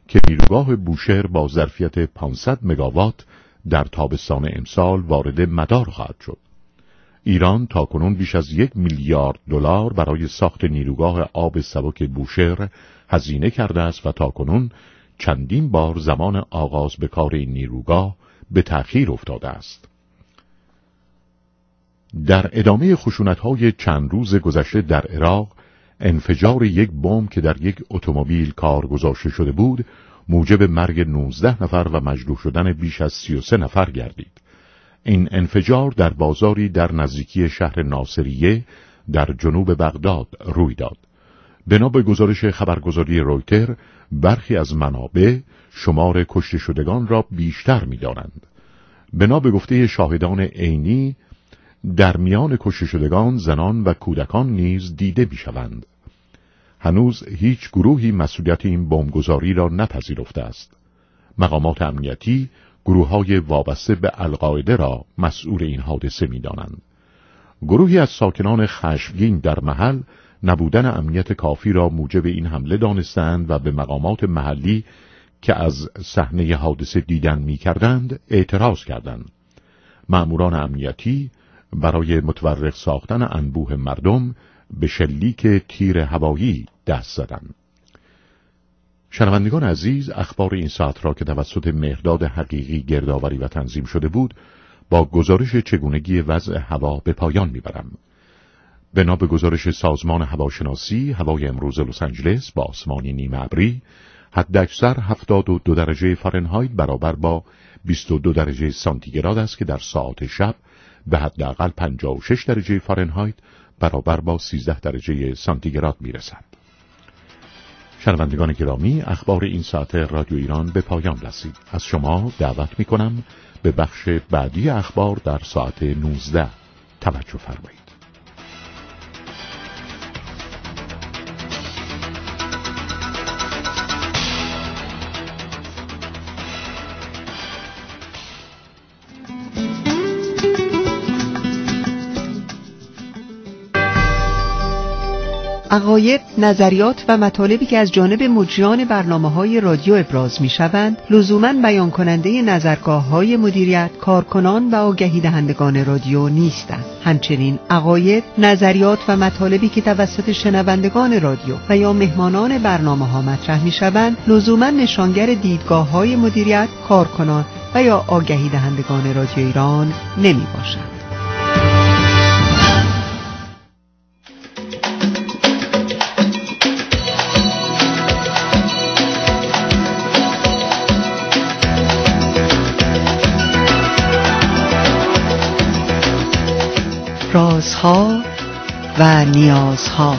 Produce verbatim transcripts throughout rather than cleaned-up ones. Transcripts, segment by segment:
که نیروگاه بوشهر با ظرفیت پانصد مگاوات در تابستان امسال وارد مدار خواهد شد. ایران تاکنون بیش از یک میلیارد دلار برای ساخت نیروگاه آب سبک بوشهر هزینه کرده است و تاکنون چندین بار زمان آغاز به کار این نیروگاه به تأخیر افتاده است. در ادامه خشونت‌های چند روز گذشته در عراق، انفجار یک بمب که در یک اتومبیل کار گذاشته شده بود، موجب مرگ نوزده نفر و مجروح شدن بیش از سی و سه نفر گردید. این انفجار در بازاری در نزدیکی شهر ناصریه در جنوب بغداد روی داد. بنا به گزارش خبرگزاری رویتر، برخی از منابع شمار کشته شدگان را بیشتر می‌دانند. بنا به گفته شاهدان عینی، در میان کشته شدگان زنان و کودکان نیز دیده می‌شوند. هنوز هیچ گروهی مسئولیت این بمبگذاری را نپذیرفته است. مقامات امنیتی گروه‌های وابسته به القاعده را مسئول این حادثه می‌دانند. گروهی از ساکنان خشمگین در محل نبودن امنیت کافی را موجب این حمله دانستند و به مقامات محلی که از صحنه حادثه دیدن می‌کردند اعتراض کردند. مأموران امنیتی برای متورق ساختن انبوه مردم به شلیک تیر هوایی دست زدند. شنوندگان عزیز، اخبار این ساعت را که توسط مهرداد حقیقی گردآوری و تنظیم شده بود با گزارش چگونگی وضع هوا به پایان میبرم. بنا به گزارش سازمان هواشناسی، هوای امروز لس آنجلس با آسمانی نیمه ابری، حداکثر هفتاد و دو درجه فارنهایت برابر با بیست و دو درجه سانتیگراد است که در ساعت شب به حداقل پنجاه و شش درجه فارنهایت برابر با سیزده درجه سانتیگراد میرسد. شنوندگان گرامی، اخبار این ساعت رادیو ایران به پایان رسید. از شما دعوت می‌کنم به بخش بعدی اخبار در ساعت نوزده توجه فرمایید. عقاید، نظریات و مطالبی که از جانب مجریان برنامه‌های رادیو ابراز می‌شوند، لزوماً بیان کننده نظرگاه‌های مدیریت، کارکنان و آگهی دهندگان رادیو نیستند. همچنین عقاید، نظریات و مطالبی که توسط شنوندگان رادیو و یا مهمانان برنامه‌ها مطرح می‌شوند، لزوماً نشانگر دیدگاه‌های مدیریت، کارکنان و یا آگهی دهندگان رادیو ایران نمی‌باشند. رازها و نیازها.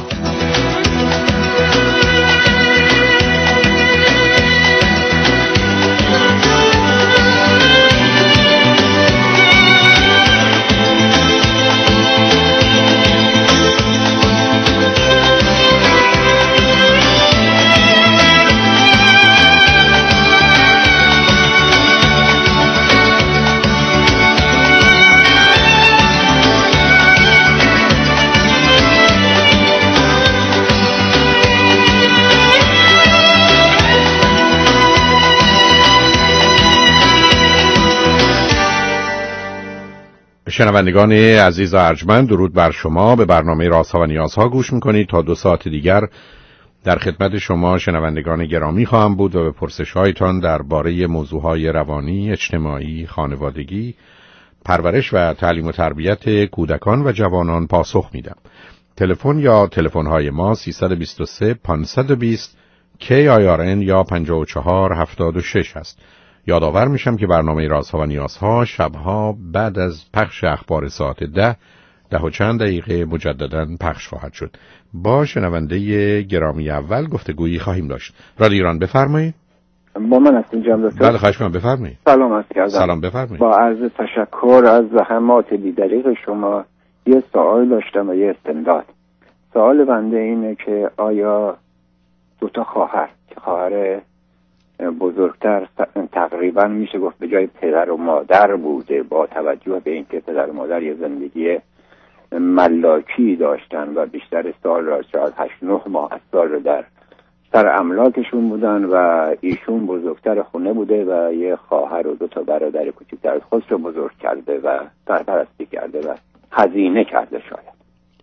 شنوندگان عزیز و ارجمند، درود بر شما. به برنامه رازها و نیازها گوش میکنید. تا دو ساعت دیگر در خدمت شما شنوندگان گرامی خواهم بود و به پرسش‌هایتان درباره موضوعهای روانی، اجتماعی، خانوادگی، پرورش و تعلیم و تربیت کودکان و جوانان پاسخ میدم. تلفن یا تلفن‌های ما سیصد و بیست و سه پانصد و بیست کی آی آر ان یا پنجاه و چهار هفتاد و شش است. یادآور میشم که برنامه رازها و نیازها شبها بعد از پخش اخبار ساعت ده ده و چند دقیقه مجدداً پخش خواهد شد. با شنونده گرامی اول گفتگویی خواهیم داشت. رادیو ایران بفرمایید. با من هستم جناب دکتر. بله خواهش می‌کنم بفرمایید. سلام عرض کردم. سلام بفرمایید. با عرض تشکر از زحمات بی‌دریغ شما یه سوال داشتم و یه استمداد. سوال بنده اینه که آیا دو تا خواهر که خواهر بزرگتر تقریبا میشه گفت به جای پدر و مادر بوده، با توجه به اینکه پدر و مادر یه زندگی ملاکی داشتن و بیشتر سال را شاید هشت نه ماه از سال رو در سر املاکشون بودن و ایشون بزرگتر خونه بوده و یه خواهر و دو تا برادر کوچکتر از خودش رو بزرگ کرده و سرپرستی کرده و خزینه کرده. شاید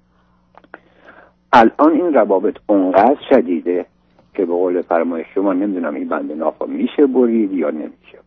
الان این روابط اونقدر شدیده که به قول فرمایش شما نمیدونم این بند ناف میشه برید یا نمیشه.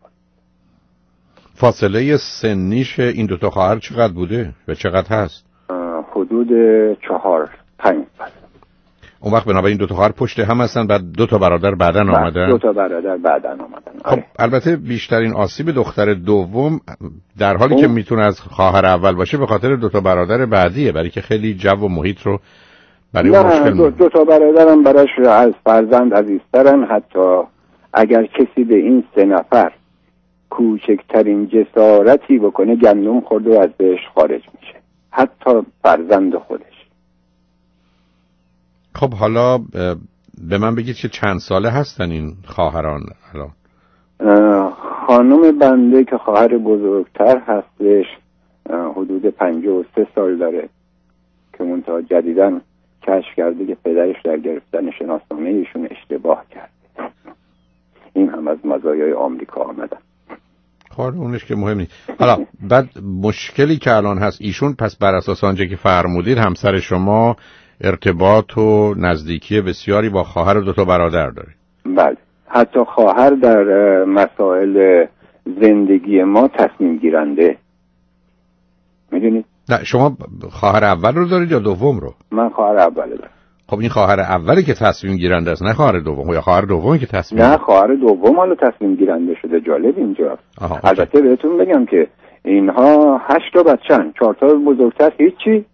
فاصله سنیش این دوتا خواهر چقدر بوده و چقدر هست؟ حدود چهار پنج سال. اون وقت بنابراین دو تا خواهر پشت هم هستن، بعد دو تا برادر بعدن آمدن. دو تا برادر بعدن آمدن. خب آره. البته بیشترین آسیب دختر دوم در حالی که میتونه از خواهر اول باشه به خاطر دو تا برادر بعدیه، برای که خیلی جو و محیط رو برای اون مشکل دو, دو تا برادرم براش از فرزند عزیزترن. حتی اگر کسی به این سه نفر کوچکترین جسارتی بکنه گندم خورد و از بهش خارج میشه، حتی فرزند خودش. خب حالا به من بگید که چند ساله هستن این خواهران الان؟ خانم بنده که خواهر بزرگتر هستش حدود پنجاه و سه سال داره که منتها جدیدن کشف کرده که پدرش در گرفتن شناسنامه ایشون اشتباه کرده. این هم از مزایای آمریکا آمدن. خب اونش که مهم نیست. حالا بعد مشکلی که الان هست ایشون پس بر اساس آنچه که فرمودید همسر شما ارتباط و نزدیکی بسیاری با خواهر و دو تا برادر داره. بله، حتی خواهر در مسائل زندگی ما تصمیم گیرنده. میدونید؟ نه شما خواهر اول رو دارید یا دوم رو؟ من خواهر اول دارم. خب این خواهر اولی که تصمیم گیرنده است، نه خواهر دوم، یا خواهر دومی که تصمیم نه خواهر دوم حالا تصمیم گیرنده شده. جالب اینجا. البته بهتون بگم که اینها هشت تا بچه‌ن، چهار تا بزرگتر هیچی.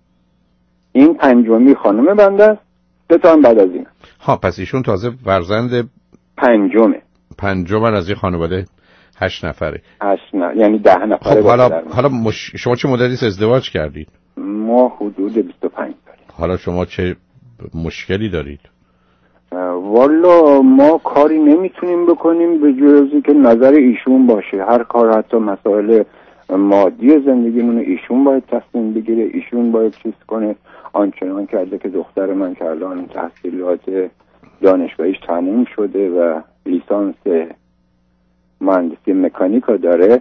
این پنجمی خانم بنده است، سه تا هم بعد از این. ها پس ایشون تازه فرزند پنجمه. پنجم از این خانواده هشت نفره. هشت نه یعنی ده نفره. خب حالا حالا مش... شما چه مدتی ازدواج کردید؟ ما حدود بیست و پنج سال. حالا شما چه مشکلی دارید؟ والا ما کاری نمیتونیم بکنیم به جز که نظر ایشون باشه. هر کار، حتی مسائل مادی زندگیمون ایشون باید تصمیم بگیره، ایشون باید چیز کنه. آنچنان کرده که دختر من که الان تحصیلات دانشگاهیش تموم شده و لیسانس مهندسی مکانیکا داره،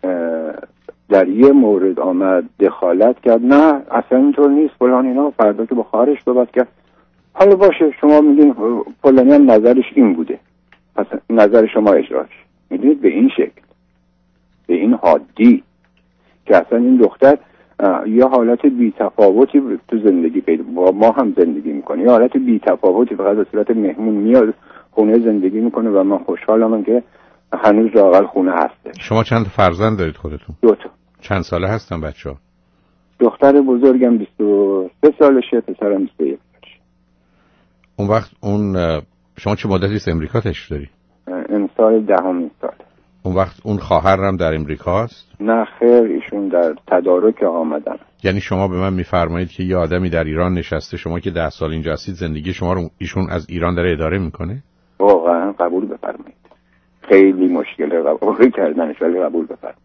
در یه مورد آمد دخالت کرد، نه اصلا اینطور نیست فلان اینا. فردا که با خواهرش صحبت کرد، حالا باشه شما میگین فلانی هم نظرش این بوده، پس نظر شما اجراش. میدونید به این شکل، به این حادی که اصلا این دختر یه حالت بی تفاوتی تو زندگی پیدا، با ما هم زندگی میکنه، یه حالت بی تفاوتی فقط به صورت مهمون میاد خونه زندگی میکنه و من خوشحالم که هنوز لااقل خونه هسته. شما چند فرزند دارید خودتون؟ دو تا. چند ساله هستن بچه‌ها؟ دختر بزرگم بیست و سه سالشه، پسرم بیست و یک سالشه. اون وقت اون شما چه مدتی از امریکا تشریف داری؟ امسال دهمین سال. اون وقت اون خواهرم در امریکا است؟ نه خیر، ایشون در تدارک آمدن. یعنی شما به من میفرمایید که یه آدمی در ایران نشسته، شما که ده سال اینجا هستید، زندگی شما رو ایشون از ایران داره اداره میکنه؟ واقعا قبول بفرمایید. خیلی مشکل قبول کردنش، ولی قبول بفرمایید.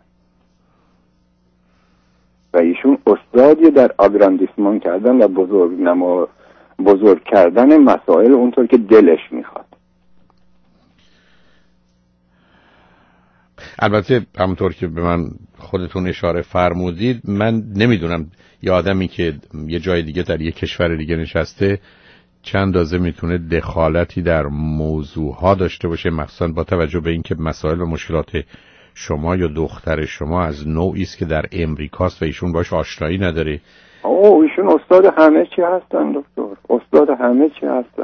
و ایشون استادی در آگراندیسمان کردن و بزرگ نما بزرگ کردن مسائل اونطور که دلش میخواد. البته همونطور که به من خودتون اشاره فرمودید، من نمیدونم یه آدمی که یه جای دیگه در یه کشور دیگه نشسته چند اندازه میتونه دخالتی در موضوعها داشته باشه، مخصوصا با توجه به اینکه مسائل و مشکلات شما یا دختر شما از نوعی است که در امریکاست و ایشون باش آشنایی نداره. اوه ایشون استاد همه چی هستن دکتر، استاد همه چی هستن.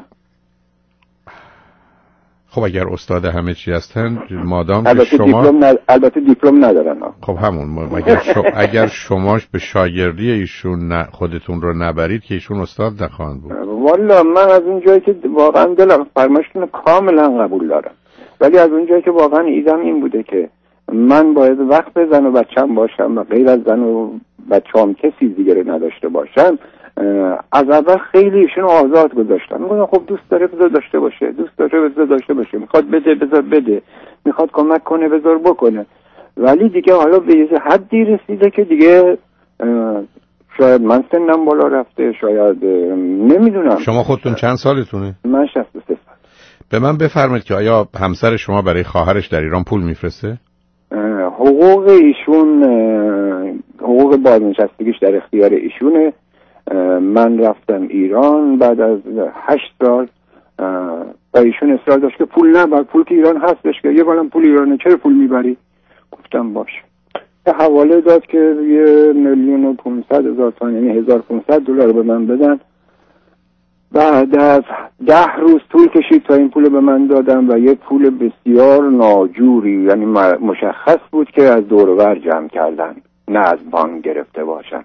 خب اگر استاد همه چی هستن، مادام که البته شما دیپلم ند... البته دیپلم ندارن. خب همون اگر, شو... اگر شماش به شاگردی ایشون ن... خودتون رو نبرید که ایشون استاد نخواهند بود. والا من از اون جایی که واقعا دلم فرمایشتون کاملا قبول دارم، ولی از اون جایی که واقعا ایدم این بوده که من باید وقت به زن و بچه‌م باشم و غیر از زن و بچه‌ام کسی دیگه رو نداشته باشم، از اول خیلی ایشون آزاد گذاشتم. میگم خب دوست داره بذار داشته باشه، دوست داره بذار داشته باشه، میخواد بده بذار بده، میخواد کمک کنه بذار بکنه. ولی دیگه حالا به یه حدی رسیده که دیگه شاید من سنم بالا رفته، شاید نمیدونم. شما خودتون چند سالتونه؟ من شصت و سه سال. به من بفرمایید که آیا همسر شما برای خواهرش در ایران پول میفرسته؟ حقوق ایشون، حقوق بازنشستگیش در اختیار ایشونه. من رفتم ایران بعد از هشت سال و ایشون اصرار داشت که پول نبر، پول که ایران هستش که یه بالم پول ایرانه، چرا پول میبری؟ گفتم باش. یه حواله داد که یه میلیون و پونصد هزار تومان، یعنی هزار و پونصد دلار به من بدن. بعد از ده روز طول کشید تا این پول به من دادم و یه پول بسیار ناجوری، یعنی مشخص بود که از دور و بر جمع کردن، نه از بانک گرفته باشن.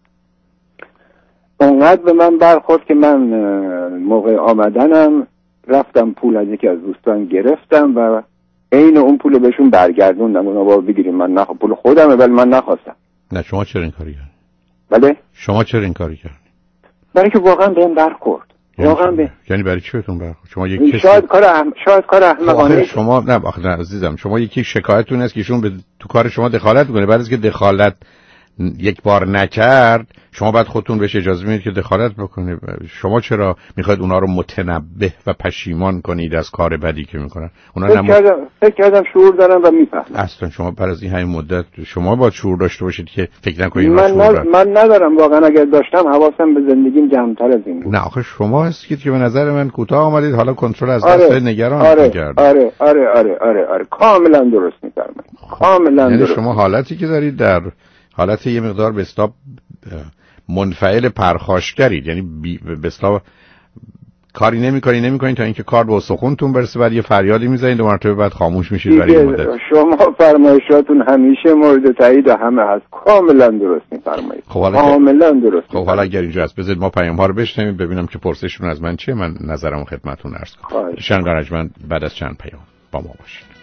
اونقدر به من برخورد که من موقع آمدنم رفتم پول از یکی از دوستان گرفتم و عین اون پول بهشون برگردوندم. اونا با بگیریم، من نخوا پول خودمه ولی من نخواستم. نه شما چرا این کاری کردید؟ بله شما چرا این کاری کردید؟ برای که واقعا بهم برخورد. واقعا به یعنی برای چی بهتون برخورد؟ شما یک کسی شاید کار احم... شاید کار احمقانه شما نه آخه نه عزیزم، شما یکی شکایتتون است که ایشون به تو کار شما دخالت میکنه، بعد از که دخالت یک بار نکرد شما بعد خودتون بهش اجازه میدید که دخالت بکنه. شما چرا میخواید اونا رو متنبه و پشیمان کنید از کار بدی که میکنن؟ اونا فکر, نمو... کردم... فکر کردم شعور دارن و میفهمن. اصلا شما بعد از این همین مدت شما باید شعور داشته باشید که فکر نکنید من ن... من ندارم واقعا. اگر داشتم حواسم به زندگیم جمع‌تر از این بود. نه آخه شما هستید که به نظر من کوتاه آمدید، حالا کنترل از آره. دست نگران آره. می‌گردید. آره آره آره آره آره کاملا درست می‌فرمایید. کاملا یعنی درست. شما حالتی که دارید در حالت یه مقدار به اصطلاح منفعل پرخاشگرید، یعنی به اصطلاح کاری نمی‌کنی نمی‌کنی تا اینکه کار به استخونتون برسه، بعد یه فریادی میزنید دو مرتبه بعد خاموش میشید برای این مدت. شما فرمایشاتون همیشه مورد تایید همه هست. کاملا درست می‌فرمایید. خب کاملا درست. خب حالا اگر اینجا هست بذارید ما پیام‌ها رو بشنویم ببینم که پرسشتون از من چیه، من نظرمو خدمتتون عرض کنم. شنگارجمند بعد از چند پیام با ما باشید.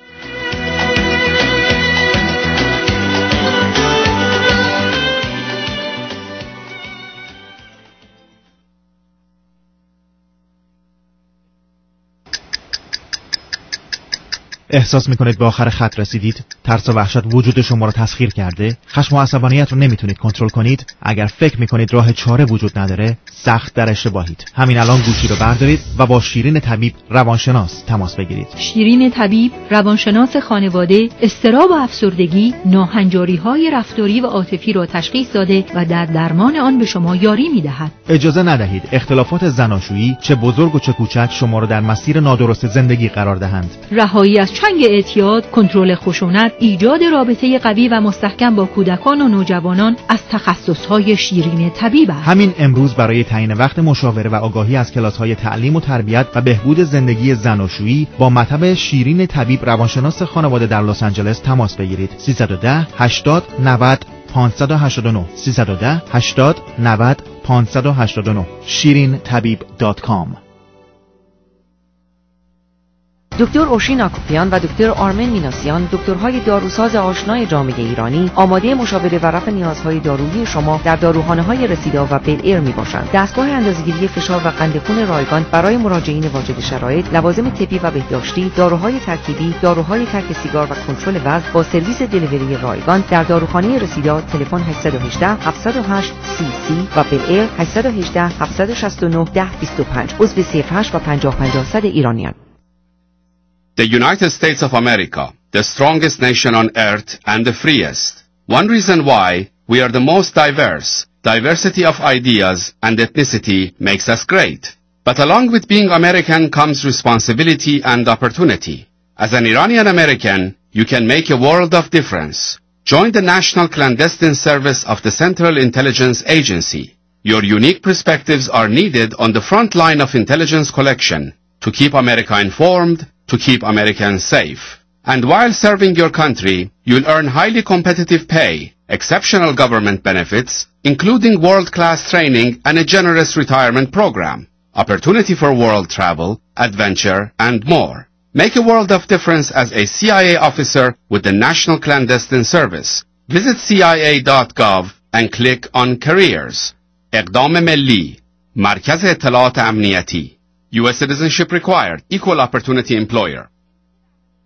احساس میکنید به آخر خط رسیدید؟ ترس و وحشت وجود شما رو تسخیر کرده؟ خشم و عصبانیت رو نمیتونید کنترل کنید؟ اگر فکر میکنید راه چاره وجود نداره، سخت در اشتباهید. همین الان گوشی رو بردارید و با شیرین طبیب روانشناس تماس بگیرید. شیرین طبیب روانشناس خانواده اضطراب و افسردگی، ناهنجاری‌های رفتاری و عاطفی را تشخیص داده و در درمان آن به شما یاری میدهد. اجازه ندهید اختلافات زناشویی چه بزرگ و چه کوچک شما رو در مسیر نادرست زندگی قرار دهند. رهایی از چنگ اعتیاد، کنترل خشونت، ایجاد رابطه قوی و مستحکم با کودکان و نوجوانان از تخصص‌های شیرین طبیب است. همین امروز برای تعیین وقت مشاوره و آگاهی از کلاس‌های تعلیم و تربیت و بهبود زندگی زناشویی با مطب شیرین طبیب روانشناس خانواده در لس آنجلس تماس بگیرید. سیصد و ده هشتاد نود پانصد و هشتاد و نه سیصد و ده هشتاد نود پانصد و هشتاد و نه شیرین طبیب دات کام. دکتر اوشین آکوپیان و دکتر آرمن میناسیان، دکترهای داروساز آشنای جامعه ایرانی، آماده مشاوره و رفع نیازهای دارویی شما در داروخانه‌های رسیدا و بل ایر میباشند. دستگاه اندازه‌گیری فشار و قند خون رایگان برای مراجعین واجد شرایط، لوازم طبی و بهداشتی، داروهای ترکیبی، داروهای ترک سیگار و کنترل وزن با سرویس دلیوری رایگان در داروخانه رسیدا. تلفن هشت یک هشت هفت صفر هشت سی سی و بل ایر هشت یک هشت هفت شش نه ده دو پنج. عضو صفر هشت و پنجاه پنجاه صد ایرانیان. The United States of America, the strongest nation on earth and the freest. One reason why we are the most diverse, diversity of ideas and ethnicity makes us great. But along with being American comes responsibility and opportunity. As an Iranian American, you can make a world of difference. Join the National Clandestine Service of the Central Intelligence Agency. Your unique perspectives are needed on the front line of intelligence collection to keep America informed, to keep Americans safe. And while serving your country, you'll earn highly competitive pay, exceptional government benefits, including world-class training and a generous retirement program, opportunity for world travel, adventure, and more. Make a world of difference as a C I A officer with the National Clandestine Service. Visit C I A dot gov and click on Careers. اقدام ملی، مرکز اطلاعات امنیتی. U S citizenship required. Equal opportunity employer.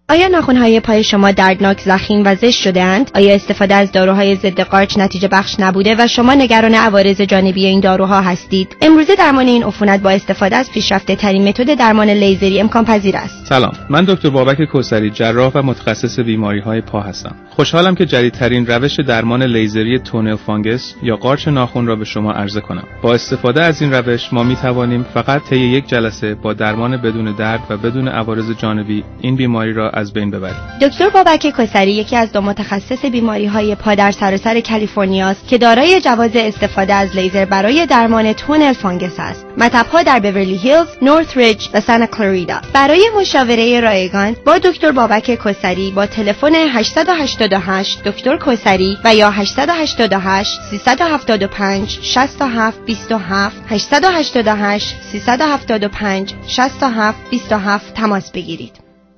آیا ناخن‌های پای شما دردناک، ضخیم و زشت شده‌اند؟ آیا استفاده از داروهای ضد قارچ نتیجه بخش نبوده و شما نگران عوارض جانبی این داروها هستید؟ امروزه درمان این عفونت با استفاده از پیشرفته ترین متد درمان لیزری امکان پذیر است. سلام، من دکتر بابک کوثری، جراح و متخصص بیماری‌های پا هستم. خوشحالم که جدیدترین روش درمان لیزری تونل فانگس یا قارچ ناخن را به شما عرضه کنم. با استفاده از این روش ما می‌توانیم فقط طی یک جلسه با درمان بدون درد و بدون عوارض جانبی این بیماری را از بین ببریم. دکتر بابک کوثری یکی از دو متخصص بیماری‌های پا در سراسر کالیفرنیا است که دارای جواز استفاده از لیزر برای درمان تونل فانگس است. مطب‌ها در بیورلی هیلز، نورث ریج و سانتا کلاریدا. برای مشاوره رایگان با دکتر بابک کوثری با تلفن هشت هشت هشت دکتر کوثری و یا هشت هشت هشت سه هفت پنج شش هفت دو هفت هشت هشت هشت سه هفت پنج شش هفت دو هفت تماس بگیرید.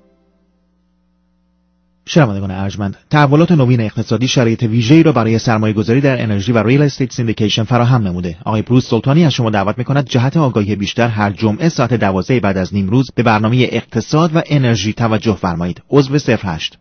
شنوندگان ارجمند، تحولات نوین اقتصادی شرایط ویژه‌ای را برای سرمایه‌گذاری در انرژی و ریل استیت سیندیکیشن فراهم نموده. آقای بروس سلطانی از شما دعوت می‌کند جهت آگاهی بیشتر هر جمعه ساعت دوازده بعد از نیم روز به برنامه اقتصاد و انرژی توجه فرمایید. عضو صفر هشت.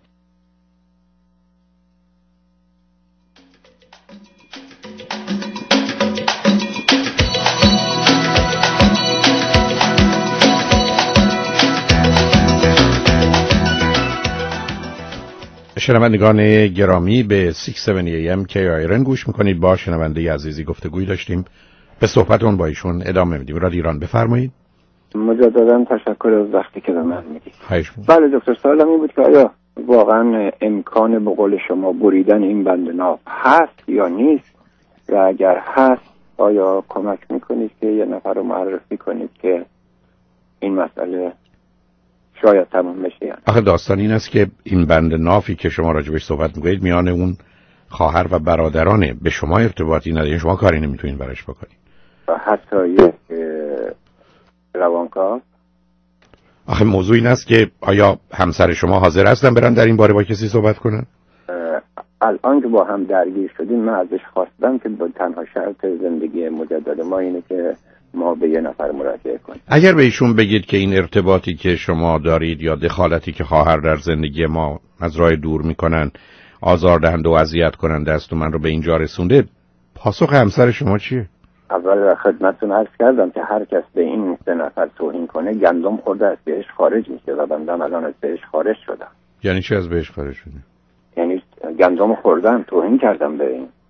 شنوندگان گرامی به شش هفت ای ام کی آیرن گوش میکنید. با شنونده عزیزی گفتگوی داشتیم، به صحبتون با ایشون ادامه میدیم. رادیو ایران بفرمایید. مجددا تشکر از وقتی که به من میدید. خواهش می‌کنم. بله دکتر، سوالم این بود که آیا واقعا امکان به قول شما بریدن این بند ناف هست یا نیست، و اگر هست آیا کمک میکنید که یه نفر رو معرفی کنید که این مسئله شاید تمام بشه؟ یعنی آخه داستان این است که این بند نافی که شما راجبش صحبت میکنید میان اون خواهر و برادرانه، به شما ارتباطی نداره، شما کاری نمیتونید براش بکنید. حتی یک روانکاو. آخه موضوع این است که آیا همسر شما حاضر هستن برن در این باره با کسی صحبت کنن؟ الان که با هم درگیر شدیم من ازش خواستم که با تنها شرط زندگی مجدد ما اینه که ما به یه نفر مراجعه کنیم. اگر به ایشون بگید که این ارتباطی که شما دارید یا دخالتی که خواهر در زندگی ما از راه دور میکنن آزاردهنده و اذیت کننده است و من رو به اینجا رسونده، پاسخ همسر شما چیه؟ اول خدمتتون عرض کردم که هر کس به این سه نفر توهین کنه گندم خورده از بهش خارج میشه و بندم الان از بهش خارج شدم. یعنی چی از بهش خارج شده؟ یعنی گندم خوردم، توهین کردم به این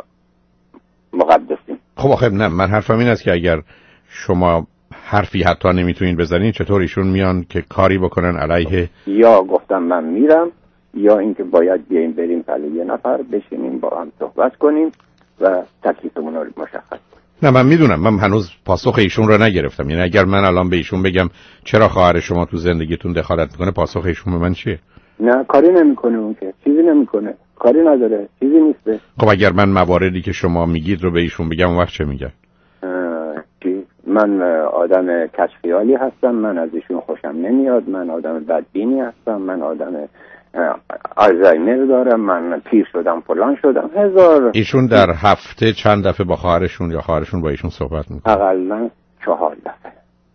مقدسین. خب آخه نه، من حرفم این است که اگر شما حرفی حتی نمیتونین بزنین چطور ایشون میان که کاری بکنن علیه؟ یا گفتم من میرم یا اینکه باید بیایم بریم پلی یه نفر بشینیم با هم صحبت کنیم و تکلیفمون رو مشخص کنیم. نه من میدونم، من هنوز پاسخ ایشون رو نگرفتم. یعنی اگر من الان به ایشون بگم چرا خواهر شما تو زندگیتون دخالت میکنه، پاسخ ایشون به من چیه؟ نه کاری نمیکنه، اون که چیزی نمیکنه، کاری نداره، چیزی نیسته. خب اگر من مواردی که شما میگید رو به ایشون بگم اون وقت چه میگن؟ من آدم کشفیالی هستم، من از ایشون خوشم نمیاد، من آدم بدبینی هستم، من آدم آلزایمر دارم، من پیر شدم فلان شدم، هزار. ایشون در هفته چند دفعه با خواهرشون یا خواهرشون با ایشون صحبت میکنه؟ حداقل چهار دفعه.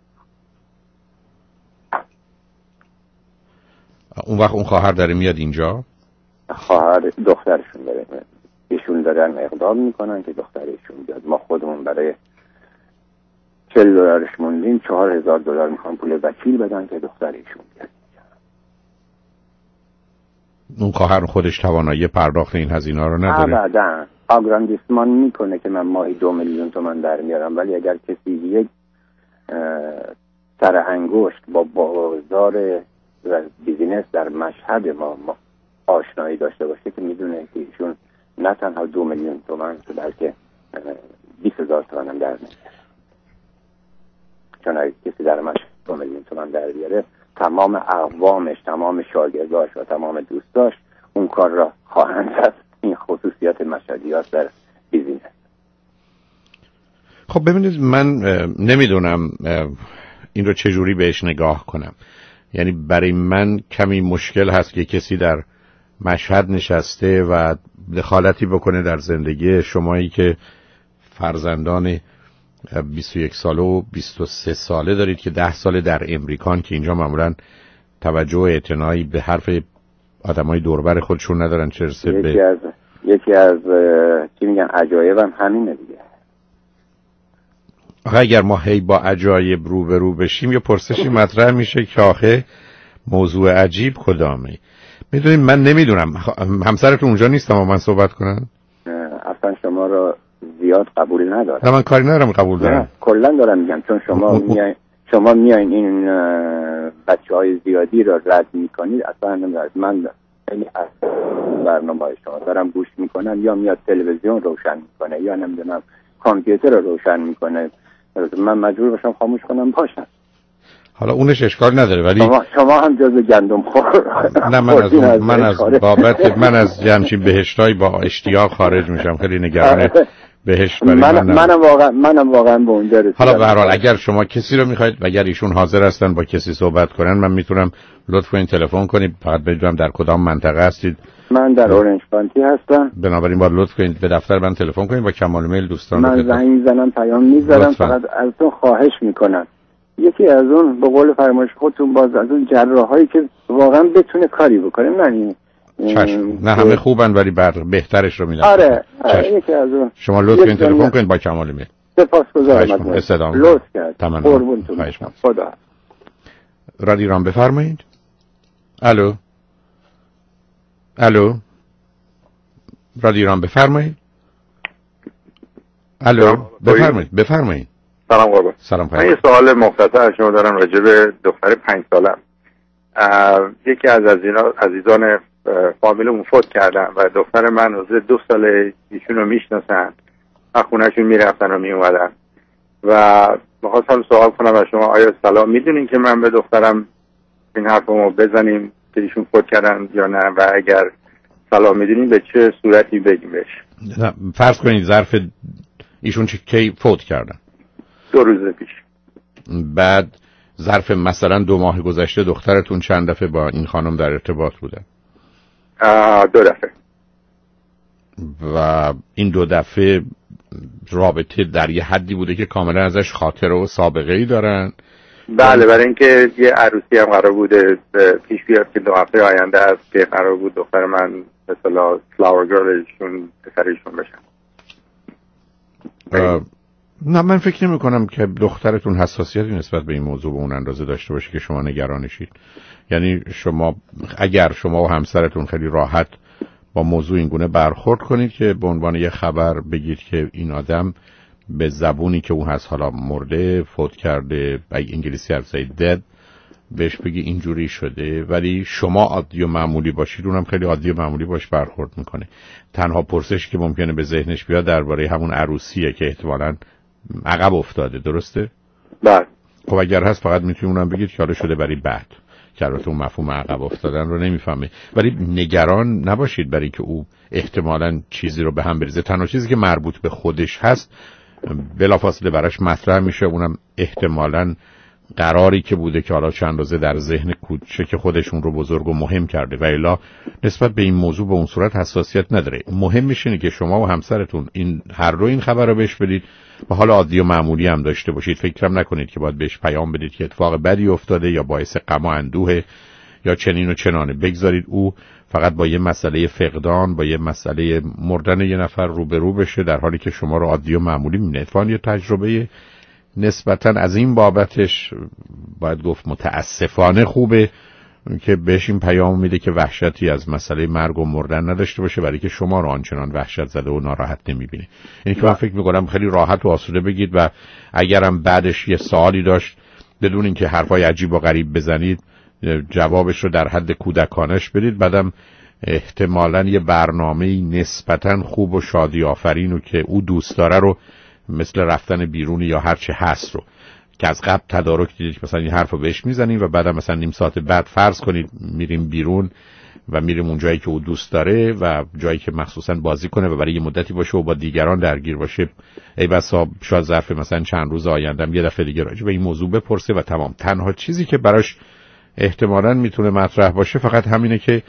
اون وقت اون خواهر داره میاد اینجا؟ خواهر دخترشون داره میاد. ایشون دارن اقدام میکنن که دخترشون بیاد. ما خودمون برای چهل دلارش موندیم، چهار هزار دلار میخوان پول وکیل بدن که دخترشون بیاد. اون خواهر خودش توانایی پرداخت این هزینه رو نداره؟ ابدا. آگراندیسمان میکنه که من ماهی دو میلیون تومان در میارم، ولی اگر کسی یک سر انگشت با بازار و بیزینس در مشهد ما, ما آشنایی داشته باشه که میدونه که ایشون نه تنها دو میلیون تومان بلکه بیست هزار تومان هم در میاره. چون اگه کسی در مشهد دو میلیون تومان در بیاره، تمام اقوامش، تمام شاگرداش و تمام دوستاش اون کار را خواهند کرد. این خصوصیات مشهدیات در بیزینس. خب ببینید، من نمیدونم این رو چجوری بهش نگاه کنم. یعنی برای من کمی مشکل هست که کسی در مشهد نشسته و دخالتی بکنه در زندگی شمایی که فرزندان بیست و یک ساله و بیست و سه ساله دارید که ده ساله در امریکان که اینجا معمولا توجه و اعتنایی به حرف آدمای دوربر خودشون ندارن، چه رسه به یکی از یکی از چی میگن عجایبم همینه دیگه. آخه اگر ما هی با عجایب رو به رو بشیم یه پرسشی مطرح میشه که آخه موضوع عجیب کدامه؟ میدونیم من نمیدونم همسرتون اونجا نیستم و من صحبت کنم؟ اصلا شما رو زیاد قبول ندارم. نه من کاری ندارم قبول دارم. کلا دارم میگم چون شما میاین شما میاین این بچهای زیادی رو رد میکنید. اصلا نمیدونم من خیلی از برنامه شما دارم گوش میکنم، یا میاد تلویزیون روشن میکنه یا نمیدونم کامپیوتر رو روشن میکنه، من مجبور باشم خاموش کنم باشم. حالا اونش اشکال نداره ولی شما, شما هم جزو گندم خور. نه من از اون من از بابت من از همچین بهشتای با اشتیاق خارج میشم. خیلی نگران بهشت برای من من منم واقعا منم واقعا به اونجا رسیدم. حالا به هر حال اگر شما کسی رو میخواید و اگر ایشون حاضر هستن با کسی صحبت کنن، من میتونم لطف کنید تلفن کنید، فقط بدونم در کدام منطقه هستید. من در اورنج کانتی هستم. بنابراین باید لطف کنید به دفتر من تلفن کنید با کمال میل دوستان. من زنگ میزنم پیام میذارم، فقط ازتون خواهش میکنم یکی از اون به قول فرمایش خودتون باز از اون جراحایی که واقعا بتونه کاری بکنه. من چشم. نه همه خوبن ولی بر بهترش رو میدن. آره, آره یکی از اون. شما لطف کنید تلفن کنید با کمال میل. سپاسگزارم. استدام لطف کرد. قربونتون. خدا. رادیو رام بفرمایید. الو الو رادیو رام بفرمایید. الو بفرمایید بفرمایید. سلام قربان. سلام من یه سوال مختصر از شما دارم راجع به دختر پنج سالم. یکی از عزیزان فامیلمون فوت کردن و دختر من روز دو ساله ایشون رو میشناسن و خونهشون میرفتن و میومدن و میخواستم سوال کنم از شما آیا سلام میدونین که من به دخترم این حرفمو بزنیم که ایشون فوت کردن یا نه، و اگر سلام میدونین به چه صورتی بگیم بهش؟ فرض کنید ظرف ایشون چه کی فوت کردن؟ دو روز پیش. بعد ظرف مثلا دو ماه گذشته دخترتون چند دفعه با این خانم در ارتباط بودن؟ دو دفعه. و این دو دفعه رابطه در یه حدی بوده که کاملا ازش خاطره و سابقه ای دارن؟ بله، برای اینکه یه عروسی هم قرار بوده پیش بیاد که دو هفته آینده است که قرار بود دختر من به اصطلاح فلاور گرلشون پسرشون بشن. نه من فکر نمی کنم که دخترتون حساسیتی نسبت به این موضوع به اون اندازه داشته باشه که شما نگرانشید. یعنی شما اگر شما و همسرتون خیلی راحت با موضوع این گونه برخورد کنید که به عنوان یه خبر بگید که این آدم به زبونی که اون هست حالا مرده، فوت کرده، اگه انگلیسی حرف زدید dead، بهش بگی اینجوری شده، ولی شما عادی و معمولی باشید اونم خیلی عادی و معمولی باش برخورد میکنه. تنها پرسش که ممکنه به ذهنش بیاد درباره همون عروسیه که احتمالاً عقب افتاده. درسته؟ بله. خب اگر هست فقط میتونید اونم بگید که حالا شده برای بعد، که البته اون مفهوم عقب افتادن رو نمیفهمه، ولی نگران نباشید برای که او احتمالاً چیزی رو به هم بریزه. تنها چیزی که مربوط به خودش هست بلافاصله براش مطرح میشه، اونم احتمالاً قراری که بوده که حالا چند روزه در ذهن کوچک خودشون رو بزرگ و مهم کرده و الا نسبت به این موضوع به اون صورت حساسیت نداره. مهم میشه که شما و همسرتون این هر رو این خبر رو بهش بدید و حالا عادی و معمولی هم داشته باشید. فکرم نکنید که باید بهش پیام بدید که اتفاق بدی افتاده یا باعث غم و اندوه یا چنین و چنانه. بگذارید او فقط با یه مسئله فقدان، با یه مسئله مردن یه نفر روبرو بشه در حالی که شما رو عادی و معمولی می‌بینید. اتفاقاً یه تجربه نسبتاً از این بابتش باید گفت متاسفانه خوبه که بهش این پیام میده که وحشتی از مسئله مرگ و مردن نداشته باشه، برای که شما رو آنچنان وحشت زده و ناراحت نمیبینه. یعنی که من فکر میکنم خیلی راحت و آسوده بگید و اگرم بعدش یه سوالی داشت بدون اینکه حرفای عجیب و غریب بزنید جوابش رو در حد کودکانش بدید. بعدم احتمالاً یه برنامه نسبتاً خوب و شادی آفرین و که او دوست داره رو مثل رفتن بیرون یا هر چه هست رو که از قبل تدارک دیدید مثلا این حرفو بهش میزنیم و بعدم مثلا نیم ساعت بعد فرض کنید میریم بیرون و میریم اون جایی که او دوست داره و جایی که مخصوصا بازی کنه و برای یه مدتی باشه و با دیگران درگیر باشه، ای بسا شاید ظرف مثلا چند روز آیندهم یه دفعه دیگه راجع به این موضوع بپرسه و تمام. تنها چیزی که براش احتمالاً میتونه مطرح باشه فقط همینه که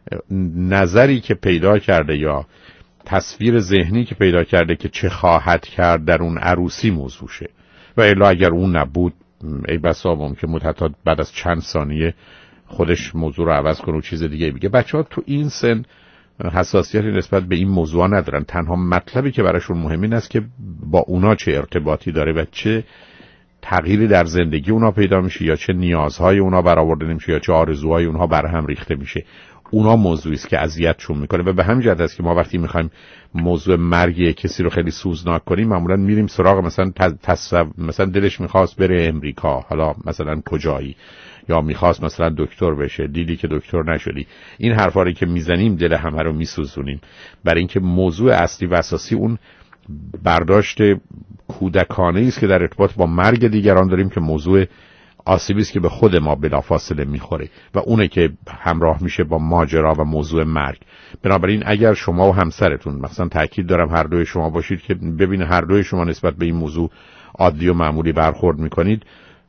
نظری که پیدا کرده یا تصویر ذهنی که پیدا کرده که چه خواهد کرد در اون عروسی موضوعشه و الا اگر اون نبود ای بسا ممکن بود حتی بعد از چند ثانیه خودش موضوع رو عوض کنه و چیز دیگه بگه. بچه‌ها تو این سن حساسیتی نسبت به این موضوع ندارن. تنها مطلبی که براشون مهم این است که با اونا چه ارتباطی داره و چه تغییری در زندگی اونا پیدا میشه، یا چه نیازهای اونا برآورده نمیشه، یا چه آرزوهای اونها برهم ریخته میشه. اونا موضوعی است که اذیتشون میکنه و به همین جهت است که ما وقتی میخوایم موضوع مرگ کسی رو خیلی سوزناک کنیم معمولا میریم سراغ مثلا تصو... مثلا دلش میخواست بره امریکا، حالا مثلا کجایی، یا میخواست مثلا دکتر بشه، دیدی که دکتر نشدی. این حرفا رو که میزنیم دل همه رو میسوزونیم، برای اینکه موضوع اصلی و اساسی اون برداشت کودکانه است که در ارتباط با مرگ دیگران داریم که موضوع آسیبی است که به خود ما بلافاصله میخوره و اونه که همراه میشه با ماجرا و موضوع مرگ. بنابراین اگر شما و همسرتون، مثلا تاکید دارم هر دوی شما باشید که ببینه هر دوی شما نسبت به این موضوع عادی و معمولی برخورد میکنید،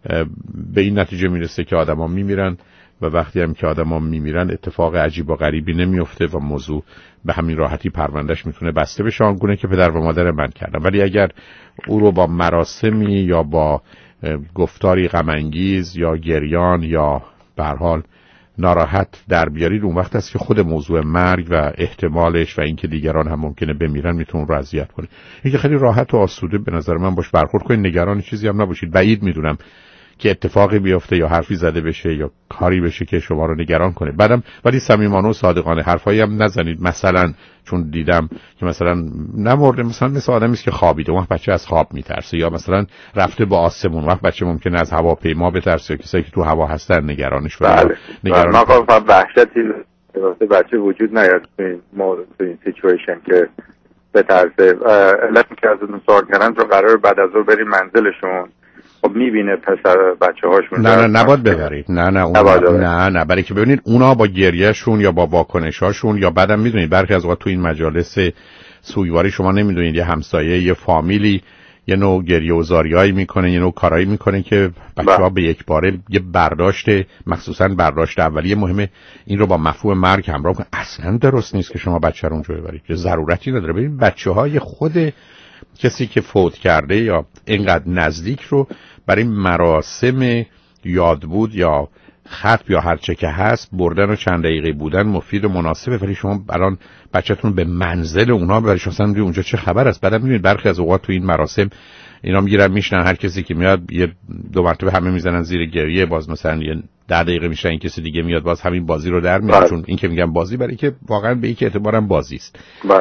به این نتیجه میرسه که آدما میمیرن و وقتی هم که آدما میمیرن اتفاق عجیب و غریبی نمیفته و موضوع به همین راحتی پروندهش میتونه بسته بشه، آنگونه که پدر و مادر من کردن. ولی اگر او رو با مراسمی یا با گفتاری غم انگیز یا گریان یا به هر حال ناراحت در بیارید، اون وقت است که خود موضوع مرگ و احتمالش و اینکه دیگران هم ممکنه بمیرن میتونه رو اذیت کنه. اینکه خیلی راحت و آسوده به نظر من باش برخورد کنید، نگران چیزی هم نباشید. بعید میدونم که اتفاقی بیفته یا حرفی زده بشه یا کاری بشه که شما رو نگران کنه. بعدم ولی صمیمانه و صادقانه حرفایی هم نزنید، مثلا چون دیدم که مثلا نمرده، مثلا مثل آدمی است که خوابیده، اون بچه از خواب میترسه، یا مثلا رفته با آسمون، وقت بچه ممکنه از هواپیما بترسه، یا کسایی که تو هوا هستن نگرانش بشه. بله. نگران ما گفتم وحشتی واسه بچه وجود نیاد تو این موضوع، تو این سیچویشن که بترسه. علتی که از اون سوال کردن رو قرار بعد از اون بریم منزلشون، خب میبینه پسر بچه هاشون. نه نه نباید ببرید، نه نه اون نه نه برای که ببینید اونا با گریهشون یا با واکنشاشون، یا بعدم میدونید برخی از اوقات تو این مجالس سوگواری شما نمیدونید یه همسایه یه فامیلی یه نوع گریه و زاریایی میکنه، یه نوع کارایی میکنه که بچه‌ها به یک باره یه برداشت، مخصوصا برداشت اولیه مهمه، این رو با مفهوم مرگ همراه کنه. اصلا درست نیست که شما بچه رو اونجا ببرید، ضرورتی نداره. ببین بچه‌های خود کسی که فوت کرده یا اینقدر نزدیک رو برای مراسم یادبود یا ختم یا هر چه که هست بردن و چند دقیقه بودن مفید و مناسبه، ولی شما الان بچه‌تون به منزل اونا ببرید، اصلا میگه اونجا چه خبر است. بعدم میبینید برخی از اوقات تو این مراسم اینا میگیرن میشنن، هر کسی که میاد یه دو مرتبه همه میزنن زیر گریه، باز مثلا یه ده دقیقه میشن این کسی دیگه میاد باز همین بازی رو در میاره. چون این که میگم بازی برای که واقعا به این که اعتبارم بازی است،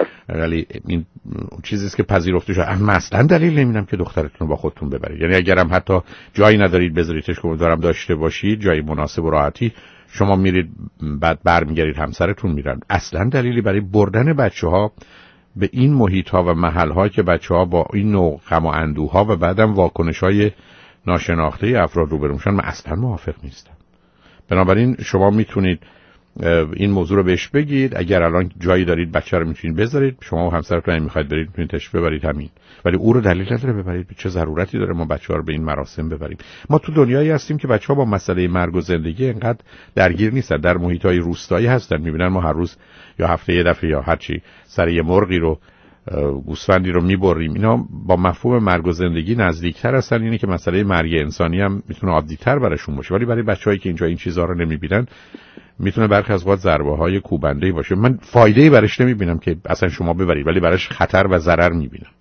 ولی این چیزی است که پذیرفته شده. اما اصلا دلیل نمیدونم که دخترتون رو با خودتون ببرید، یعنی اگرم حتی جایی ندارید بذاریدش که دارم داشته باشید، جایی مناسب و راحتی، شما میرید بعد برمیگردید همسرتون میرن. اصلا دلیلی برای بردن بچه‌ها به این محیط‌ها و محل‌ها که بچه‌ها با این نوع غم و اندوه‌ها و بعدم واکنش‌های ناشناخته افراد روبرو میشن من اصلا موافق نیستم. بنابراین شما میتونید این موضوع رو بهش بگید، اگر الان جایی دارید بچه رو میتونید بذارید، شما و همسرتون هم میخواید برید میتونید تشریف ببرید همین، ولی او رو دلیل نداره ببرید. چه ضرورتی داره ما بچه‌ها رو به این مراسم ببریم؟ ما تو دنیایی هستیم که بچه‌ها با مسئله مرگ و زندگی اینقدر درگیر نیستن، در محیط‌های روستایی هستن، میبینن ما هر روز یا هفته یه دفعه یا هر چی سر یه مرغی رو گوسفندی رو میبریم. اینا با مفهوم مرگ و زندگی نزدیکتر هستن. اینه که مسئله مرگ انسانی هم میتونه عادی‌تر براشون باشه، ولی برای بچه‌هایی که اینجا این چیزا رو نمیبینن میتونه برخی از اوقات ضربه‌های کوبنده‌ای باشه. من فایده‌ای براش نمیبینم که اصلا شما ببرید، ولی براش خطر و ضرر میبینم.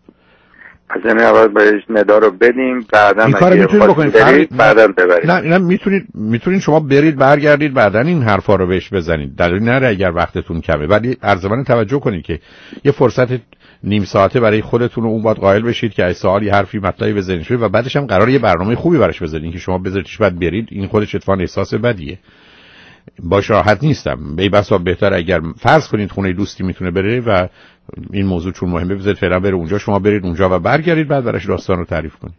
از این اول بهش ندا رو بدیم، بعداً این کارو میتونید بکنید، بعداً ببرید. نه اینا میتونید میتونید شما برید برگردید بعداً این حرفا رو بهش بزنید، دلیل نره اگر وقتتون کمه. ولی عرضمن توجه کنید که یه فرصت نیم ساعته برای خودتون و اون باید قائل بشید که از سوالی حرفی مطلبی بزنید و بعدش هم قراره یه برنامه خوبی براش بذارید که شما بذاریدش بعد برید. این خودش اتفاقا احساس بدیه، باش راحت نیستم. به بسا بهتر اگر فرض کنید خونه دوستی میتونه بره و این موضوع چون مهمه بذارید فعلا بره اونجا، شما برید اونجا و برگردید بعد براش داستان رو تعریف کنید.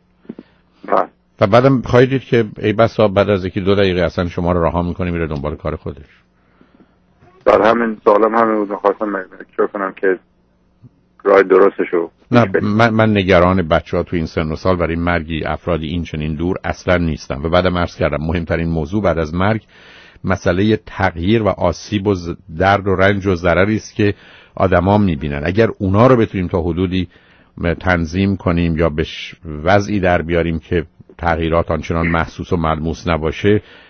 و بعدم خواهید دید که ای بسا بعد از یکی دو دقیقه اصلا شما رو رها میکنه میره دنبال کار خودش. در همین سوالم همین بود، خواستم مکچور کنم که راه درستشو. نه من, من نگران بچه‌ها تو این سن و سال برای مرگی افرادی این چنین دور اصلا نیستم. و بعدم عرض کردم مهمترین موضوع بعد از مرگ مسئله تغییر و آسیب و درد و رنج و ضرری است که آدما میبینن. اگر اونا رو بتونیم تا حدودی تنظیم کنیم یا به وضعی در بیاریم که تغییرات آنچنان محسوس و ملموس نباشه،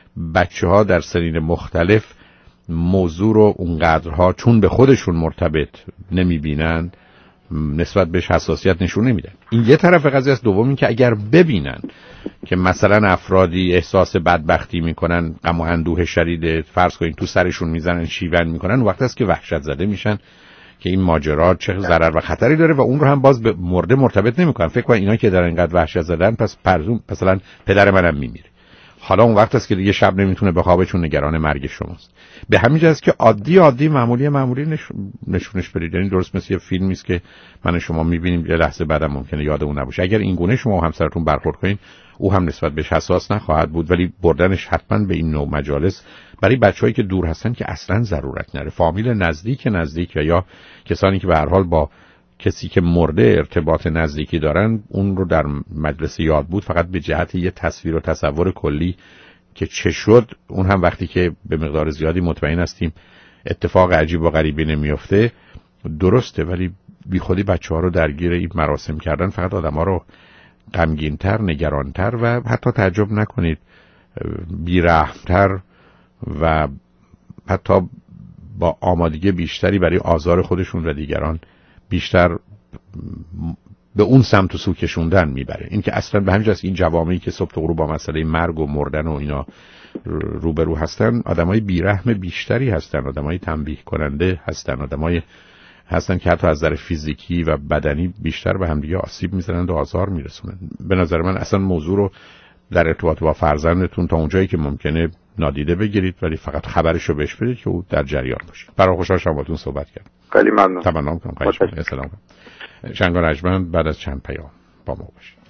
بچه‌ها در سنین مختلف موضوع رو اونقدرها چون به خودشون مرتبط نمیبینن نسبت بهش حساسیت نشون نمیدن. این یه طرف قضیه است. دوم این که اگر ببینن که مثلا افرادی احساس بدبختی میکنن، غم و اندوه شدید فرض کنین تو سرشون میزنن، شیون میکنن، وقت است که وحشت زده میشن که این ماجرا چه ضرر و خطری داره و اون رو هم باز به مرده مرتبط نمیکنن. فکر کن اینا که دارن اینقدر وحشت زدن پس پرزون مثلا پدر منم میمیره. حالا اون وقت است که دیگه شب نمیتونه بخوابه چون نگران مرگ شماست. به همین جاست که عادی عادی معمولی معمولی نش... نشونش بدید. یعنی درست مثل یه فیلمی است که من و شما میبینیم، یه لحظه بعدم ممکنه یادمون نباشه. اگر این گونه شما و همسرتون برخورد کنین، او هم نسبت بهش حساس نخواهد بود، ولی بردنش حتما به این نوع مجالس برای بچه‌هایی که دور هستن که اصلا ضرورت نره. فامیل نزدیک نزدیک یا, یا کسانی که به هر حال با کسی که مرده ارتباط نزدیکی دارن، اون رو در مجلس یاد بود فقط به جهت یه تصویر و تصور کلی که چه شد. اون هم وقتی که به مقدار زیادی مطمئن هستیم اتفاق عجیب و غریبی نمیفته درسته، ولی بی خودی بچه ها رو درگیر این مراسم کردن فقط آدم ها رو غمگین‌تر، نگران‌تر و حتی تعجب نکنید بی‌رحم‌تر و حتی با آمادگی بیشتری برای آزار خودشون و دیگران بیشتر به اون سمت و سو کشوندن میبره. این که اصلا به همین جاست این جوامعی که صبح تا غروب با مسئله مرگ و مردن و اینا روبرو هستن آدمای بیرحم بیشتری هستن، آدمای تنبیه کننده هستن، آدمای هستن که حتی از نظر فیزیکی و بدنی بیشتر به هم دیگه آسیب میزنن و آزار میرسونن. به نظر من اصلا موضوع رو در ارتباط با فرزندتون تا اونجایی که ممکنه نادیده بگیرید، ولی فقط خبرشو بهش بدید که او در جریان باشه. برای خوشحال شدم باهاتون صحبت کردم. خیلی ممنون. تمنا می‌کنم. خواهش می‌کنم. سلام. شنگان رجمند بعد از چند پیام با ما باشید.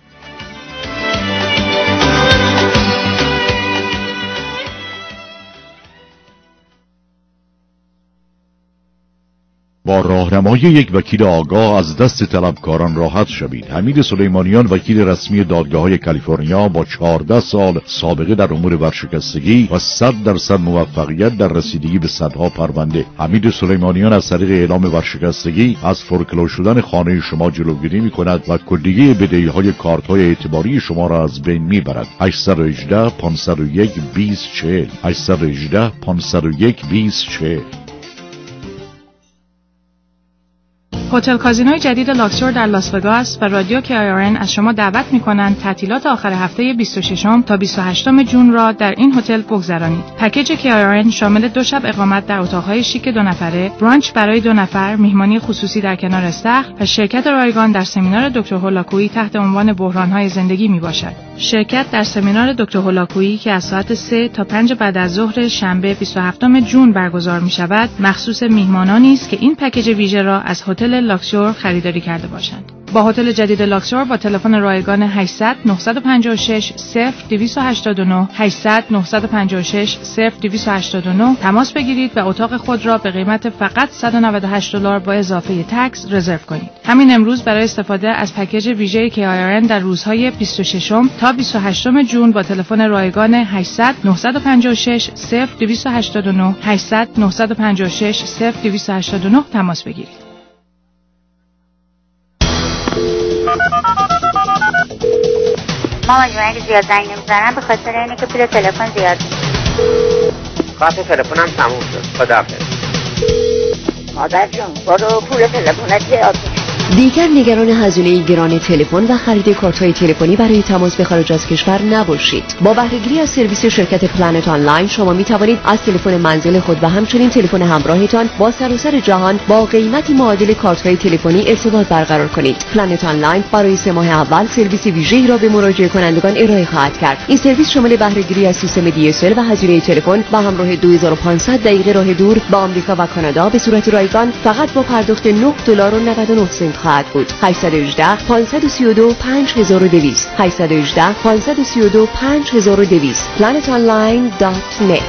با راهنمایی یک وکیل آگاه از دست طلبکاران راحت شوید. حمید سلیمانیان، وکیل رسمی دادگاه‌های کالیفرنیا با چهارده سال سابقه در امور ورشکستگی و صد درصد موفقیت در رسیدگی به صدها پرونده. حمید سلیمانیان از طریق اعلام ورشکستگی از فورکلو شدن خانه شما جلوگیری می‌کند و کلیه بدهی‌های کارت‌های اعتباری شما را از بین می‌برد. هشت یک هشت پانصد و یک بیست چهل هشت یک هشت پانصد و یک بیست چهل. هتل کازینوی جدید لاکسور در لاس وگاس و رادیو کی آی آر ان از شما دعوت می‌کنند تعطیلات آخر هفته بیست و ششم تا بیست و هشتم ژوئن را در این هتل بگذرانید. پکیج کی آی آر ان شامل دو شب اقامت در اتاق‌های شیک دو نفره، برانچ برای دو نفر، مهمانی خصوصی در کنار استخر و شرکت رایگان در سمینار دکتر هولاکویی تحت عنوان بحران‌های زندگی میباشد. شرکت در سمینار دکتر هولاکویی که از ساعت سه تا پنج بعد از ظهر شنبه بیست و هفتم ژوئن برگزار می‌شود، مخصوص میهمانانی است که این پکیج ویژه را از هتل لاکسور خریداری کرده باشند. با هتل جدید لاکسور با تلفن رایگان هشتصد نه پنج شش صفر دویست و هشتاد و نه هشتصد نه پنج شش صفر دویست و هشتاد و نه تماس بگیرید و اتاق خود را به قیمت فقط صد و نود و هشت دلار با اضافه تکس رزرو کنید. همین امروز برای استفاده از پکیج ویژه کی آی آر ان در روزهای بیست و ششم تا بیست و هشتم ژوئن با تلفن رایگان هشتصد نه پنج شش صفر دویست و هشتاد و نه هشتصد نه پنج شش صفر دویست و هشتاد و نه تماس بگیرید. مامان جون اگه زیاد زنگ نمیزنم به خاطر اینه که پول تلفن زیاد میشه. خط تلفنم تموم شد. خداحافظ. مادر جون برو پول تلفنت زیاد میشه. دیگر نگران هزینه گران تلفن و خرید کارت‌های تلفنی برای تماس به خارج از کشور نباشید. با بهره‌گیری از سرویس شرکت پلنت آنلاین شما می‌توانید از تلفن منزل خود و همچنین تلفن همراهتان با سراسر جهان با قیمتی معادل کارت‌های تلفنی ارتباط برقرار کنید. پلنت آنلاین برای سه ماه اول سرویس ویژه‌ای را به مراجعه کنندگان ارائه خواهد کرد. این سرویس شامل بهره‌گیری از سیستم دی اس ال و هزینه تلفن با همراه دو هزار و پانصد دقیقه راه دور با آمریکا و کانادا به صورت رایگان فقط با پرداخت نه دلار و نود و نه سنت خواهد بود. هشت یک هشت پانصد و سی و دو پنج هزار و دویست هشت یک هشت پانصد و سی و دو پنج هزار و دویست پلنت آنلاین دات نت.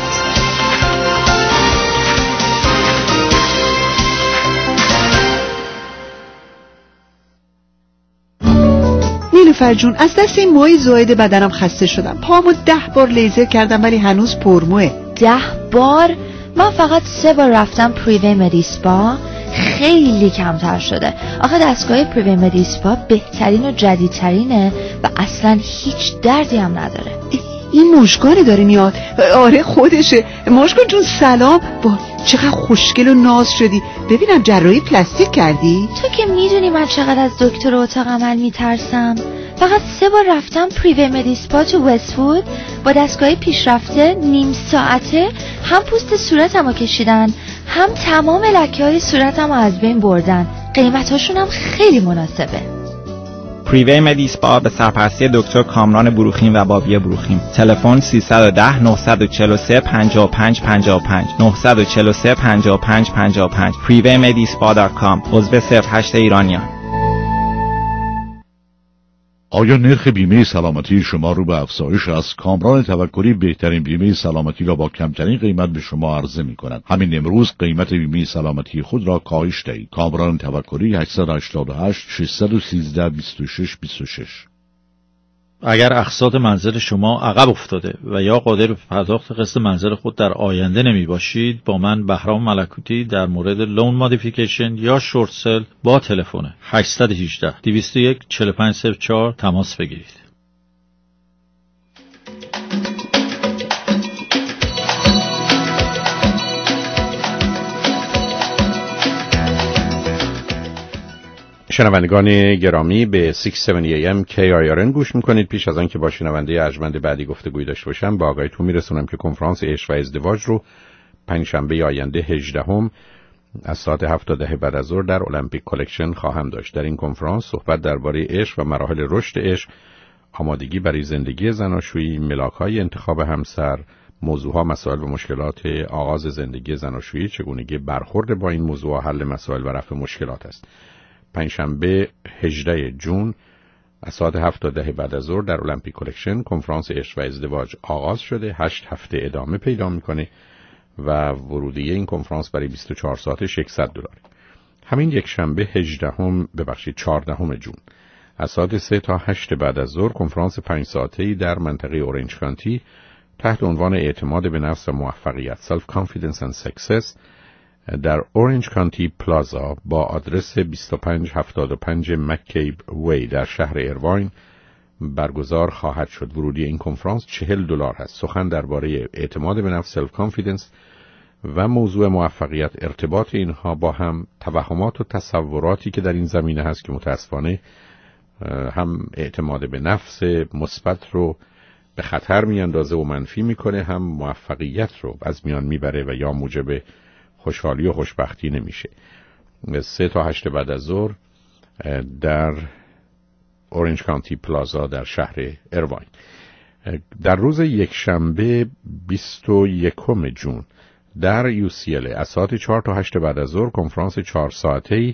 نیلوفر جون، از دست این موهای زائد بدنم خسته شدم. پامو ده بار لیزر کردم ولی هنوز پرموه. ده بار؟ من فقط سه بار رفتم پریوی مدیسپا، خیلی کمتر شده. آخه دستگاه پریوی مدیسپا بهترین و جدیدترینه و اصلا هیچ دردی هم نداره. این مشکانه داره میاد. آره خودشه. مشکان جون سلام. با چقدر خوشگل و ناز شدی. ببینم جراحی پلاستیک کردی؟ تو که میدونی من چقدر از دکتر اتاق عمل میترسم. فقط سه بار رفتم پریوی مدیسپا تو وست‌وود با دستگاه پیشرفته نیم ساعته هم پوست صورتمو کشیدن هم تمام لکه‌های صورتمو از بین بردن. قیمتاشون هم خیلی مناسبه. پریوی مدیسپا به سرپرستی دکتر کامران بروخیم و بابی بروخیم. تلفن سه یک صفر نه چهار سه پنج پنج پنج پنج نه چهار سه پنج پنج پنج پنج پریوی مدیسپا دات کام. عضو صفر هشت ایرانیان. آیا نرخ بیمه سلامتی شما رو به افزایش است؟ کامران توکلی بهترین بیمه سلامتی را با کمترین قیمت به شما عرضه می کند. همین امروز قیمت بیمه سلامتی خود را کاهش دهید. کامران توکلی هشت هشت هشت شش یک سه دو شش دو شش. اگر اقساط منزل شما عقب افتاده و یا قادر به پرداخت قسط منزل خود در آینده نمی باشید، با من بهرام ملکوتی در مورد لون مودیفیکیشن یا شورت سل با تلفن هشت یک هشت دو صفر یک چهار پنج صفر چهار تماس بگیرید. شنوندگان گرامی به شش هفتاد ای ام کی آی آر ان گوش میکنید. پیش از آن که با شنونده ارجمند بعدی گفتگوی داشته باشم با آگاهیتون میرسونم که کنفرانس عشق و ازدواج رو پنجشنبه آینده هجدهم از ساعت هفت تا ده بعد از ظهر در المپیک کلکشن خواهم داشت. در این کنفرانس صحبت درباره عشق و مراحل رشد عشق، آمادگی برای زندگی زناشویی، ملاک‌های انتخاب همسر، موضوعها مسائل و مشکلات آغاز زندگی زناشویی، چگونگی برخورد با این موضوع، حل مسائل و رفع مشکلات است. پنجشنبه هجدهم ژوئن از ساعت هفت تا ده بعد از ظهر در المپیک کلکشن کنفرانس عشق و ازدواج آغاز شده. هشت هفته ادامه پیدا میکنه و ورودیه این کنفرانس برای بیست و چهار ساعتش صد دلار. همین یک شنبه هجدهم ببخشید چهاردهم ژوئن از ساعت سه تا هشت بعد از ظهر کنفرانس پنج ساعته‌ای در منطقه اورنج کانتی تحت عنوان اعتماد به نفس و موفقیت Self Confidence and Success در اورنج کانتی پلازا با آدرس بیست و پنج هفتاد و پنج مکیب وی در شهر ایرواین برگزار خواهد شد. ورودی این کنفرانس چهل دلار هست. سخن درباره اعتماد به نفس Self Confidence و موضوع موفقیت، ارتباط اینها با هم، توهمات و تصوراتی که در این زمینه هست که متاسفانه هم اعتماد به نفس مثبت رو به خطر میاندازه و منفی میکنه، هم موفقیت رو از میان میبره و یا موجب خوشحالی و خوشبختی نمیشه. سه تا هشت بعد از ظهر در اورنج کانتی پلازا در شهر ایرواین. در روز یک شنبه بیست و یکم ژوئن در یو سی ال از ساعت چهار تا هشت بعد از ظهر کنفرانس چهار ساعته‌ای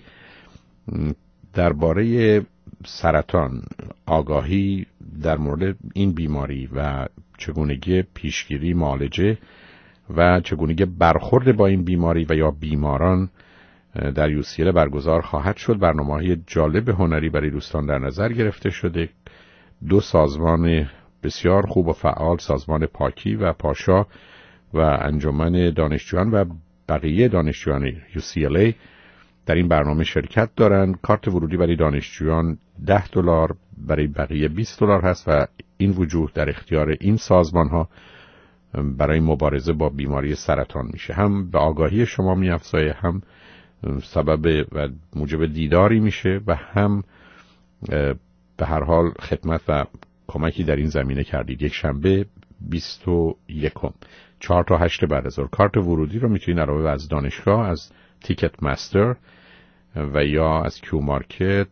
درباره سرطان، آگاهی در مورد این بیماری و چگونگی پیشگیری، معالجه و چگونگی برخورد با این بیماری و یا بیماران در یو سی ال برگزار خواهد شد. برنامه‌های جالب هنری برای دوستان در نظر گرفته شده. دو سازمان بسیار خوب و فعال، سازمان پاکی و پاشا و انجمن دانشجویان و بقیه دانشجویان یو سی ال در این برنامه شرکت دارند. کارت ورودی برای دانشجویان ده دلار، برای بقیه بیست دلار هست و این وجوه در اختیار این سازمان ها برای مبارزه با بیماری سرطان میشه. هم به آگاهی شما میافزایه، هم سبب و موجب دیداری میشه و هم به هر حال خدمت و کمکی در این زمینه کردید. یک شنبه بیست و یکم چهار تا هشت بعد از ظهر. کارت ورودی رو میتونید علاوه از دانشگاه از تیکت مستر و یا از کیو مارکت،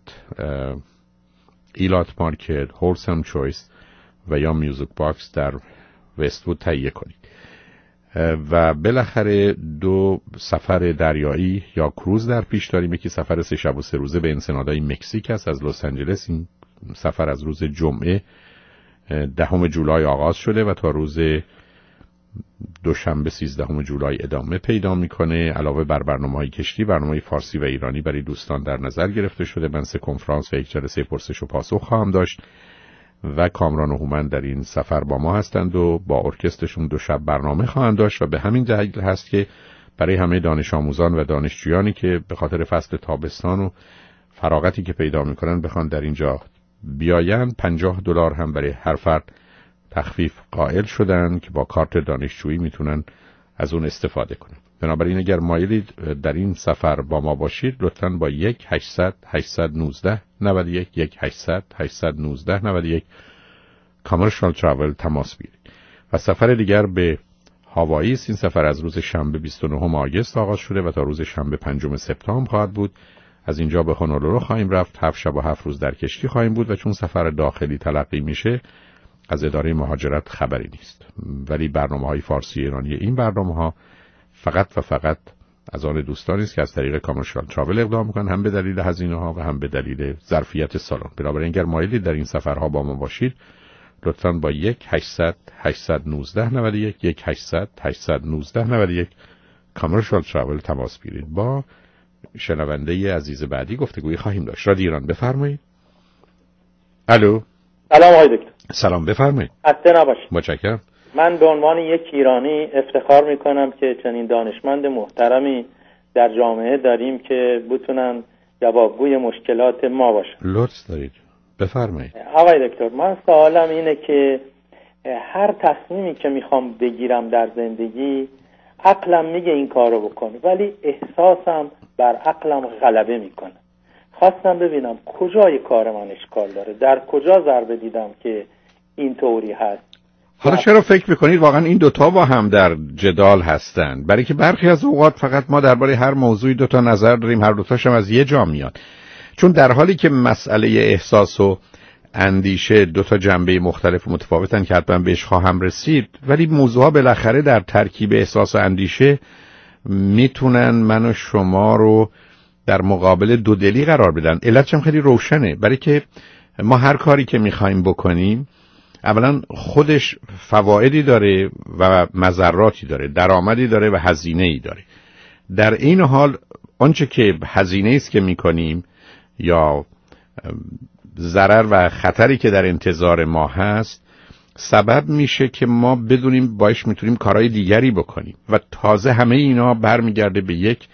ایلات مارکت، هولسم چویس و یا میوزیک باکس در وست‌وود تهیه کنید. و بالاخره دو سفر دریایی یا کروز در پیش داریم. یکی سفر سه شب و سه روزه به انسنادای مکزیک است از لس آنجلس. این سفر از روز جمعه دهم جولای آغاز شده و تا روز دوشنبه سیزدهم جولای ادامه پیدا میکنه. علاوه بر برنامه‌های کشتی، برنامه‌های فارسی و ایرانی برای دوستان در نظر گرفته شده. من سه کنفرانس و یک جلسه پرسش و پاسخ خواهم داشت و کامران و هومن در این سفر با ما هستند و با ارکسترشون دو شب برنامه خواهند داشت و به همین دلیل هست که برای همه دانش آموزان و دانشجویانی که به خاطر فصل تابستان و فراغتی که پیدا میکنن بخوان در اینجا بیایند، پنجاه دلار هم برای هر فرد تخفیف قائل شدن که با کارت دانشجویی میتونن از اون استفاده کنن. بنابراین اگر مایلید در این سفر با ما باشید لطفاً با یک هشتصد هشتصد و نوزده نود و یک یک هشتصد هشتصد و نوزده نود و یک کامرشال تراول تماس بگیرید. و سفر دیگر به هاوایی است. این سفر از روز شنبه بیست و نهم آگوست آغاز شده و تا روز شنبه پنجم سپتامبر خواهد بود. از اینجا به هونولولو خواهیم رفت، هفت شب و هفت روز در کشتی خواهیم بود و چون سفر داخلی تلقی میشه از اداره مهاجرت خبری نیست. ولی برنامه‌های فارسی ایرانی این برنامه‌ها فقط و فقط از آن دوستانی است که از طریق کامرشال تراول اقدام میکنن، هم به دلیل هزینه‌ها و هم به دلیل ظرفیت سالن. بنابراین اگر مایلید در این سفرها با ما باشید لطفاً با یک هشتصد هشتصد و نوزده نود و یک یک هشتصد هشتصد و نوزده نود و یک کامرشال تراول تماس بگیرید. با شنونده عزیز بعدی گفتگویی خواهیم داشت. رادیو ایران بفرمایید. الو. سلام آقای دکتر. سلام بفرمایید. خسته نباشید. متشکرم. من به عنوان یک ایرانی افتخار میکنم که چنین دانشمند محترمی در جامعه داریم که بتونن جوابگوی مشکلات ما باشن. لطف دارید. بفرمایید. آقای دکتر من سوالم اینه که هر تصمیمی که میخوام بگیرم در زندگی عقلم میگه این کارو بکن ولی احساسم بر عقلم غلبه میکنه. خواستم ببینم کجای کار من اشکال داره، در کجا ضربه دیدم که این طوری هست. حالا چرا فکر میکنید واقعا این دوتا با هم در جدال هستند؟ برای که برخی از اوقات فقط ما درباره هر موضوعی دوتا نظر داریم، هر دوتاش هم از یه جا میاد. چون در حالی که مسئله احساس و اندیشه دو تا جنبه مختلف و متفاوتن که حتما بهش خواهم رسید، ولی موضوعها بالاخره در ترکیب احساس و اندیشه میتونن من و شما رو در مقابل دودلی قرار بدن. علتش هم خیلی روشنه، برای که ما هر کاری که میخوایم بکنیم اولا خودش فوایدی داره و مضراتی داره، درآمدی داره و هزینه‌ای داره. در این حال آنچه که هزینه است که میکنیم یا ضرر و خطری که در انتظار ما هست سبب میشه که ما بدونیم باش میتونیم کارهای دیگری بکنیم و تازه همه اینا برمیگرده به یک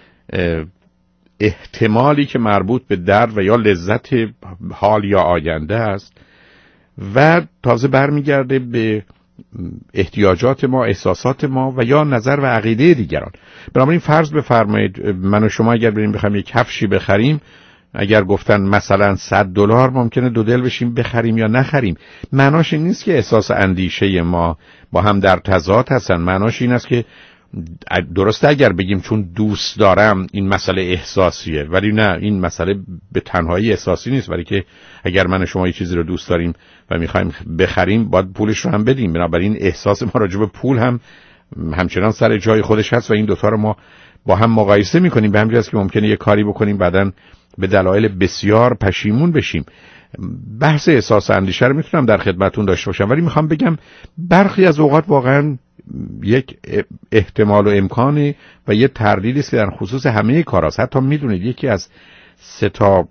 احتمالی که مربوط به درد و یا لذت حال یا آینده است و تازه برمیگرده به احتیاجات ما، احساسات ما و یا نظر و عقیده دیگران. بنابراین فرض بفرمایید من و شما اگر بریم بخوایم یک کفشی بخریم، اگر گفتن مثلا صد دلار ممکنه دو دل بشیم بخریم یا نخریم. معناش این نیست که احساس اندیشه ما با هم در تضاد هستن. معناش این است که درسته اگر بگیم چون دوست دارم این مسئله احساسیه، ولی نه، این مسئله به تنهایی احساسی نیست، ولی که اگر من و شما یه چیزی رو دوست داریم و میخوایم بخریم باید پولش رو هم بدیم. بنابراین احساس ما راجع به پول هم همچنان سر جای خودش هست و این دوتا رو ما با هم مقایسه میکنیم. به همین جهت که ممکنه یه کاری بکنیم بعداً به دلایل بسیار پشیمون بشیم. بحث احساس اندیشه رو میتونم در خدمتون داشته باشم، ولی میخوام بگم برخی از اوقات واقعا یک احتمال و امکانی و یه تردیدی است که در خصوص همه کاراست. حتی میدونید یکی از سه تا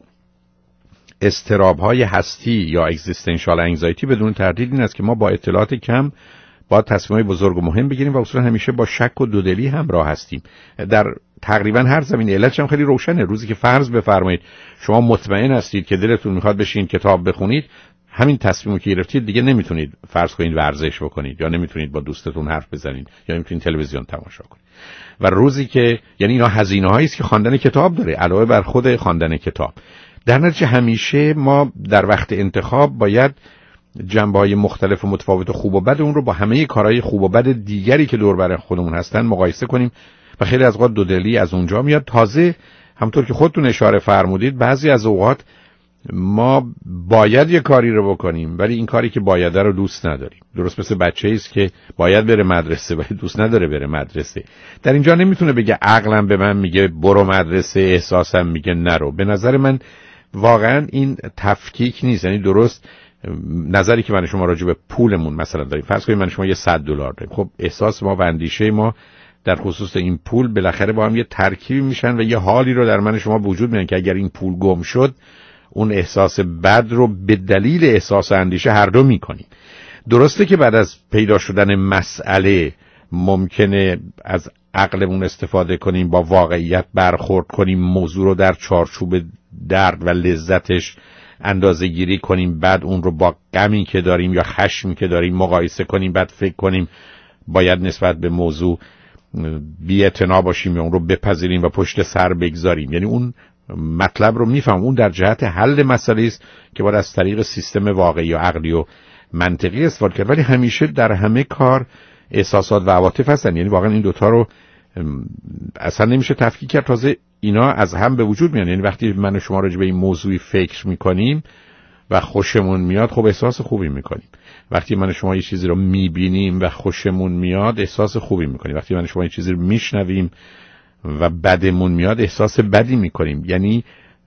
اضطراب‌های هستی یا اگزیستانشال انگزایتی بدون تردید این است که ما با اطلاعات کم باید تصمیم‌های بزرگ و مهم بگیریم و اصولا همیشه با شک و دودلی همراه هستیم در تقریبا هر زمینه. علتش هم خیلی روشنه. روزی که فرض بفرمایید شما مطمئن هستید که دلتون میخواد بشین کتاب بخونید، همین تصمیمی که گرفتید دیگه نمیتونید فرض کنید ورزش بکنید یا نمیتونید با دوستتون حرف بزنید یا نمیتونید تلویزیون تماشا کنید. و روزی که یعنی اینا هزینه‌هایی است که خواندن کتاب داره علاوه بر خود خواندن کتاب. در نتیجه همیشه ما در وقت انتخاب باید جنبه‌های مختلف و متفاوت و خوب و بد اون رو با همه کارهای خوب و بد دیگری که دور بر خودمون هستن مقایسه کنیم و خیلی از اوقات دودلی از اونجا میاد. تازه همونطور که خودتون اشاره فرمودید بعضی از اوقات ما باید یه کاری رو بکنیم ولی این کاری که بایده رو دوست نداریم. درست مثل بچه‌ای است که باید بره مدرسه ولی دوست نداره بره مدرسه. در اینجا نمیتونه بگه عقلم به من میگه برو مدرسه، احساسم میگه نرو. به نظر من واقعا این تفکیک نیست. یعنی درست نظری که من شما راجع به پولمون مثلا داریم، فرض کنید من شما یه صد دلار داریم، خب احساس ما و اندیشه ما در خصوص این پول بالاخره با هم یه ترکیبی میشن و یه حالی رو در من شما وجود میارن که اگر این پول گم شد اون احساس بد رو به دلیل احساس اندیشه هر دو میکنیم. درسته که بعد از پیدا شدن مسئله ممکنه از عقلمون استفاده کنیم، با واقعیت برخورد کنیم، موضوع رو در چارچوب درد و لذتش اندازه گیری کنیم، بعد اون رو با غمی که داریم یا خشمی که داریم مقایسه کنیم، بعد فکر کنیم باید نسبت به موضوع بی‌اعتنا باشیم یا اون رو بپذیریم و پشت سر بگذاریم. یعنی اون مطلب رو میفهم، اون در جهت حل مسئله است که باید از طریق سیستم واقعی و عقلی و منطقی استفاده کرد، ولی همیشه در همه کار احساسات و عواطف هستن. یعنی واقعا این دوتا رو اصلا نمیشه تفکیک کرد، تازه اینا از هم به وجود میان. یعنی وقتی من و شما راجع به این موضوعی فکر میکنیم و خوشمون میاد، خب احساس خوبی میکنیم. وقتی من و شما یه چیزی رو میبینیم و خوشمون میاد، احساس خوبی میکنیم. وقتی من و شما یه چیزی رو میشنویم و بدمون میاد، احساس بدی میکنیم. یعنی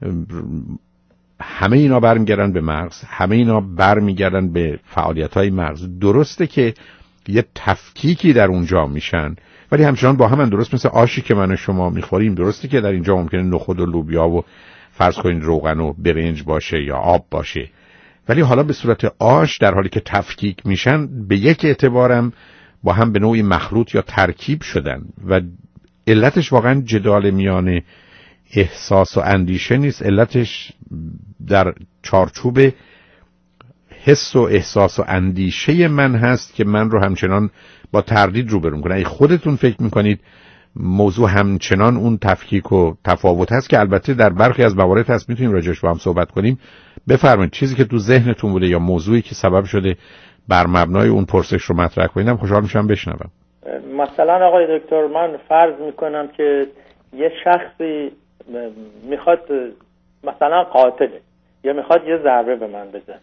همه اینا برمیگردن به مغز، همه اینا برمیگردن به فعالیت‌های مغز. درسته که یه تفکیکی در اونجا میشن، ولی همچنان با هم درست مثل آشی که من و شما میخوریم. درسته که در اینجا ممکنه نخود و لوبیا و فرض کنید روغن و برنج باشه یا آب باشه، ولی حالا به صورت آش در حالی که تفکیک میشن به یک اعتبارم با هم به نوعی مخلوط یا ترکیب شدن و علتش واقعا جدال میان احساس و اندیشه نیست، علتش در چارچوب حس و احساس و اندیشه من هست که من رو همچنان با تردید روبرو میکنه. اگه خودتون فکر میکنید موضوع همچنان اون تفکیک و تفاوت هست که البته در برخی از موارد هست، میتونیم راجعش با هم صحبت کنیم، بفرمایید چیزی که تو ذهنتون بوده یا موضوعی که سبب شده بر مبنای اون پرسش رو مطرح کنید، خوشحال میشم بشنوم. مثلا آقای دکتر، من فرض میکنم که یه شخصی میخواد مثلا قاتله یا میخواد یه ضربه به من بزنه،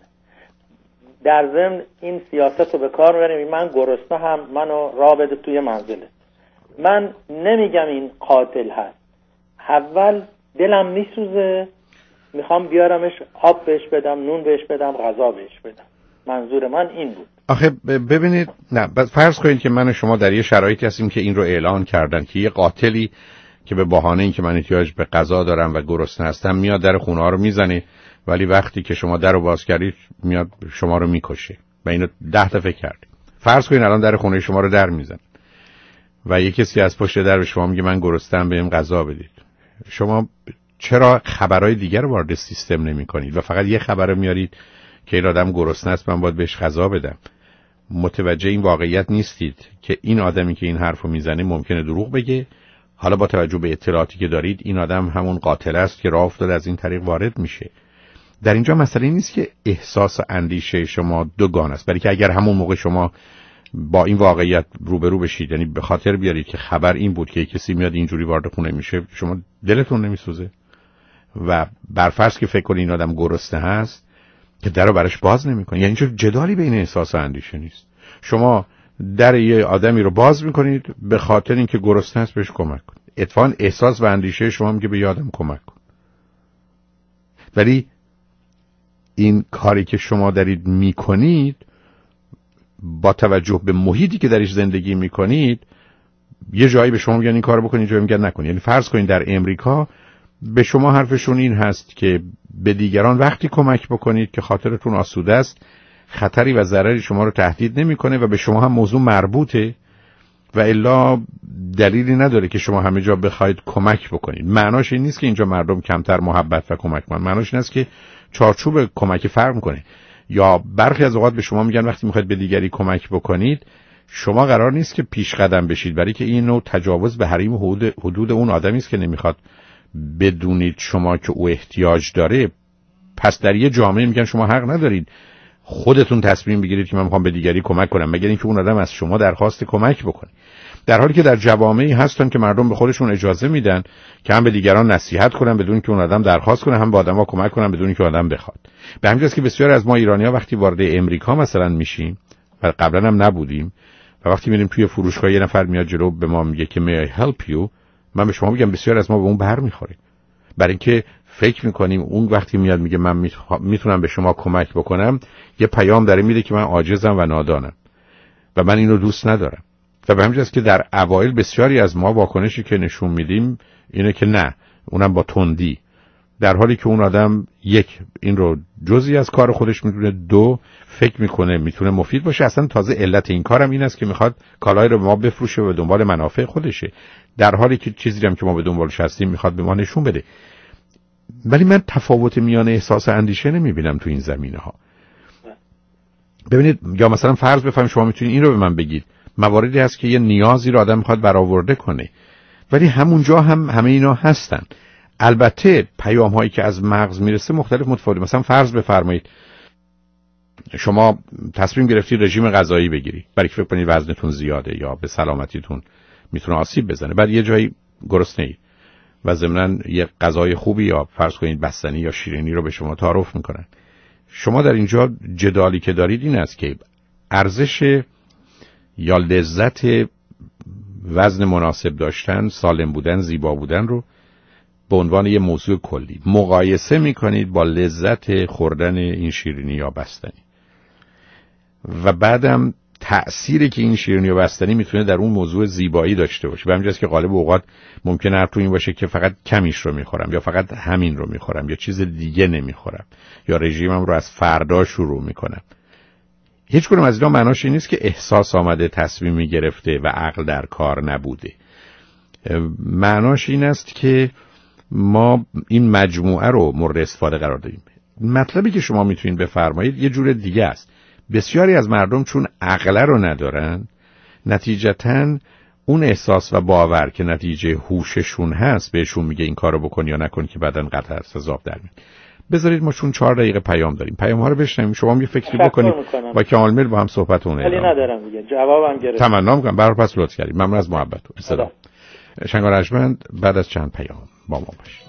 در ضمن این سیاست رو به کار میبریم من گرسنه هم منو راه بده توی منزله. من نمیگم این قاتل هست، اول دلم میسوزه، میخوام بیارمش آب بهش بدم، نون بهش بدم، غذا بهش بدم. منظور من این بود. آخه ببینید، نه فرض کنید که من و شما در یه شرایطی هستیم که این رو اعلان کردن که یه قاتلی که به بهانه این که من احتیاج به غذا دارم و گرسنه هستم میاد در خونه ها رو میزنه، ولی وقتی که شما در رو باز کردید میاد شما رو میکشه و اینو ده دفعه کردید. فرض کنید الان در خونه شما رو در میزنه و یه کسی از پشت در به شما میگه من گرسنه‌ام بهم غذا بدید. شما چرا خبرهای دیگر رو وارد سیستم نمی‌کنید و فقط یه خبر میارید که این آدم گرسنه است من باید بهش غذا بدم؟ متوجه این واقعیت نیستید که این آدمی که این حرفو میزنه ممکنه دروغ بگه. حالا با توجه به اطلاعاتی که دارید این آدم همون قاتل است که راه افتاده از این طریق وارد میشه. در اینجا مسئله نیست که احساس و اندیشه شما دوگان است، بلکه اگر همون موقع شما با این واقعیت روبرو بشید، یعنی به خاطر بیارید که خبر این بود که کسی میاد اینجوری وارد خونه میشه، شما دلتون نمیسوزه؟ و برفرض که فکر کنید این آدم گرسنه هست که درو براش باز نمیکنید، یعنی چه جدالی بین احساس و اندیشه نیست. شما در یه آدمی رو باز میکنید به خاطر اینکه گرسنه است بهش کمک کنید. اتفاقاً احساس و اندیشه شما میگه به یادم کمک کن. ولی این کاری که شما دارید میکنید با توجه به محیطی که درش زندگی میکنید، یه جایی به شما میگن این کارو بکنید، جایی میگن نکنید. یعنی فرض کنید در امریکا به شما حرفشون این هست که به دیگران وقتی کمک بکنید که خاطرتون آسوده است، خطری و ضرری شما رو تهدید نمیکنه و به شما هم موضوع مربوطه و الا دلیلی نداره که شما همه جا بخواید کمک بکنید. معناش این نیست که اینجا مردم کمتر محبت و کمک کنن، معناش این است که چارچوب کمک فرق میکنه. یا برخی از اوقات به شما میگن وقتی میخواید به دیگری کمک بکنید شما قرار نیست که پیش قدم بشید، برای که این نوع تجاوز به حریم حدود, حدود اون آدمی است که نمیخواد بدونید شما که او احتیاج داره. پس در یه جامعه میگن شما حق ندارید خودتون تصمیم بگیرید که من میخوام به دیگری کمک کنم مگر اینکه اون آدم از شما درخواست کمک بکنه. در حالی که در جوامعی هستن که مردم به خودشون اجازه میدن که هم به دیگران نصیحت کنن بدون که اون آدم درخواست کنه، هم به آدم‌ها کمک کنن بدون که آدم بخواد. به همین جاست که بسیار از ما ایرانی‌ها وقتی وارد امریکا مثلا میشیم و قبلا هم نبودیم و وقتی میریم توی فروشگاه یه نفر میاد جلو به ما میگه که may I help you، من به شما میگم بسیار از ما به اون بر میخوریم، برای اینکه فکر میکنیم اون وقتی میاد میگه من میتونم به شما کمک بکنم یه پیام داره میده که من عاجزم و نادانم و من اینو دوست ندارم. و به همین جاست که در اوایل بسیاری از ما واکنشی که نشون میدیم اینه که نه، اونم با تندی، در حالی که اون آدم یک این رو جزئی از کار خودش میدونه، دو فکر میکنه میتونه مفید باشه. اصلا تازه علت این کارم این است که میخواد کالای رو به ما بفروشه و به دنبال منافع خودشه، در حالی که چیزی هم که ما به دنبالش هستیم میخواد به ما نشون بده. ولی من تفاوت میان احساس اندیشه نمیبینم تو این زمینه ها. ببینید، یا مثلا فرض بفرمایید شما میتونید این رو به من بگید، مواردی هست که یه نیازی رو آدم میخواد برآورده کنه، ولی همونجا هم همه اینا هستن. البته پیام هایی که از مغز میرسه مختلف متفاوته. مثلا فرض بفرمایید شما تصمیم گرفتید رژیم غذایی بگیری برای که فکر کنید وزنتون زیاده یا به سلامتیتون میتونه آسیب بزنه، بعد یه جایی گرسنه‌اید و ضمناً یه غذای خوبی یا فرض کنید بستنی یا شیرینی رو به شما تعارف میکنن. شما در اینجا جدالی که دارید این است که ارزش یا لذت وزن مناسب داشتن، سالم بودن، زیبا بودن رو به عنوان یه موضوع کلی مقایسه میکنید با لذت خوردن این شیرینی یا بستنی و بعدم تأثیری که این شیرینی و بستنی میتونه در اون موضوع زیبایی داشته باشه. به همین جاست که غالب اوقات ممکنه حرف تو این باشه که فقط کمیش رو میخورم یا فقط همین رو میخورم یا چیز دیگه نمیخورم یا رژیمم رو از فردا شروع میکنم. هیچ کدوم از اینا معناش این نیست که احساس آمده، تصمیمی گرفته و عقل در کار نبوده. معناش این است که ما این مجموعه رو مورد استفاده قرار دادیم. مطلبی که شما میتونید بفرمایید یه جور دیگه است. بسیاری از مردم چون عقل رو ندارن، نتیجتاً اون احساس و باور که نتیجه هوششون هست بهشون میگه این کارو بکن یا نکن که بعداً قطع از عذاب در میاد. بذارید ما چون چهار دقیقه پیام داریم، پیام ها رو بشنویم، شما یه فکری بکنید با کامل میل با هم صحبتونه. ولی ندارم دیگه، جوابم گرفتم. تمنا میکنم برای پس لطف کردید. ممنون از محبتتون. صدا شنگار ارجمند بعد از چند پیام با ما باشید.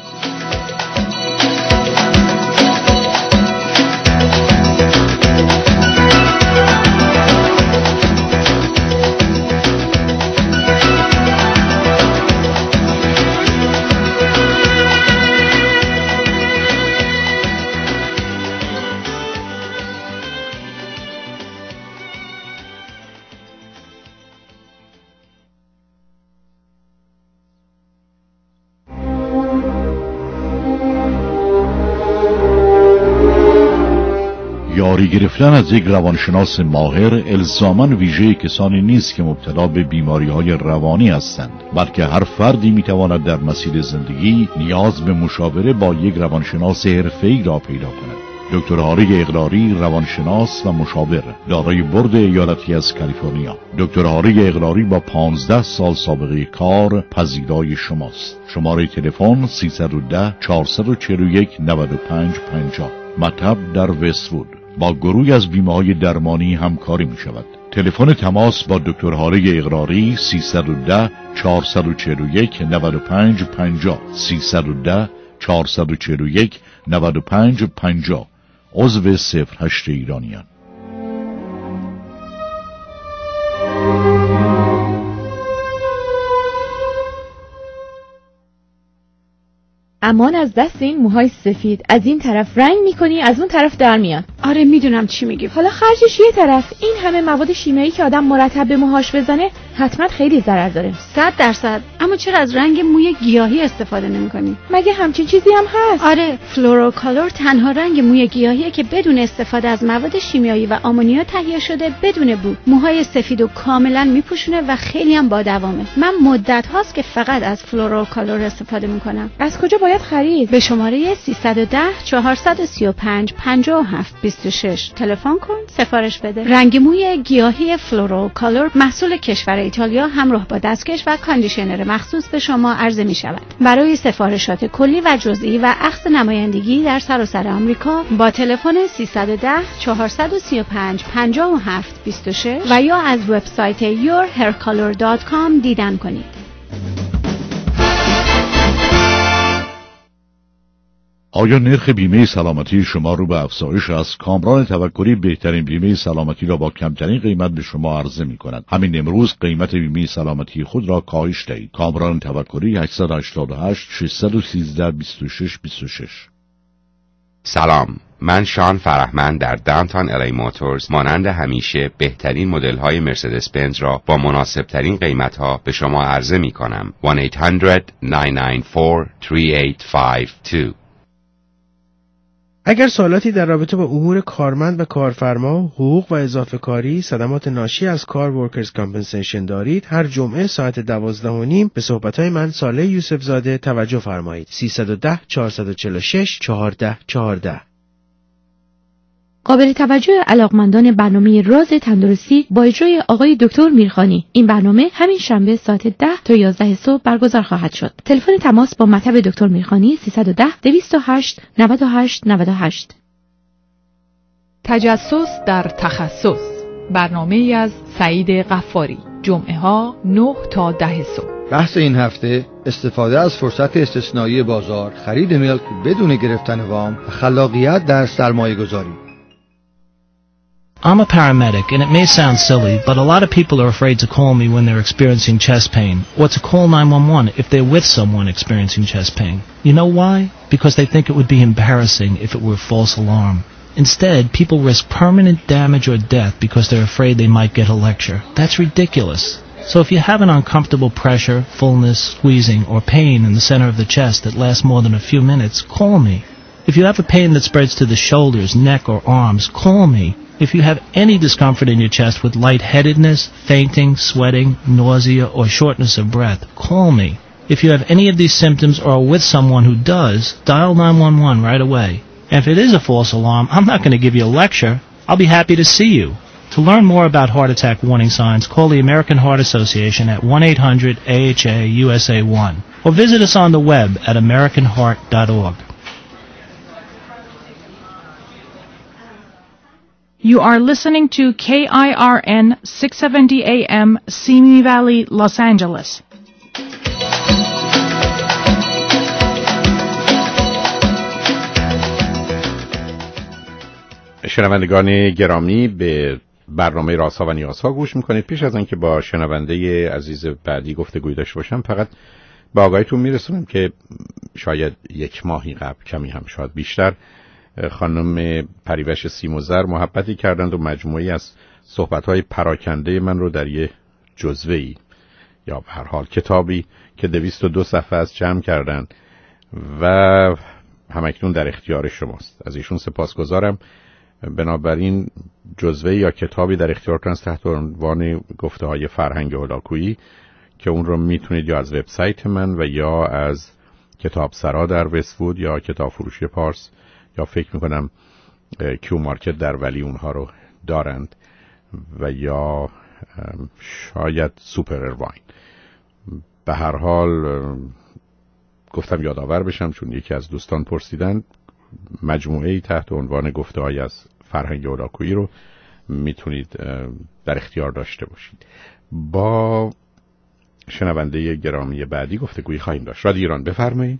یاری گرفتن از یک روانشناس ماهر الزاماً ویژه کسانی نیست که مبتلا به بیماری‌های روانی هستند، بلکه هر فردی می‌تواند در مسیر زندگی نیاز به مشاوره با یک روانشناس حرفه‌ای را پیدا کند. دکتر هاری اقراری، روانشناس و مشاور، دارای برد ایالتی از کالیفرنیا. دکتر هاری اقراری با پانزده سال سابقه کار پذیرای شماست. شماره تلفن سیصد و ده چهارصد و چهل و یک نود و پنج پنجاه. مطب در وست‌وود. با گروهی از بیمه‌های درمانی همکاری می شود. تلفن تماس با دکتر هاری اقراری سیصد و ده چهارصد و چهل و یک نود و پنج پنجاه. سیصد و ده چهارصد و چهل و یک نود و پنج پنجاه. عضو صفر هشت ایرانیان. امان از دست این موهای سفید، از این طرف رنگ میکنی از اون طرف در میان. آره میدونم چی میگی. حالا خرجش یه طرف، این همه مواد شیمیایی که آدم مرتب به موهاش بزنه حتما خیلی ضرر داره. صد درصد. اما چرا از رنگ موی گیاهی استفاده نمیکنی؟ مگه همچین چیزی هم هست؟ آره، فلوروکالور تنها رنگ موی گیاهیه که بدون استفاده از مواد شیمیایی و آمونیا تهیه شده بدون بو. موهای سفیدو کاملا میپوشونه و خیلی هم با دوامه. من مدت هاست که فقط از فلوروکالور استفاده میکنم. از کجا باید خرید؟ به شماره سیصد و ده چهارصد و سی و پنج پنجاه و هفت بیست و شش تلفن کن، سفارش بده. رنگ موی گیاهی فلوروکالور محصول کشور ایتالیا همراه با دستکش و کاندیشنر مخصوص به شما عرضه می شود. برای سفارشات کلی و جزئی و اخذ نمایندگی در سراسر آمریکا با تلفن سیصد و ده چهارصد و سی و پنج پنجاه و هفت بیست و شش و یا از وبسایت یور هیر کالر دات کام دیدن کنید. آیا نرخ بیمه سلامتی شما رو به افزایش است؟ کامران توکلی بهترین بیمه سلامتی را با کمترین قیمت به شما عرضه می کند. همین امروز قیمت بیمه سلامتی خود را کاهش دهید. کامران توکلی هشت هشت هشت شش یک سه بیست و شش بیست و شش. سلام، من شان فرهمند در داونتاون الی موتورز مانند همیشه بهترین مدل های مرسدس بنز را با مناسب ترین قیمت ها به شما عرضه می کنم. یک هشتصد نه نه چهار سه هشت پنج دو اگر سوالاتی در رابطه با امور کارمند و کارفرما، حقوق و اضافه کاری، صدمات ناشی از کار ورکرز کامپنسیشن دارید، هر جمعه ساعت دوازده و نیم به صحبت‌های من صالح یوسف زاده توجه فرمایید. سیصد و ده چهارصد و چهل و شش چهارده چهارده. قابل توجه علاقمندان برنامه راز تندرستی با اجرای آقای دکتر میرخانی، این برنامه همین شنبه ساعت ده تا یازده صبح برگزار خواهد شد. تلفن تماس با مطب دکتر میرخانی سیصد و ده دویست و هشت نود و هشت نود و هشت. تجسس در تخصص، برنامه ای از سعید غفاری، جمعه ها نه تا ده صبح. بحث این هفته استفاده از فرصت استثنایی بازار، خرید ملک بدون گرفتن وام و خلاقیت در سرمایه گذاری. I'm a paramedic, and it may sound silly, but a lot of people are afraid to call me when they're experiencing chest pain, or to call nine one one if they're with someone experiencing chest pain. You know why? Because they think it would be embarrassing if it were a false alarm. Instead, people risk permanent damage or death because they're afraid they might get a lecture. That's ridiculous. So if you have an uncomfortable pressure, fullness, squeezing, or pain in the center of the chest that lasts more than a few minutes, call me. If you have a pain that spreads to the shoulders, neck, or arms, call me. If you have any discomfort in your chest with lightheadedness, fainting, sweating, nausea, or shortness of breath, call me. If you have any of these symptoms or are with someone who does, dial nine one one right away. And if it is a false alarm, I'm not going to give you a lecture. I'll be happy to see you. To learn more about heart attack warning signs, call the American Heart Association at one eight hundred A H A U S A one or visit us on the web at american heart dot org. You are listening to K I R N six seventy A M, Simi Valley, Los Angeles. شنوندگان گرامی، به برنامه رازها و نیازها گوش میکنید. پیش از آنکه با شنونده عزیز بعدی گفتگوی داشته باشم، فقط به آگاهیتون میرسونم که شاید یک ماهی قبل، کمی هم شاید بیشتر، خانم پریوش سیموزر محبتی کردند و مجموعی از صحبت‌های پراکنده من رو در یه جزوه‌ای یا به هر حال کتابی که دویست و دو صفحه است جمع کردند و همکنون در اختیار شماست. از ایشون سپاسگزارم. بنابراین جزوه یا کتابی در اختیارتون است تحت عنوان گفته‌های فرهنگ هولاکویی که اون رو میتونید یا از وبسایت من و یا از کتابسرا در وست‌وود یا کتاب فروشی پارس یا فکر میکنم کیو مارکت در ولی اونها رو دارند و یا شاید سوپر اروین. به هر حال گفتم یادآور بشم چون یکی از دوستان پرسیدن. مجموعه‌ای تحت عنوان گفته‌های از فرهنگ هولاکویی رو میتونید در اختیار داشته باشید. با شنونده گرامی بعدی گفتگویی خواهیم داشت. رادیو ایران، بفرمایید.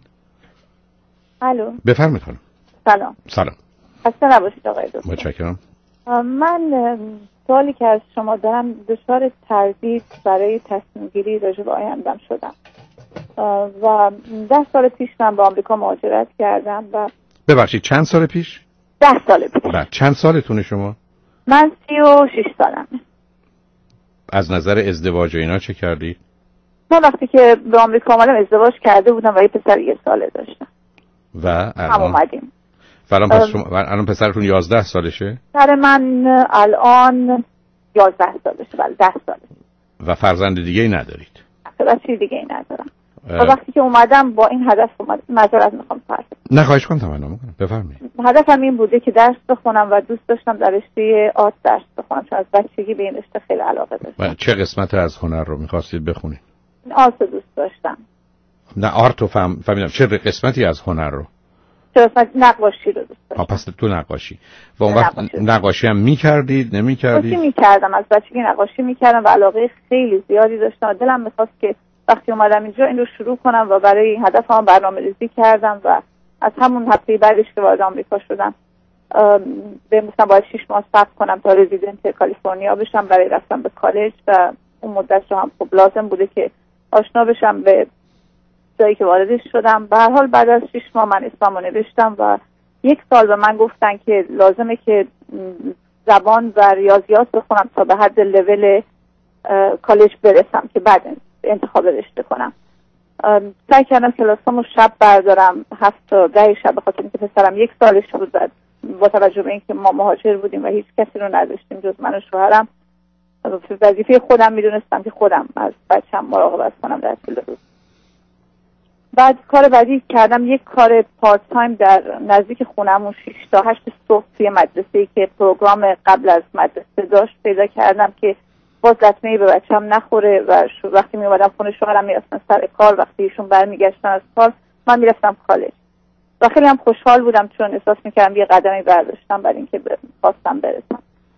الو، بفرمایید خانم. سلام. سلام. خسته نباشید آقای دکتر. متشکرم. من سوالی که از شما دارم، دچار تردید برای تصمیم گیری راجع به آینده‌ام شدم و ده سال پیش من به آمریکا مهاجرت کردم و ببخشید چند سال پیش؟ ده سال پیش. بعد چند سالتونه شما؟ من سی و شش سالمه. از نظر ازدواج و اینا چه کردی؟ من وقتی که به آمریکا آمدم ازدواج کرده بودم و یه پسر یه ساله داشتم و الان هم اومدیم. الان پس شما الان پسرتون یازده سالشه؟ پسر من الان یازده سالشه، بله ده سالشه. و فرزند دیگه ای ندارید؟ بچه دیگه ای ندارم. و وقتی که اومدم با این هدف اومدم، معذرت میخوام فرض. نه خواهش کنم، تمنا میکنم. بفرمایید. هدفم این بوده که درس بخونم و دوست داشتم در رشته آرت درس بخونم چون از بچگی به این رشته خیلی علاقه داشتم. و چه قسمت از هنر رو می‌خواستید بخونید؟ آرت دوست داشتم. نه آرت رو فهم... فهمیدم. چه قسمتی از هنر رو؟ چه قسمت؟ نقاشی رو دوست داشتم. پس تو نقاشی. و اون وقت نقاشی, نقاشی هم می‌کردید، نمی‌کردید؟ نقاشی می‌کردم، از بچگی نقاشی می‌کردم و علاقه خیلی زیادی داشتم و دلم می‌خواست که وقتی اومدم اینجا این رو شروع کنم و برای این هدفم برنامه‌ریزی کردم و از همون هفته بعدش که وارد آمریکا شدم به مثلا باید شش ماه صبر کنم تا رزیدنت کالیفرنیا بشم برای رفتن به کالج و اون مدت رو هم خب لازم بوده که آشنا بشم به جایی که واردش شدم. به هر حال بعد از شش ماه من اسممو نوشتم و یک سال به من گفتن که لازمه که زبان و ریاضیات بخونم تا به حد لول کالج برسم که بعد انتخاب رشته کنم. سعی کردم کلاسامو شب بردارم، هفت تا ده شب، به خاطر اینکه پسرم یک سالش بود. با توجه به اینکه ما مهاجر بودیم و هیچ کسی رو نداشتیم جز من و شوهرم، وظیفه خودم میدونستم که خودم از بچه‌م مراقبت کنم در طول روز. بعد کار بعدی کردم، یک کار پارت تایم در نزدیک خونمون شش تا هشت صبح توی مدرسه‌ای که پروگرام قبل از مدرسه داشت پیدا کردم که باز لطمه‌ای به بچه‌م نخوره و وقتی می اومدم خونه شوهرم میرفتن سر کار، وقتی ایشون برمیگشتن از کار من میرفتم کالج و خیلی هم خوشحال بودم چون احساس میکردم یه قدمی برداشتم برای اینکه خواستم برسم.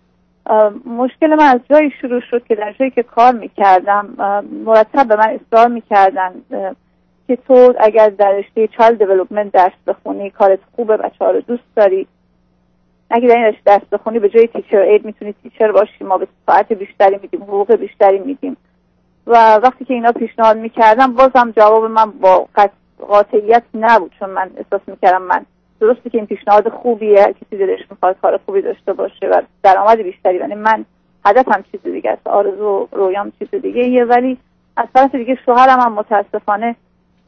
مشکل من از جایی شروع شد که در جایی که کار میکردم مرتب به من اصرار میکردن که تو اگر در رشته چایلد دیولپمنت درس بخونی کارت خوبه، بچه‌ها رو دوست داری، اگه در این رشته درس بخونی به جای تیچر اید میتونی تیچر باشی، ما به ساعت بیشتری میدیم، حقوق بیشتری میدیم. و وقتی که اینا پیشنهاد میکردم بازم جواب من با قاطعیت نبود، چون من احساس میکردم من درسته که این پیشنهاد خوبیه، کسی دلش میخواد کار خوبی داشته باشه و درآمد بیشتری، یعنی من هدفم چیز دیگه است، آرزو رویام چیز دیگه ایه. ولی از طرف دیگه شوهرم هم متاسفانه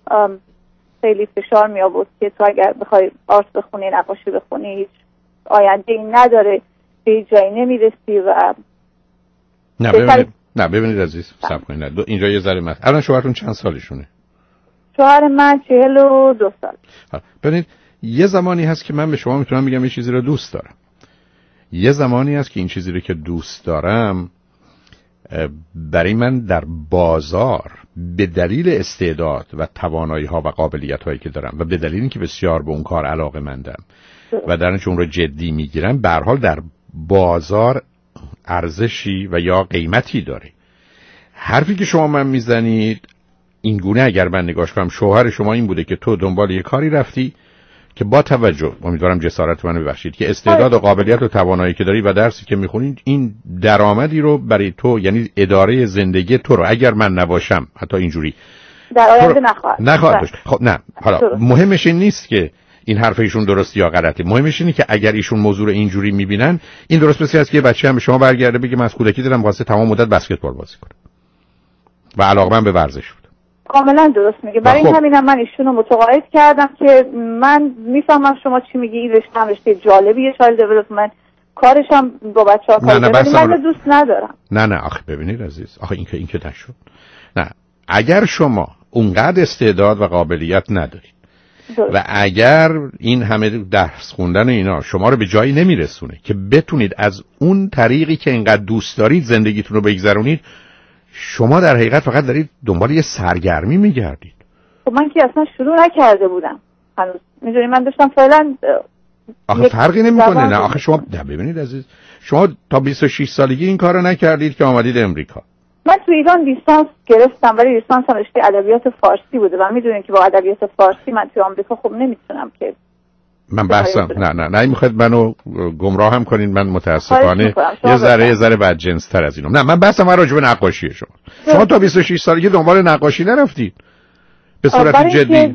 خیلی فشار می آورد که تو اگر بخوای آرت بخونی، نقاشی بخونی، هیچ آینده ای نداره، به هیچ جایی نمیرسی. و نه ببینید نه ببینید عزیز صبر کنید، نه اینجا یه ذره مست. الان شوهرتون چند سالشونه؟ شوهر من چهل و دو سال. ببینید یه زمانی هست که من به شما میتونم بگم یه چیزی رو دوست دارم، یه زمانی هست که این چیزی رو که دوست دارم برای من در بازار به دلیل استعداد و توانایی ها و قابلیت هایی که دارم و به دلیل اینکه بسیار به اون کار علاقه مندم و در اون رو جدی میگیرم، به هر حال در بازار ارزشی و یا قیمتی داره. حرفی که شما من میزنید این گونه اگر من نگاش کنم، شوهر شما این بوده که تو دنبال یه کاری رفتی که با توجه، امیدوارم جسارت منو ببخشید، که استعداد و قابلیت و توانایی که داری و درسی که میخونی این درآمدی رو برای تو، یعنی اداره زندگی تو رو اگر من نباشم حتی اینجوری در آینده نخواهد نخواهد داشت. خب نه حالا مهمش این نیست که این حرف ایشون درست یا غلطه، مهمش اینه که اگر ایشون موضوع اینجوری میبینن، این درست مثل است که یه بچه هم به شما برگرده بگه من از کودکی دلم واسه تمام مدت بسکتبال بازی کنم و علاقه‌مند به ورزش بود. کاملا درست میگه. برای خب. همینم من ایشونو متقاعد کردم که من میفهمم شما چی میگی، این رشته هم رشته جالبیه، چایلد دیولپمنت، کارش هم با بچه‌ها کار کنه، ولی من دوست ندارم. نه نه آخه ببینید عزیز، آخه این که این که نشد. نه اگر شما اونقدر استعداد و قابلیت ندارید درست. و اگر این همه درس خوندن اینا شما رو به جایی نمیرسونه که بتونید از اون طریقی که اینقدر دوست دارید زندگیتون رو بگذرونید، شما در حقیقت فقط دارید دنبال یه سرگرمی میگردید. خب من که اصلا شروع نکرده بودم هنوز، میدونی من داشتم فعلا. آخه فرقی نمیکنه. نه آخه شما نه ببینید عزیز، شما تا بیست و شش سالگی این کارو نکردید که آمدید امریکا. من تو ایران لیسانس گرفتم ولی لیسانس هم رشته ادبیات فارسی بوده و میدونین که با ادبیات فارسی من تو آمریکا خب نمیتونم که من بحثم نه نه نه میخواید منو گمراه هم کنین. من متاسفانه یه ذره یه ذره بدجنس‌تر از اینم. نه من بحثم راجع به نقاشی شما. شما تا بیست و شش سالگی دنبال نقاشی نرفتید به صورت جدی؟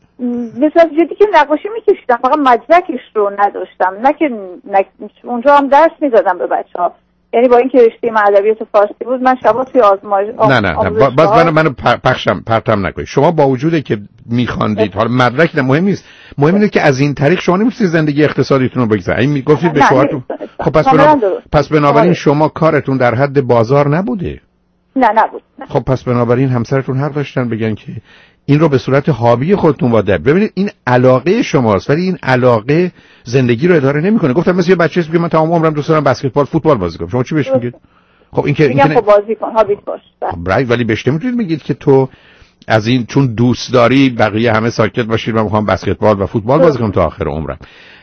به صورت جدی که نقاشی میکشیدم، فقط مدرکش رو نداشتم. نه که نک... اونجا هم درس میدادم به بچه‌ها، یعنی با اینکه رشته من ادبیات فارسی بود من شبا توی آزمایش آم... نه نه نه باز منو منو پخشم پرتم نکنید. شما با وجودی که میخواندید، حالا مدرک نه مهم نیست، مهم اینه که از این طریق شما نمیتونید زندگی اقتصادیتون رو بگذارید. این میگفتید به شوهرتون خب پس بنا... پس بنابراین شما کارتون در حد بازار نبوده. نه نبود. نه. خب پس بنابراین همسرتون حق داشتن بگن که این رو به صورت هابی خودتون واده. ببینید این علاقه شماست ولی این علاقه زندگی رو اداره نمیکنه. گفتم مثل یه بچه‌ای که من تمام عمرم دوست دارم بسکتبال فوتبال بازی کنم، شما چی بهش میگید؟ خب این که میگم خب بازی کن، هابیت باش. خب رایت، ولی بهش نمیتونید میگید که تو از این چون دوست داری بقیه همه ساکت باشید من میخوام بسکتبال و فوتبال بازی کنم تا آخر عمرم.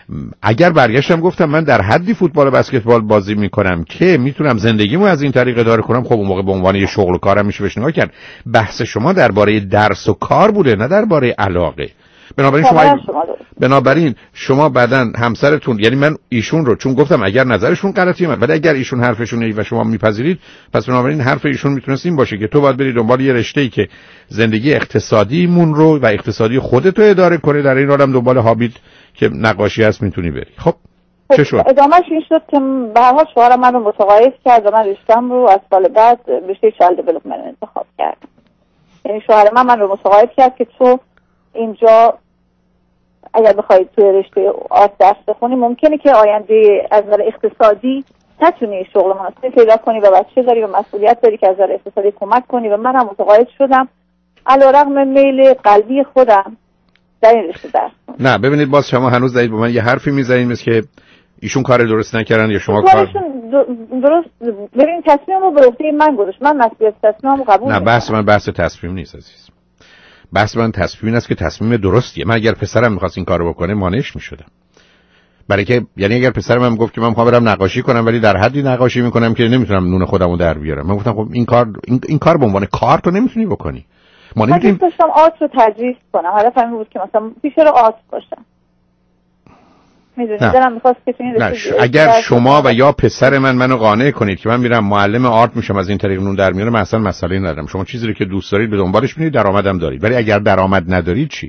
اگر برگشتم گفتم من در حدی فوتبال و بسکتبال بازی میکنم که میتونم زندگیمو از این طریق اداره کنم، خب اون موقع به عنوان یه شغل و کارم میشه بهش نگاه کرد. بحث شما درباره درس و کار بوده نه درباره علاقه. بنابراین شما بنابراین شما بعدن همسرتون، یعنی من ایشون رو چون گفتم اگر نظرشون غلطیه من، ولی اگر ایشون حرفشونه و شما میپذیرید پس بنابراین حرف ایشون میتونست این باشه که تو باید بری دنبال یه رشته‌ای که زندگی اقتصادیمون رو و اقتصادی خودت رو اداره کنه، در این حالم دنبال هابیت که نقاشی هست میتونی بری. خب چه شد؟ ادامهش این شد که به هر حال شوهرم منو متقاعد کرد و من رشته‌ام رو از سال بعد رشته چایلد دیولپمنت انتخاب کردم. یعنی شوهر من من رو متقاعد کرد که تو اینجا اگر بخواید توی رشته آرت درس بخونی ممکنه که آینده از نظر اقتصادی نتونی شغل مناسبی پیدا کنی و بچه داری و مسئولیت داری که از نظر اقتصادی کمک کنی و من هم متقاعد شدم علیرغم میل قلبی خودم در این رشته درس. نه ببینید باز شما هنوز دارید با من یه حرفی میزنید مثل که ایشون کار درست نکردن یا شما کار درست. ببین تصمیمو به عهده من گذاشت، من مسئولیت تصمیممو قبول نه. بحث من بحث تصمیم نیست عزیز. بحث من تصمیم است که تصمیم درستیه. من اگر پسرم می‌خواست این کارو بکنه مانعش می‌شدم. برای که یعنی اگر پسرم من گفت که من می‌خوام برم نقاشی کنم ولی در حدی نقاشی می‌کنم که نمیتونم نون خودمو در بیارم، من گفتم خب این کار این, این کار به عنوان کار تو نمیتونی بکنی. ما نمی‌تونیم. من داشتم آرت رو تدریس کنم. هدفم این بود که مثلا تیچر آرت باشم. میدونید دلم می‌خواست که این رشته اگر شما و یا پسر من منو قانع کنید که من میرم معلم آرت میشم از این طریق نون در میارم، اصلا مسئله ندارم. شما چیزی رو که دوست دارید به دنبالش میرید، درآمدم دارید. ولی اگر درآمد ندارید چی؟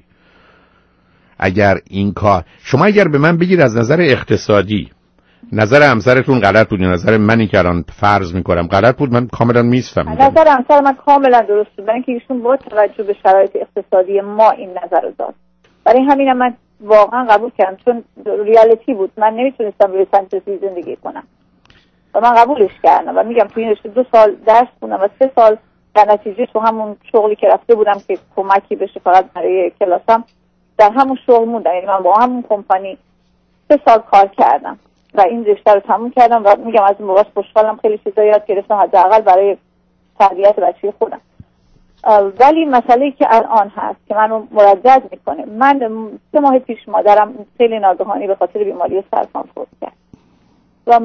اگر این کار شما اگر به من بگید از نظر اقتصادی نظر همسرتون غلط بود یا نظر منی که الان فرض میکنم غلط بود، من کاملا میفهمم. نظر همسر من کاملا درست بود، برای اینکه ایشون با توجه به شرایط اقتصادی ما این نظر رو داد. برای همینم من واقعا قبول کردم، چون ریالیتی بود، من نمیتونستم روی فانتزی زندگی کنم و من قبولش کردم و میگم تو این رشته دو سال درس خوندم و سه سال در نتیجه تو همون شغلی که رفته بودم که کمکی بشه فقط برای کلاسم در همون شغل موندم. یعنی من با همون کمپانی سه سال کار کردم و این رشته رو تموم کردم و میگم از این بابت خوشحالم، خیلی چیزا یاد گرفتم حداقل برای تربیت بچه خودم. ولی مسئله‌ای که الان هست که منو مردد میکنه، من سه ماه پیش مادرم خیلی ناگهانی به خاطر بیماری سرطان فوت کرد و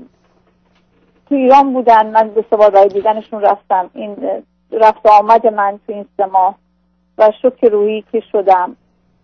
تو ایران بودن، من دو سه بار برای دیدنشون رفتم. این رفت و آمد من تو این سه ماه و شوک روحی که شدم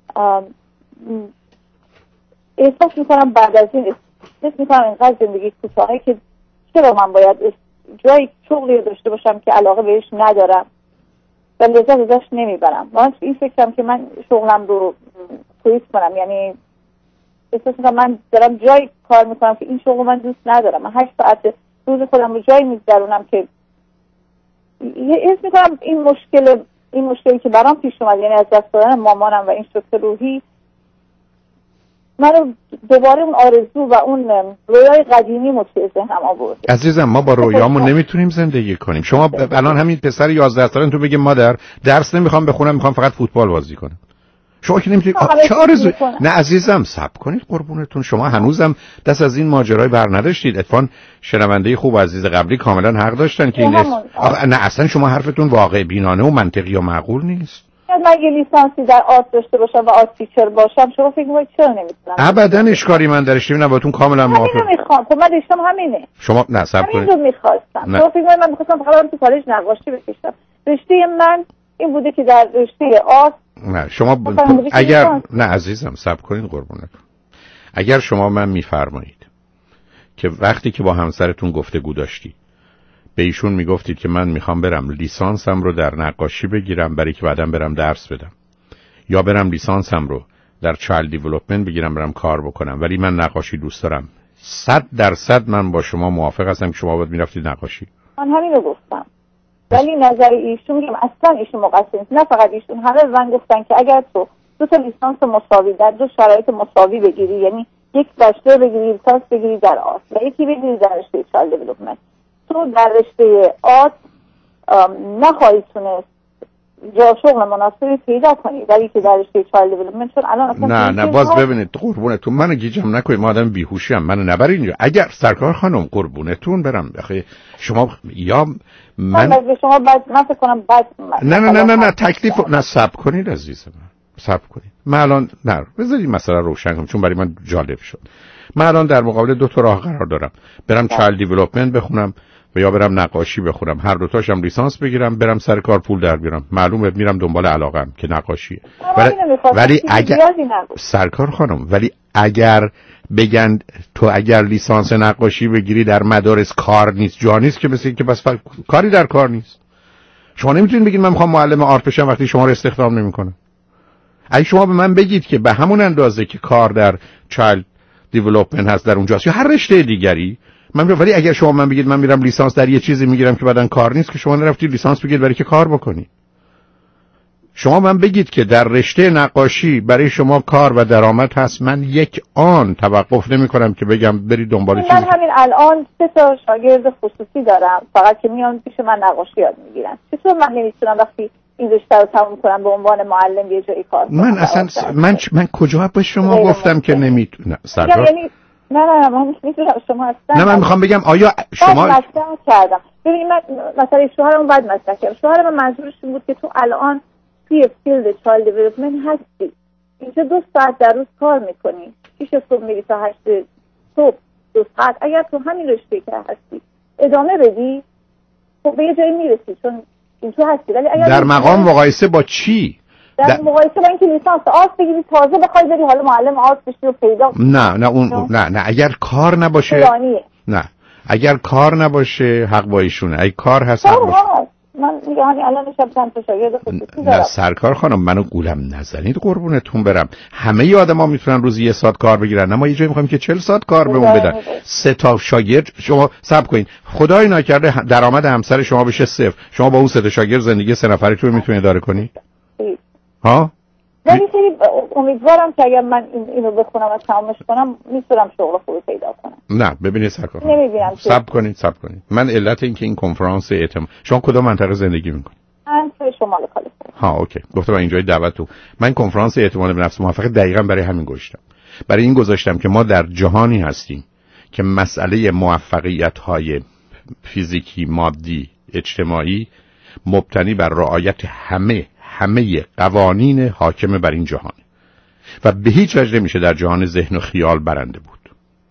احساس میکنم بعد از این احساس میکنم اینقدر زندگی کوتاهه که چرا من باید جایی شغلی داشته باشم که علاقه بهش ندارم و لذت ازش نمیبرم. من این فکرم که من شغلم رو کویت کنم، یعنی احساس میکنم من دارم جایی کار میکنم که این شغل من دوست ندارم. من هشت ساعت روز خودم رو جایی میگذرونم که احساس میکنم این مشکل این مشکلی که برام پیش اومد، یعنی از دست دادن مامانم و این شوک روحی، منو دوباره اون آرزو و اون رویای قدیمی رو توی ذهنم آورد. عزیزم ما با رویامون نمیتونیم زندگی کنیم. شما الان همین پسر یازده ساله تو بگی مادر درس نمیخوام بخونم، میخوام فقط فوتبال بازی کنم. شما که نمیتونید چه آرزو؟ نه عزیزم صبر کنید قربونتون، شما هنوزم دست از این ماجرای بر نداشتید. اتفاقا شنونده خوب عزیز قبلی کاملا حق داشتن که این اس... آخ... نه اصلا شما حرفتون واقع بینانه و منطقی و معقول نیست. من اگه لیسانسی در آرت داشته باشم و آرت تیچر باشم شما فکر می‌کنید چرا نمیتونم؟ ابداً اشکالی من درش نمی‌بینم، باهاتون کاملا موافقم. همین میخوام. خب من داشتم همینه. شما نه صبر کنید. همین رو می‌خواستم. شما فکر می‌کنید من می‌خواستم فقط تو کالج نقاشی بکشم. رشته من این بوده که در رشته آرت نه شما ب... اگر نه عزیزم صبر کنید قربونتون. اگر شما من میفرمایید که وقتی که با همسرتون گفتگو داشتید به ایشون میگفتید که من میخوام برم لیسانسم رو در نقاشی بگیرم برای که بعدم برم درس بدم، یا برم لیسانسم رو در چایلد دیولپمنت بگیرم برم کار بکنم، ولی من نقاشی دوست دارم، صد درصد من با شما موافق هستم که شما باید میرفتید نقاشی. من همین رو گفتم. ولی نظر ایشون که اصلا ایشون مقصر نیست، نه فقط ایشون، همه زن گفتن که اگر تو دو تا لیسانس مساوی در دو شرایط مساوی بگیری، یعنی یک بچلر بگیری لیسانس بگیری در آرت و یکی بگیری در رشته چایلد دیولپمنت، تو در رشته آرت نخواهی تونست جا شغل مناسبی پیدا کنی، ولی که در رشته چایلد دیولپمنت چون الان اصلا نه نه باز ببینید قربونتون منو گیجم نکنید، ما آدم بیهوشی ام، منو نبر اینجا. اگر سرکار خانم قربونتون برم بخی شما یا من من شما بعد من فکر کنم بعد نه نه نه نه, نه تکلیف نه صبر کنید عزیزم صبر کنید. من الان نه بذارید مسئله روشن کنم چون برای من جالب شد. من الان در مقابل دو تا راه قرار دارم، برم چایلد دیولپمنت بخونم و یا برم نقاشی بخونم، هر دو تاشم لیسانس بگیرم برم سر کار پول در بیارم، معلومه میرم دنبال علاقم که نقاشیه. ولی ولی اگر سرکار خانم ولی اگر بگن تو اگر لیسانس نقاشی بگیری در مدارس کار نیست جا نیست که مثل که بس ف... کاری در کار نیست. شما نمیتونید بگید من میخوام معلم آرت بشم وقتی شما رو استخدام نمیکنن. اگه شما به من بگید که به همون اندازه که کار در چایلد دیولپمنت هست در اونجاست یا هر رشته دیگری من میرم، ولی اگر شما من بگید من میرم لیسانس در یه چیزی میگیرم که بعدن کار نیست، که شما نرفتید لیسانس بگیرید برای که کار بکنی. شما من بگید که در رشته نقاشی برای شما کار و درآمد هست، من یک آن توقف نمی کنم که بگم برید دنبال چیزی. من همین الان سه تا شاگرد خصوصی دارم فقط که میان پیش من نقاشی یاد میگیرن. چطور من نمیتونم وقتی این رشته رو تموم کنم به عنوان معلم یه جایی کار کنم؟ من اصلا من من کجا به شما گفتم که نمیتونم؟ سرکار یعنی نه نه من میتونم شما اصلا نه من میخوام بگم آیا شما مطرح کردم. ببین من مثلا شوهرم بعد مطرح کردم. شوهرم منظورش این بود که تو الان توی فیلد چایلد دیولپمنت هستی، اینجا دو ساعت در روز کار میکنی، شیش صبح میری تا هشت صبح دو ساعت. اگر تو همین رشته که هستی ادامه بدی خب به یه جایی میرسی، چون این تو هستی. ولی اگر در مقام مقایسه با چی؟ در, در مقایسه با اینکه لیسانس آرت بگیری تازه بخوای بری حالا معلم آرت بشی و پیدا نه نه اون نه نه اگر کار نباشه پلانیه. نه اگر کار نباشه حق با ایشونه. اگه کار هست حق باشه. من میگم همین الان نشم چند تا شاگرد خصوصی دارم. نه سرکار خانم منو گولم نزنید قربونتون برم. همه آدما میتونن روزی یه ساعت کار بگیرن، اما یه جایی میخوایم که چهل ساعت کار بهمون بدن. سه تا شاگرد شما صبر کنین، خدای نکرده درآمد همسر شما بشه صفر، شما با اون سه تا شاگرد زندگی سه نفریتون رو میتونید اداره کنی؟ ها؟ ولی خیلی امیدوارم که اگر من این اینو بخونم و تمامش کنم میتونم شغل خوبی پیدا کنم. نه ببینید سرکار نمیبینم. صبر کنید صبر کنید. من علت این که این کنفرانس اعتماد، شما کدوم منطقه زندگی میکنید؟ من توی شمال کالیفرنیا. ها اوکی، گفتم اینجای دعوت تو. من کنفرانس اعتماد به نفس موفق دقیقاً برای همین گذاشتم. برای این گذاشتم که ما در جهانی هستیم که مسئله موفقیت‌های فیزیکی، مادی، اجتماعی مبتنی بر رعایت همه همه قوانین حاکم بر این جهان و به هیچ وجه نمیشه در جهان ذهن و خیال برنده بود.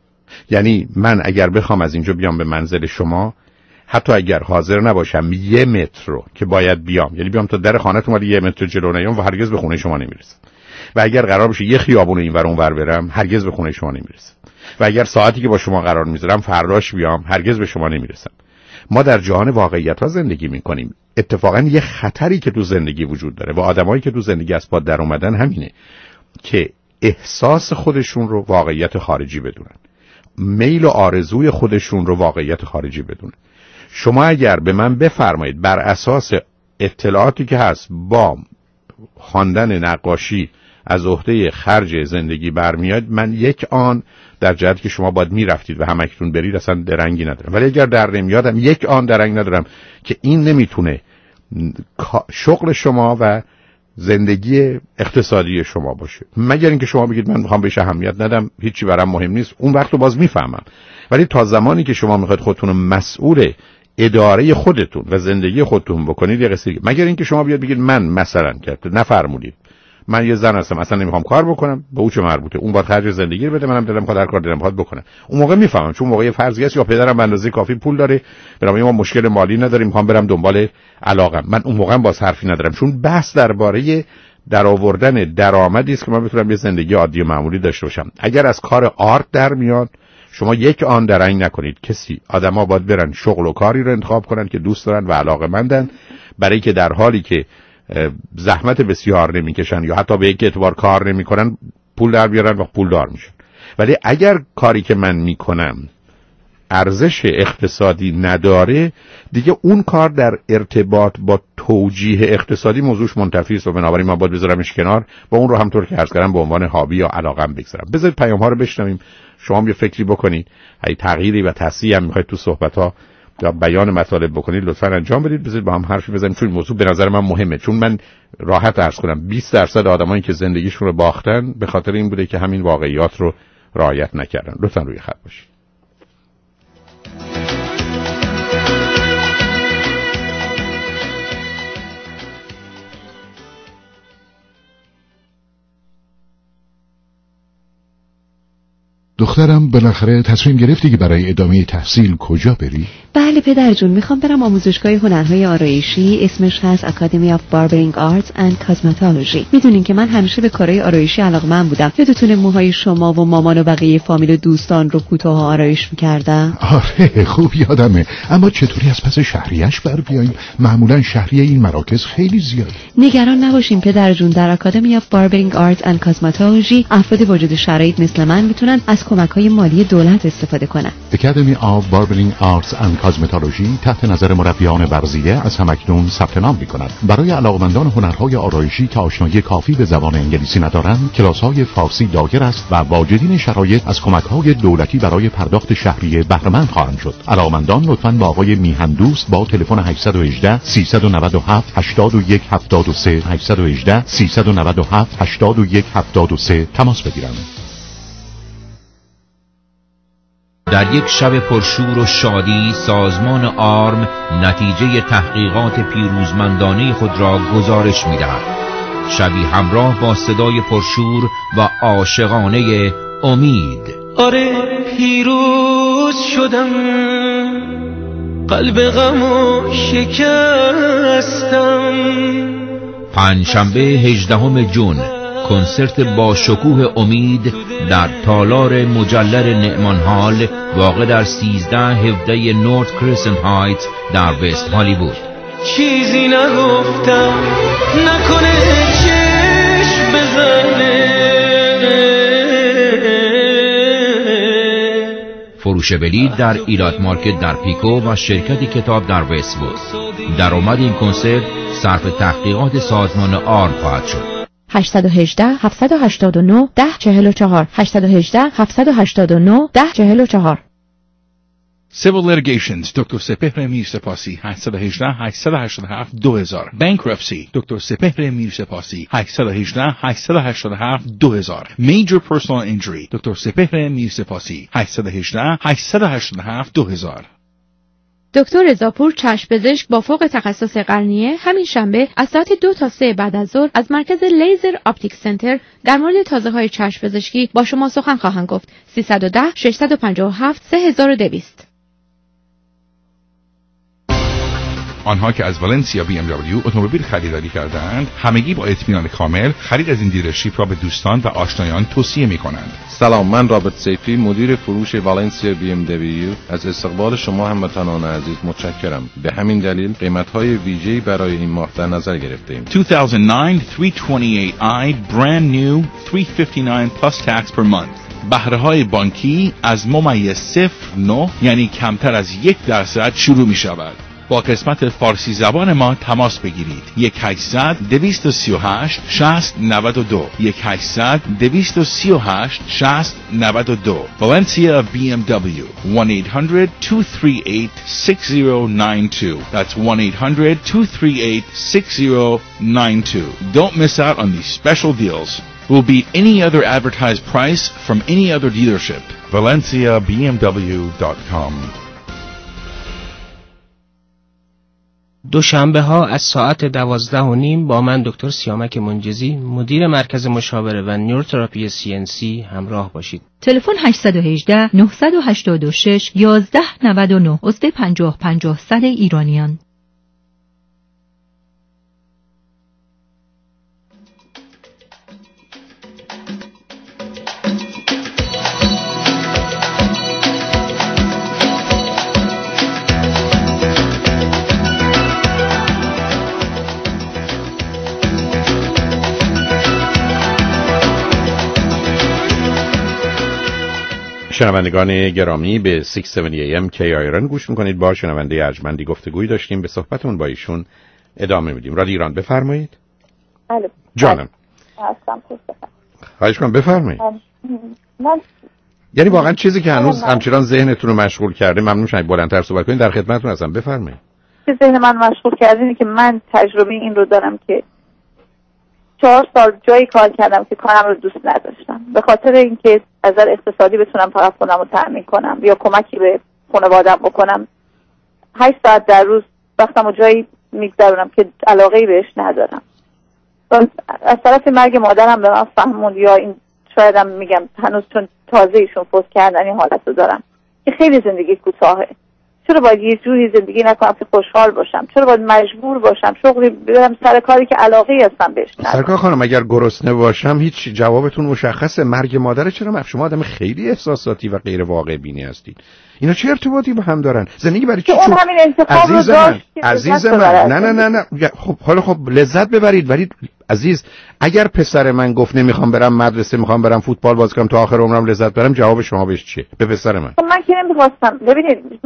یعنی من اگر بخوام از اینجا بیام به منزل شما، حتی اگر حاضر نباشم یه متر رو که باید بیام، یعنی بیام تا در خانه‌تون ولی یه متر جلو نیام و هرگز به خونه شما نمیرسم. و اگر قرار بشه یه خیابون اینور اونور برم، هرگز به خونه شما نمیرسم. و اگر ساعتی که با شما قرار میذارم فرداش بیام، هرگز به شما نمیرسم. ما در جهان واقعیت‌ها زندگی می‌کنیم. اتفاقاً یه خطری که تو زندگی وجود داره و آدمایی که تو زندگی از پا در اومدن همینه که احساس خودشون رو واقعیت خارجی بدونن، میل و آرزوی خودشون رو واقعیت خارجی بدونن. شما اگر به من بفرمایید بر اساس اطلاعاتی که هست با خواندن نقاشی از عهده خرج زندگی برمیاد، من یک آن در جهتی که شما باید میرفتید و همکنون برید اصلا درنگی ندارم. ولی اگر در نمیادم یک آن درنگ ندارم که این نمیتونه شغل شما و زندگی اقتصادی شما باشه، مگر اینکه شما بگید من میخوام بهش اهمیت ندم، هیچی برام مهم نیست، اون وقت رو باز میفهمم. ولی تا زمانی که شما میخواید خودتون مسئول اداره خودتون و زندگی خودتون بکنید یه قصه، مگر اینکه شما بیاد بگید من مثلا کرد نفرمودید من یه زن هستم اصلا نمیخوام کار بکنم، به او چه مربوطه، اون باید خرج زندگی رو بده، منم دلم خود هر کار دلم خواهد بکنم. اون موقع میفهمم، چون موقع فرضی است یا پدرم به اندازه کافی پول داره، برام ما مشکل مالی نداریم، میخوام برم دنبال علاقم، من اون موقع باز حرفی ندارم، چون بحث درباره درآوردن درآمدی است که من بتونم یه زندگی عادی و معمولی داشته باشم. اگر از کار آرت در میاد، شما یک آن درنگ نکنید. کسی آدما باید برن شغل و کاری رو انتخاب کنن که دوست دارن و علاقه‌مندن، برای که در حالی که زحمت بسیار نمیکشن یا حتی به یک اعتبار کار نمیکنن پول در بیارن و پول دار میشن. ولی اگر کاری که من میکنم ارزش اقتصادی نداره، دیگه اون کار در ارتباط با توجیه اقتصادی موضوعش منتفی است و بنابراین من باید بذارمش کنار، با اون رو همطور که عرض کردم به عنوان هابی یا علاقم بگذارم. بذارید پیام ها رو بشنویم، شما هم یه فکری بکنید، اگه تغییری و تصحیحی هم میخواید تو صحبت ها یا بیان مطالب بکنید لطفاً انجام بدید. بذارید با هم حرفی بزنیم، چون موضوع به نظر من مهمه، چون من راحت عرض کنم بیست درصد آدمایی که زندگیشون رو باختن به خاطر این بوده که همین واقعیات رو رعایت نکردن. لطفاً روی خط باشید. دخترم بالاخره تصمیم گرفتی که برای ادامه تحصیل کجا بری؟ بله پدر جون، میخوام برم آموزشگاه هنرهای آرایشی، اسمش هست اکادمی آف باربرینگ آرتس اند کاسمتولوژی. میدونین که من همیشه به کارهای آرایشی علاقه‌مند بودم. یادتونه موهای شما و مامان و بقیه فامیل و دوستان رو کوتاه آرایش میکردم؟ آره خوب یادمه، اما چطوری از پس شهریه‌اش بر بیاییم؟ معمولا شهریه این مراکز خیلی زیاده. نگران نباشین پدر جون، در اکادمی آف باربرینگ آرتس اند کاسمتولوژی افراد واجد شرایط مثل من میتونن از کمک‌های مالی دولت استفاده کنن. Academy of Barbering Arts and کازمتولوژی تحت نظر مربیان برزیه از همکنون ثبت نام می‌کند. برای علاقمندان هنرهای آرایشی که آشنایی کافی به زبان انگلیسی ندارند، کلاس‌های فارسی دایر است و واجدین شرایط از کمک‌های دولتی برای پرداخت شهریه بهره مند خواهند شد. علاقمندان لطفاً با آقای میهن دوست با تلفن هشت یک هشت سه نه هفت هشت یک هفت سه هشت یک هشت سه نه هفت هشت یک هفت سه تماس بگیرند. در یک شب پرشور و شادی سازمان آرم نتیجه تحقیقات پیروزمندانه خود را گزارش می‌دهد. شبی همراه با صدای پرشور و عاشقانه امید. آره پیروز شدم، قلب غمو شکستم. پنجشنبه هجدهم ژوئن کنسرت با شکوه امید در تالار مجلل نعمان هال واقع در سیزده هفده نورت کرسنت هایت در وست هالیوود. چیزی نگفتم نکنه چشم بزنه. فروش بلیط در ایلات مارکت در پیکو و شرکت کتاب در وست وود. درآمد این کنسرت صرف تحقیقات سازمان آرم خواهد شد. هشت یک هشت هفت هشت نه ده چهل و چهار هشت یک هشت هفت هشت نه ده چهل و چهار. Civil Litigations دکتر سپهر میرسپاسی هشت یک هشت هشت هشت هفت دو هزار. Bankruptcy دکتر سپهر میرسپاسی هشت یک هشت هشت هشت هفت دو هزار. Major Personal Injury دکتر سپهر میرسپاسی هشت یک هشت هشت هشت هفت دو هزار. دکتر رضاپور چشم پزشک با فوق تخصص قرنیه همین شنبه از ساعت دو تا سه بعد از ظهر از مرکز لیزر آپتیک سنتر در مورد تازه‌های چشم پزشکی با شما سخن خواهند گفت. سیصد و ده ششصد و پنجاه و هفت سه هزار و دویست. آنها که از والنسیا بی ام دبلیو اتومبیل خریداری کردند همگی با اطمینان کامل خرید از این دیلرشیپ را به دوستان و آشنایان توصیه می‌کنند. سلام، من رابرت سیفی مدیر فروش والنسیا بی ام دبلیو از استقبال شما هموطنان عزیز متشکرم. به همین دلیل قیمت‌های ویژه‌ای برای این ماه در نظر گرفته‌ایم. two thousand nine three twenty-eight i brand new three fifty-nine plus tax per month. بهره‌های بانکی از ممیز صفر نه یعنی کمتر از یک درصد شروع می‌شود. با قسمت فارسی زبان ما تماس بگیرید. یک هشتصد دویست و سی و هشت شصت نود و دو یک هشتصد دویست و سی و هشت شصت نود و دو. Valencia بی ام دبلیو one eight hundred two three eight six zero nine two. That's one eight hundred two three eight six zero nine two. Don't miss out on these special deals. Will beat any other advertised price from any other dealership. valencia b m w dot com. دوشنبه ها از ساعت دوازده و نیم با من دکتر سیامک منجزی مدیر مرکز مشاوره و نیوروتراپی سی ان سی همراه باشید. تلفن هشت یک هشت نه هشت شش یازده نود و نه عضو پنجاه پنجاه صد ایرانیان. شنوندگان گرامی به ششصد و هفتاد ای ام کی آی آر ان گوش میکنید. با شنونده ارجمندی گفتگویی داشتیم، به صحبتون با ایشون ادامه میدیم. رادیو ایران بفرمایید. بله جانم هستم. خواهش کنم بفرمایید. من یعنی واقعا چیزی که هنوز همچنان ذهنتون رو مشغول کرده، ممنون شید بلندتر صحبت کنید، در خدمتتون هستم، بفرمایید. چیزی ذهن من مشغول کرده اینه که من تجربه این رو دارم که چهار سال جایی کار کردم که کارم رو دوست نداشتم، به خاطر اینکه از نظر اقتصادی بتونم فقط خودم رو تأمین کنم یا کمکی به خانواده‌ام بکنم، هشت ساعت در روز وقتم رو جایی میگذرونم که علاقه‌ای بهش ندارم. از طرف مرگ مادرم به من فهموند، یا این شایدم میگم هنوز چون تازه ایشون فوت کردن این حالت رو دارم که خیلی زندگی کوتاهه. چرا باید یه جوری زندگی نکنم که خوشحال باشم؟ چرا باید مجبور باشم شغلی برم سر کاری که علاقه‌ای هستم بهش ندارم؟ سرکار خانم اگر گرسنه باشم هیچ جوابتون مشخصه. مرگ مادر چرا؟ شما آدم خیلی احساساتی و غیر واقع بینی هستید. اینا چه ارتباطی با هم دارن؟ زندگی برای چی؟ اون همین انتخاب رو داشت. عزیز من نه نه نه نه خب حالا خب لذت ببرید، ولی عزیز اگر پسر من گفت نمیخوام برم مدرسه، میخوام برم فوتبال بازی کنم تا آخر عمرم لذت برم، جواب شما بهش چیه؟ به پسر من من که نمیخواستم. ببینید من داشتم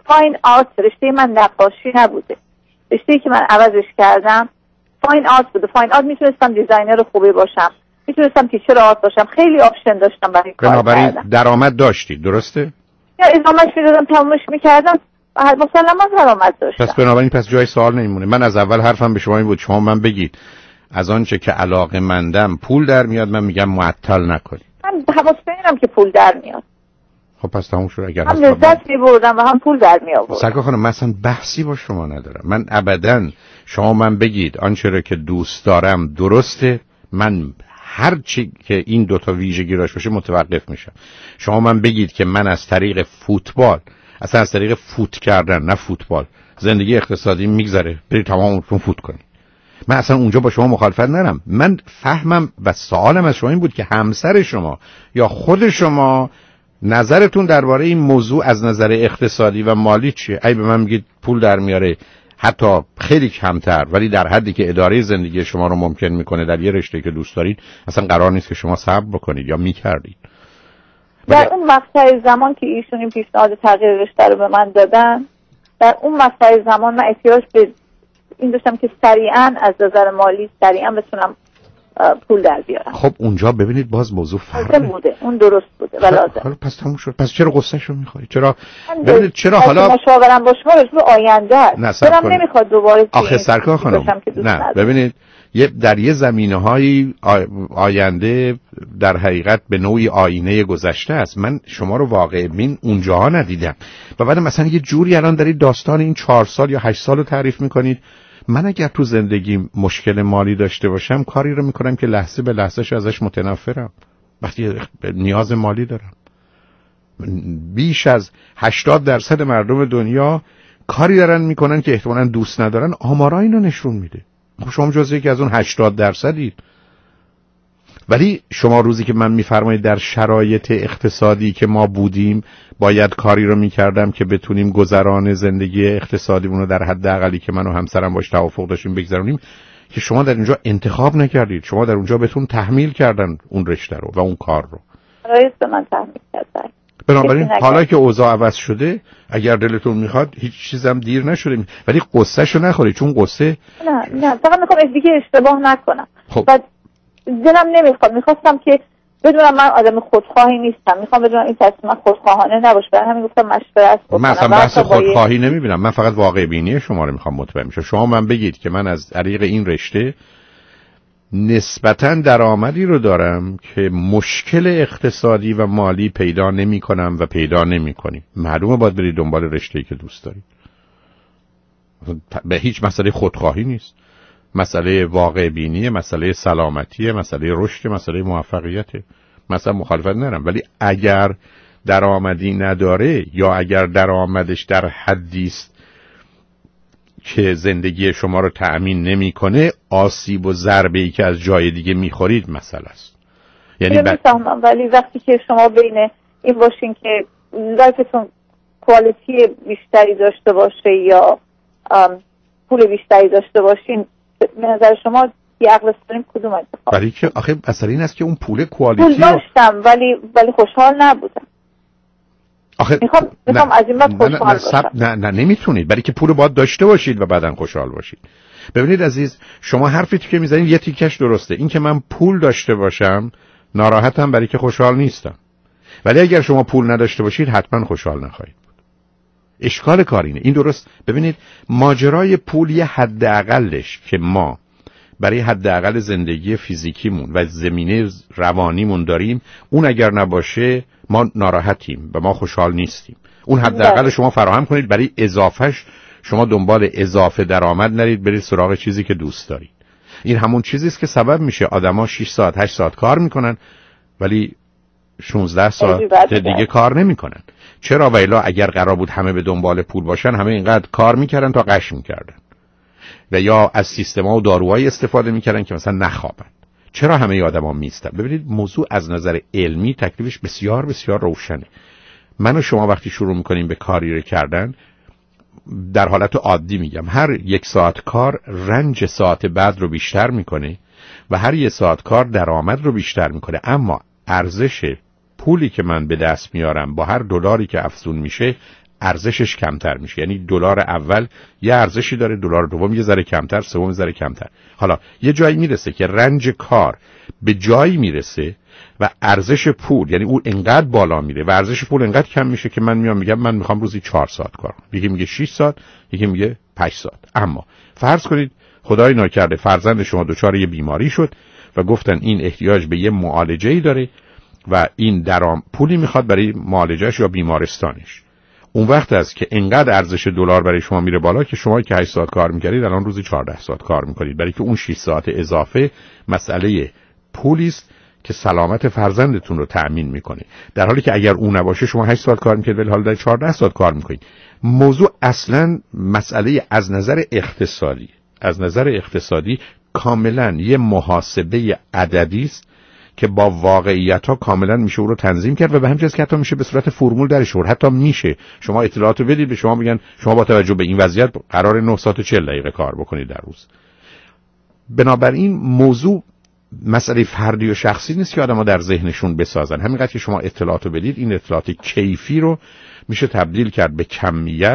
فاین آرت، رشته من نقاشی نبوده. رشته‌ای که من عوضش کردم فاین آرت بوده. فاین آرت میتونستم دیزاینر خوبی باشم، میتونستم تیچر آرت باشم، خیلی آپشن داشتم برای کار کردن. بنابراین درآمد داشتید، درسته؟ یا ادامهش میدادم، تمومش میکردم، مسلما درآمد داشتم. پس بنابراین پس جای سوال نمیمونه. من از اول حرفم به شما این بود شما من بگید از آنچه که علاقه‌مندم پول در میاد، من میگم معطل نکنید. من حواسم که پول در میاد. خب پس تموم شد. اگر هم لذت می‌بردم و هم پول در می‌آوردم. سرکار خانم، مثلا بحثی با شما ندارم. من ابداً شما من بگید آنچه را که دوست دارم درسته، من هر چی که این دوتا ویژگی راش باشه متوقف میشم. شما من بگید که من از طریق فوتبال، اصلا از طریق فوت کردن، نه فوتبال، زندگی اقتصادی میگذره، برید تمامتون فوت کنید، من اصلا اونجا با شما مخالفت ندارم. من فهمم و سوالم از شما این بود که همسر شما یا خود شما نظرتون درباره این موضوع از نظر اقتصادی و مالی چیه؟ ای به من میگید پول در میاره، حتی خیلی کمتر، ولی در حدی که اداره زندگی شما رو ممکن میکنه در یه رشته که دوست دارید، اصلا قرار نیست که شما صبر بکنید یا میکردید. در اون مقطع زمان که ایشون این پیشنهاد تغییر رشته رو به من دادن، در اون مقطع زمان من احتیاج به این داشتم که سریعا از نظر مالی سریعا بتونم پول در بیارم. خب اونجا ببینید باز موضوع فرقه بوده، اون درست بوده و لازم. حالا پس تموم شد. پس چرا قصه‌شو می‌خوری؟ چرا ببینید چرا حالا مشاورم با شما راجع به آینده است. دلم نمیخواد دوباره آخه سرکار خانم نه ببینید یه در یه زمینه‌های آینده در حقیقت به نوعی آینه گذشته است. من شما رو واقع بین اونجاها ندیدم. و بعد مثلا یه جوری الان دارید داستان این چهار سال یا هشت سال رو تعریف می‌کنید. من اگر تو زندگی مشکل مالی داشته باشم کاری رو میکنم که لحظه به لحظهش ازش متنفرم وقتی نیاز مالی دارم. بیش از هشتاد درصد مردم دنیا کاری دارن میکنن که احتمالاً دوست ندارن. آمارا اینو نشون میده. خب شما جزو یکی از اون هشتاد درصدید. ولی شما روزی که من میفرمایید در شرایط اقتصادی که ما بودیم باید کاری رو میکردم که بتونیم گذران زندگی اقتصادیمون رو در حد اقلی که من و همسرم باش توافق داشتیم بگذرونیم، که شما در اونجا انتخاب نکردید. شما در اونجا بهتون تحمیل کردن اون رشته رو و اون کار رو. رئیس به من تحمیل کردن. بنابراین حالا که اوضاع عوض شده اگر دلتون میخواد هیچ چیزم دیر نشده، ولی قصه‌شو نخورید، چون قصه نه نه فقط میخوام دیگه اشتباه نکنم. خب. بعد دلم نمیخواد، میخواستم که بدونم من آدم خودخواهی نیستم، میخوام بدونم این تصمیم خودخواهانه نباشه، برای همین گفتم مشورت کنم. من اصلا بحث خودخواهی نمیبینم، من فقط واقع بینی شما رو میخوام مطمئن بشم. شما من بگید که من از طریق این رشته نسبتاً درآمدی رو دارم که مشکل اقتصادی و مالی پیدا نمی کنم و پیدا نمی کنیم. معلومه باید برید دنبال رشته‌ای که دوست دارید. به هیچ مسئله خودخواهی نیست. مسئله واقع بینی، مسئله سلامتی، مسئله رشد، مسئله موفقیت. مثلا مخالفت ندارم، ولی اگر درآمدی نداره یا اگر درآمدش در حدی است که زندگی شما رو تأمین نمیکنه، آسیب و ضربه‌ای که از جای دیگه میخورید مسئله است. یعنی ب... میفهمم، ولی وقتی که شما بین این باشین که لایفتون کوالیتی بیشتری داشته باشه یا پول بیشتری داشته باشین، به نظر شما یه عقل سلیم کدوم انتخاب؟ ولی که آخه اصلا این است که اون پول کوالیتی پول داشتم رو... ولی ولی خوشحال نبودم. آخه میخوام میخوام از این بعد خوشحال نه نه, نه نه نمیتونید، برای که پول باید داشته باشید و بعداً خوشحال باشید. ببینید عزیز، شما حرفی که میزنید یه تیکش درسته، این که من پول داشته باشم ناراحتم برای که خوشحال نیستم، ولی اگر شما پول نداشته باشید حتما خوشحال نخواهید بود. اشکال کار اینه. این درست. ببینید ماجرای پول یه حداقلش که ما برای حداقل زندگی فیزیکیمون و زمینه روانیمون داریم، اون اگر نباشه ما ناراحتیم و ما خوشحال نیستیم. اون حداقل شما فراهم کنید، برای اضافهش شما دنبال اضافه درآمد نرید، برید سراغ چیزی که دوست دارید. این همون چیزی است که سبب میشه آدما شش ساعت هشت ساعت کار میکنن ولی شانزده ساعت دیگه کار نمیکنن. چرا؟ و الا اگر قرار بود همه به دنبال پول باشن همه اینقدر کار میکردن تا قش میکردن و یا از سیستما و داروهای استفاده میکردن که مثلا نخوابن. چرا همه آدما میستن؟ ببینید موضوع از نظر علمی تکلیفش بسیار بسیار روشنه. من و شما وقتی شروع میکنیم به کاری رو کردن، در حالت عادی میگم، هر یک ساعت کار رنج ساعت بعد رو بیشتر میکنه و هر یک ساعت کار درآمد رو بیشتر میکنه، اما ارزش پولی که من به دست میارم با هر دلاری که افزون میشه ارزشش کمتر میشه. یعنی دلار اول یه ارزشی داره، دلار دوم یه ذره کمتر، سوم یه ذره کمتر. حالا یه جایی میرسه که رنج کار به جایی میرسه و ارزش پول، یعنی اون انقدر بالا میره و ارزش پول انقدر کم میشه که من میام میگم من میخوام روزی چهار ساعت کار کنم، یکی میگه شش ساعت، یکی میگه پنج ساعت. اما فرض کنید خدای ناکرده فرزند شما دچار یه بیماری شد و گفتن این احتیاج به یه معالجه‌ای داره و این درام پولی میخواد برای معالجهش یا بیمارستانش. اون وقت است که انقدر ارزش دلار برای شما میره بالا که شما که هشت ساعت کار میکردید الان روزی چهارده ساعت کار میکنید، برای که اون شش ساعت اضافه مسئله پولی است که سلامت فرزندتون رو تأمین میکنه، در حالی که اگر اون نباشه شما هشت ساعت کار میکنید ولی حالا در چهارده ساعت کار میکنید. موضوع اصلا مسئله از نظر اقتصادی از نظر اقتصادی کاملا یه محاسبه عددی است که با واقعیت ها کاملا میشه اون رو تنظیم کرد و به همین جهت که حتی میشه به صورت فرمول درش آورد. حتی میشه شما اطلاعات رو بدید به شما میگن شما با توجه به این وضعیت قرار نه ساعت و چهل دقیقه کار بکنید در روز. بنابراین موضوع مسئله فردی و شخصی نیست که آدم‌ها در ذهنشون بسازن. همینقدر که شما اطلاعات رو بدید این اطلاعات کیفی رو میشه تبدیل کرد به کمیت.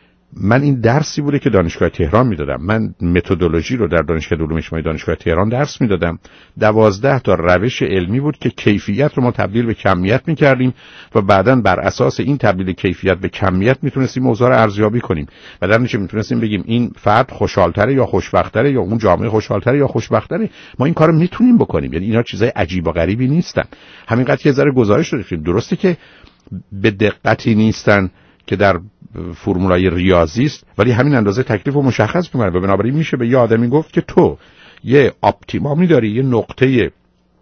من این درسی بوده که دانشگاه تهران میدادم. من متدولوژی رو در دانشگاه علوم اجتماعی دانشگاه تهران درس میدادم. دوازده تا روش علمی بود که کیفیت رو ما تبدیل به کمیت میکردیم و بعداً بر اساس این تبدیل کیفیت به کمیت میتونستیم موضوع رو ارزیابی کنیم و در نتیجه میتونستیم بگیم این فرد خوشحال‌تره یا خوشبخت‌تره یا اون جامعه خوشحال‌تره یا خوشبخت‌تره. ما این کارو میتونیم بکنیم. یعنی اینا چیزای عجیب و غریبی نیستن. همینقدر که ذره گزارش دادیم درسته که به دقتی نیستن که در فرمولای ریاضی است، ولی همین اندازه تکلیف رو مشخص می‌کنه و بنابراین میشه به یه آدمی گفت که تو یه اپتیمامی داری، یه نقطه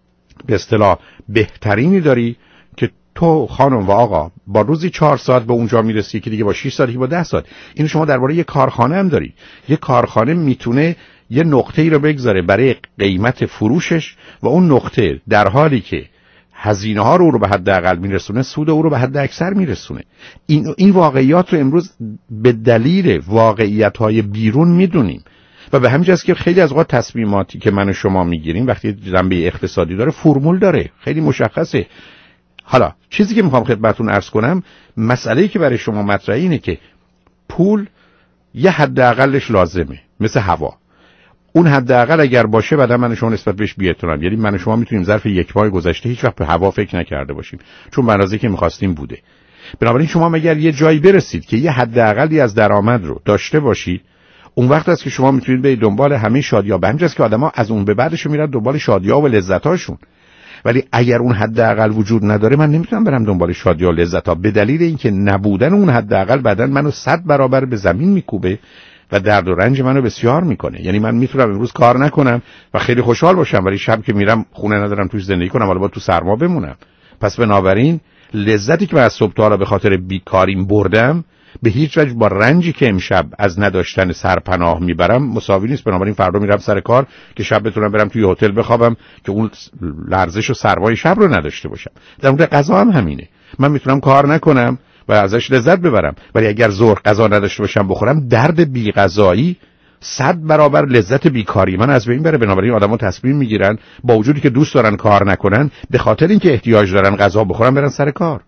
به اصطلاح بهترینی داری که تو خانم و آقا با روزی چهار ساعت به اونجا میرسی که دیگه با شش ساعت، با ده ساعت. این شما درباره یه کارخانه هم داری. یه کارخانه میتونه یه نقطه‌ای رو بگذاره برای قیمت فروشش و اون نقطه در حالی که هزینه ها رو او رو به حد اقل میرسونه، سود او رو به حد اکثر میرسونه. این این واقعیات رو امروز به دلیل واقعیت های بیرون میدونیم و به همین جاست که خیلی از اوقات تصمیماتی که من و شما میگیریم وقتی جنبه اقتصادی داره فرمول داره، خیلی مشخصه. حالا چیزی که میخوام خدمتتون عرض کنم، مسئله‌ای که برای شما مطرحه اینه که پول یه حد اقلش لازمه، مثل هوا. اون حداقل اگر باشه بعدا من شما نسبت بهش بی‌احترام. یعنی من شما میتونیم ظرف یک ماه گذشته هیچ وقت به هوا فکر نکرده باشیم چون به اندازه‌ای که می‌خواستیم بوده. بنابراین شما مگر یه جایی برسید که یه حداقلی از درآمد رو داشته باشید، اون وقت است که شما میتونید به دنبال همه شادی‌ها. به همین جاست که آدم‌ها از اون به بعدش میرن دنبال شادی‌ها و لذت‌هاشون. ولی اگر اون حداقل وجود نداره من نمیتونم برم دنبال شادی‌ها و لذت‌ها، به دلیل اینکه نبودن اون حداقل بعداً منو صد برابر به زمین میکوبه و درد و رنج منو بسیار میکنه. یعنی من میتونم امروز کار نکنم و خیلی خوشحال باشم ولی شب که میرم خونه ندارم توش زندگی کنم، حالا با تو سرما بمونم. پس بنابراین لذتی که من از صبح تا حالا به خاطر بیکاریم بردم به هیچ وجه با رنجی که امشب از نداشتن سرپناه میبرم مساوی نیست. بنابراین فردا میرم سر کار که شب بتونم برم توی هتل بخوابم که اون لرزش و سرمای شب رو نداشته باشم. در مورد غذا هم همینه. من میتونم کار نکنم و ازش لذت ببرم، ولی اگر ظهر غذا نداشته باشم بخورم درد بی غذایی صد برابر لذت بیکاری من از بین بره. بنابراین آدم‌ها تصمیم میگیرن با وجودی که دوست دارن کار نکنن به خاطر اینکه احتیاج دارن غذا بخورن برن سر کار.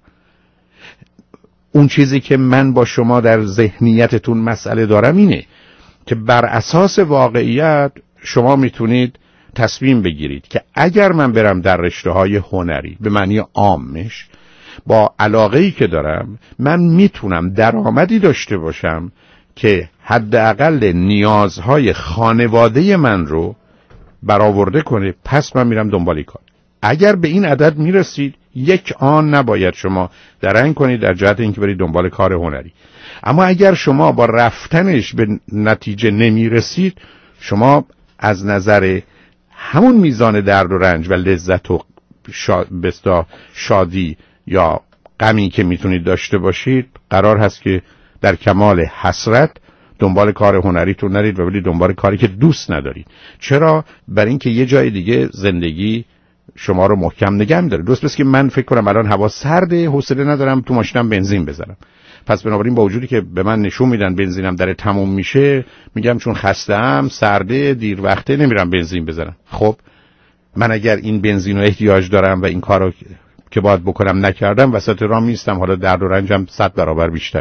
اون چیزی که من با شما در ذهنیتتون مسئله دارم اینه که بر اساس واقعیت شما میتونید تصمیم بگیرید که اگر من برم در رشته‌های هنری به معنی عامش با علاقه‌ای که دارم من میتونم درآمدی داشته باشم که حداقل نیازهای خانواده من رو برآورده کنه، پس من میرم دنبال کار. اگر به این عدد میرسید یک آن نباید شما درنگ کنید در جهت اینکه برید دنبال کار هنری. اما اگر شما با رفتنش به نتیجه نمیرسید، شما از نظر همون میزان درد و رنج و لذت و شا... بستا شادی یا غمی که میتونید داشته باشید قرار هست که در کمال حسرت دنبال کار هنریتون نرید و برید دنبال کاری که دوست ندارید. چرا؟ برای اینکه یه جای دیگه زندگی شما رو محکم نگه می‌داره. درست بس که من فکر کنم الان هوا سرده، حوصله ندارم تو ماشینم بنزین بزنم. پس بنابراین با وجودی که به من نشون میدن بنزینم داره تموم میشه، میگم چون خسته‌ام، سرده، دیر وقته، نمیرم بنزین بزنم. خب من اگر این بنزین رو احتیاج دارم و این کارو که باید بکنم نکردم، وسط راه میستم، حالا درد و رنجم صد برابر بیشتره.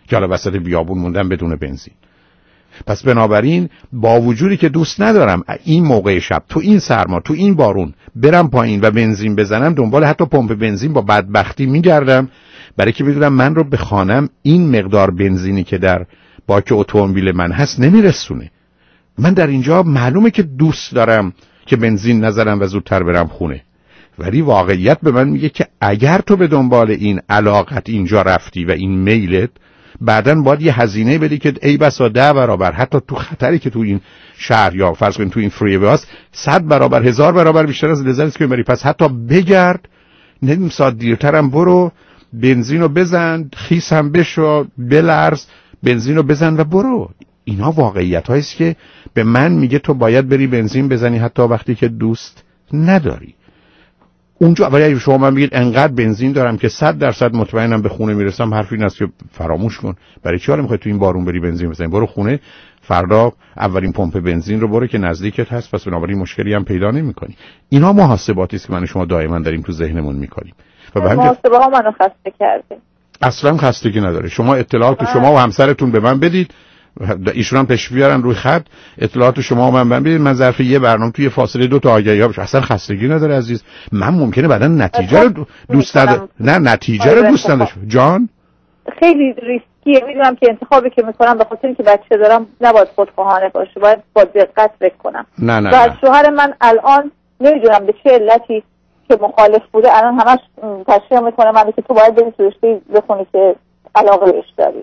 که حالا وسط بیابون موندم بدون بنزین. پس بنابراین با وجودی که دوست ندارم این موقع شب تو این سرما تو این بارون برم پایین و بنزین بزنم، دنبال حتی پمپ بنزین با بدبختی میگردم، برای که بدونم من رو به خانم این مقدار بنزینی که در باک اتومبیل من هست نمیرسونه. من در اینجا معلومه که دوست دارم که بنزین نزنم و زودتر برم خونه، ولی واقعیت به من میگه که اگر تو به دنبال این علاقت اینجا رفتی و این میلت، بعدن باید یه هزینه بدی که ای بسا ده برابر، حتی تو خطری که تو این شهر یا فرض کن تو این فریوی هست صد برابر هزار برابر بیشتر از لذتی که میبری. پس حتی بگرد، نیم ساعت دیرترم برو، بنزینو بزن، خیس هم بشو، بلرز، بنزینو بزن و برو. اینا واقعیت هاییست که به من میگه تو باید بری بنزین بزنی حتی وقتی که دوست نداری. اونجا ولی اگه شما من بگید انقدر بنزین دارم که صد درصد مطمئنم به خونه میرسم، حرفی این است که فراموش کن. برای چی حالا میخوای تو این بارون بری بنزین بزنی؟ برو خونه، فردا اولین پمپ بنزین رو برو که نزدیکت هست، پس بنابراین مشکلی هم پیدا نمی‌کنی. اینا محاسباتی است که من و شما دائما داریم تو ذهنمون می‌کنیم. و به محاسبه ها منو خسته کرده. اصلا خستگی نداره. شما اطلاعات شما و همسرتون به من بدید، ایشون هم تشریف بیارن روی خط، اطلاعات شما و من من بدید، من ظرف یه برنامه توی فاصله دو تا آگهی ها بشه. اصلا خستگی نداره عزیز. من ممکنه بعدا نتیجه رو دوست نداشته، نه نتیجه رو دوست نداشته. جان خیلی ریسکیه، میدونم که انتخابی که میکنم به خاطر اینکه بچه دارم نباید خودخواهانه باشه، باید با دقت فکر کنم. نه نه. و از شوهر من الان نمیدونم به چه علتی که مخالف بوده، الان همش تشریح میکنه من که تو باید بری تو رشته بخونی که علاقه بهش داری.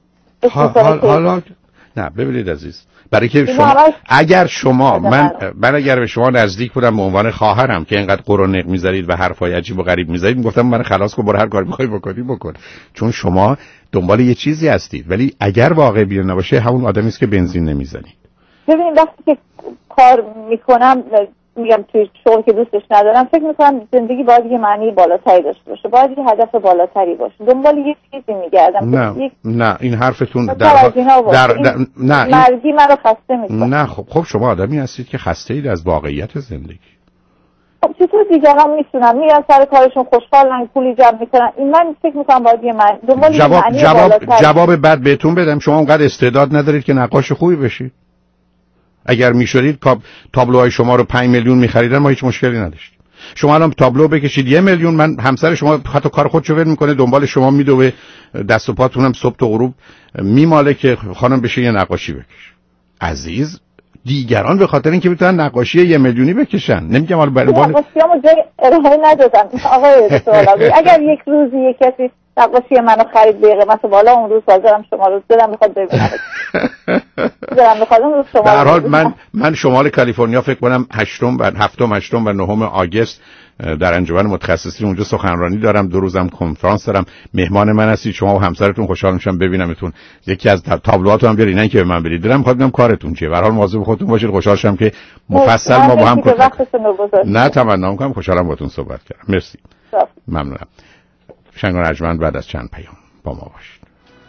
حالا حالا نه ببینید عزیز، برای که شما اگر شما من من اگر به شما نزدیک بودم به عنوان خواهرم که اینقدر قرنق میذارید و حرفای عجیب و غریب میذارید، میگفتم من خلاص کن، برو هر کاری میخوای بکنی بکن، چون شما دنبال یه چیزی هستید. ولی اگر واقعا بیر نباشه همون آدمی است که بنزین نمیزنید. ببین وقتی که کار میکنم، میگم توی شغل که دوستش ندارم، فکر میکنم زندگی باید یه معنی بالاتری داشته باشه، باید یه هدف بالاتری باشه، دنبال یه چیزی میگردم. نه یک... نه این حرفتون در, در, در, در نه این... مرگی منو خسته میکنه. نه خب خب شما آدمی هستید که خسته اید از واقعیت زندگی. خب چطور دیگران میتونن میرن سر کارشون خوشحالن، پولی جمع میکنن، این من فکر میکنم باید یه معنی دنبال جواب یه معنی جواب بالاتری. جواب بعد بهتون بدم. شما اونقدر استعداد ندارید که نقاش خوبی بشید. اگر میشدید تابلوهای شما رو پنج میلیون میخریدن ما هیچ مشکلی نداشتیم. شما الان تابلو بکشید یه میلیون، من همسر شما حتی کار خودشو ول میکنه دنبال شما میدوه، دست و پاتونم صبح تا غروب میماله که خانم بشه یه نقاشی بکش. عزیز دیگران به خاطر اینکه میتونن نقاشی یه میلیونی بکشن، نمیگم حالا برای نقاشیامو جای ارائه ندادن آقای دکتر. اگر یک روزی یک کسی نقاشی منو خرید به قیمت بالا، اون روز حاضرم شما رو دلم میخواد ببینم. دلم میخواد اون روز شما. در حال من من شمال کالیفرنیا فکر کنم هشتم و هفتم هشتم و نهم آگوست در انجمن متخصصین اونجا سخنرانی دارم، دو روزم کنفرانس دارم. مهمان من هستید شما و همسرتون، خوشحال میشم ببینمتون. یکی از تابلوهاتون هم بیارید، نه اینکه به من بدید. دلم میخواد ببینم کارتون چیه. به هر حال مواظب خودتون باشید. خوشحال شدم که مفصل ما با هم نه تمنا میکنم. خوشحالم باهاتون صحبت کردم. مرسی. ممنونم. شنگان ارجمند بعد از چند پیام با ما باشید.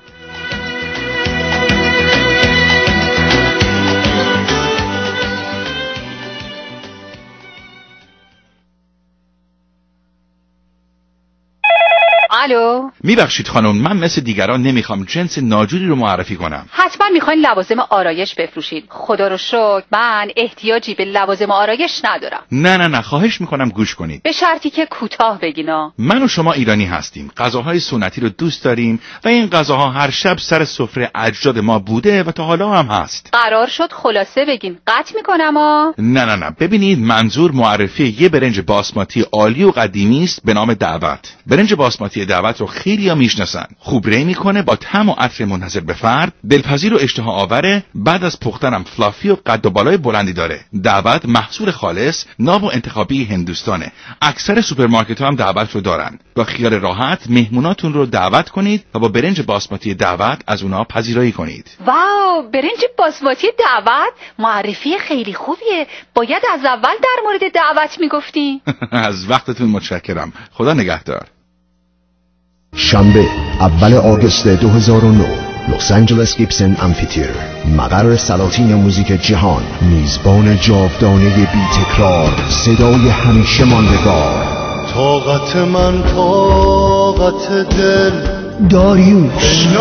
الو، میبخشید خانم، من مثل دیگران نمیخوام جنس ناجوری رو معرفی کنم. حتما میخواین لوازم آرایش بفروشید. خدا رو شکر من احتیاجی به لوازم آرایش ندارم. نه نه نه خواهش میکنم گوش کنید. به شرطی که کوتاه بگینا. من و شما ایرانی هستیم، غذاهای سنتی رو دوست داریم و این غذاها هر شب سر سفره اجداد ما بوده و تا حالا هم هست. قرار شد خلاصه بگین، قطع میکنم ها. نه نه نه ببینید، منظور معرفی یه برنج باسماتی عالی و قدیمی است به نام دعوت. برنج باسماتی دعوت رو خیلی‌ها میشناسن. خوب ری میکنه، با طعم و عطر منحصر به فرد، دلپذیر و اشتها آوره. بعد از پختنم فلافی و قد و بالای بلندی داره. دعوت محصول خالص، ناب و انتخابی هندوستانه. اکثر سوپرمارکت‌ها هم دعوت رو دارن. با خیال راحت مهموناتون رو دعوت کنید و با برنج باسماتی دعوت از اونها پذیرایی کنید. واو، برنج باسماتی دعوت معرفی خیلی خوبیه. باید از اول در مورد دعوت میگفتی. از وقتتون متشکرم. خدا نگهدار. شنبه اول آگوست دو هزار و نه، لس آنجلس گیبسن آمفی‌تئاتر، مقر سلاطین موزیک جهان، میزبان جاودانه بی تکرار، صدای همیشه ماندگار. طاقت من طاقت دل داریوش.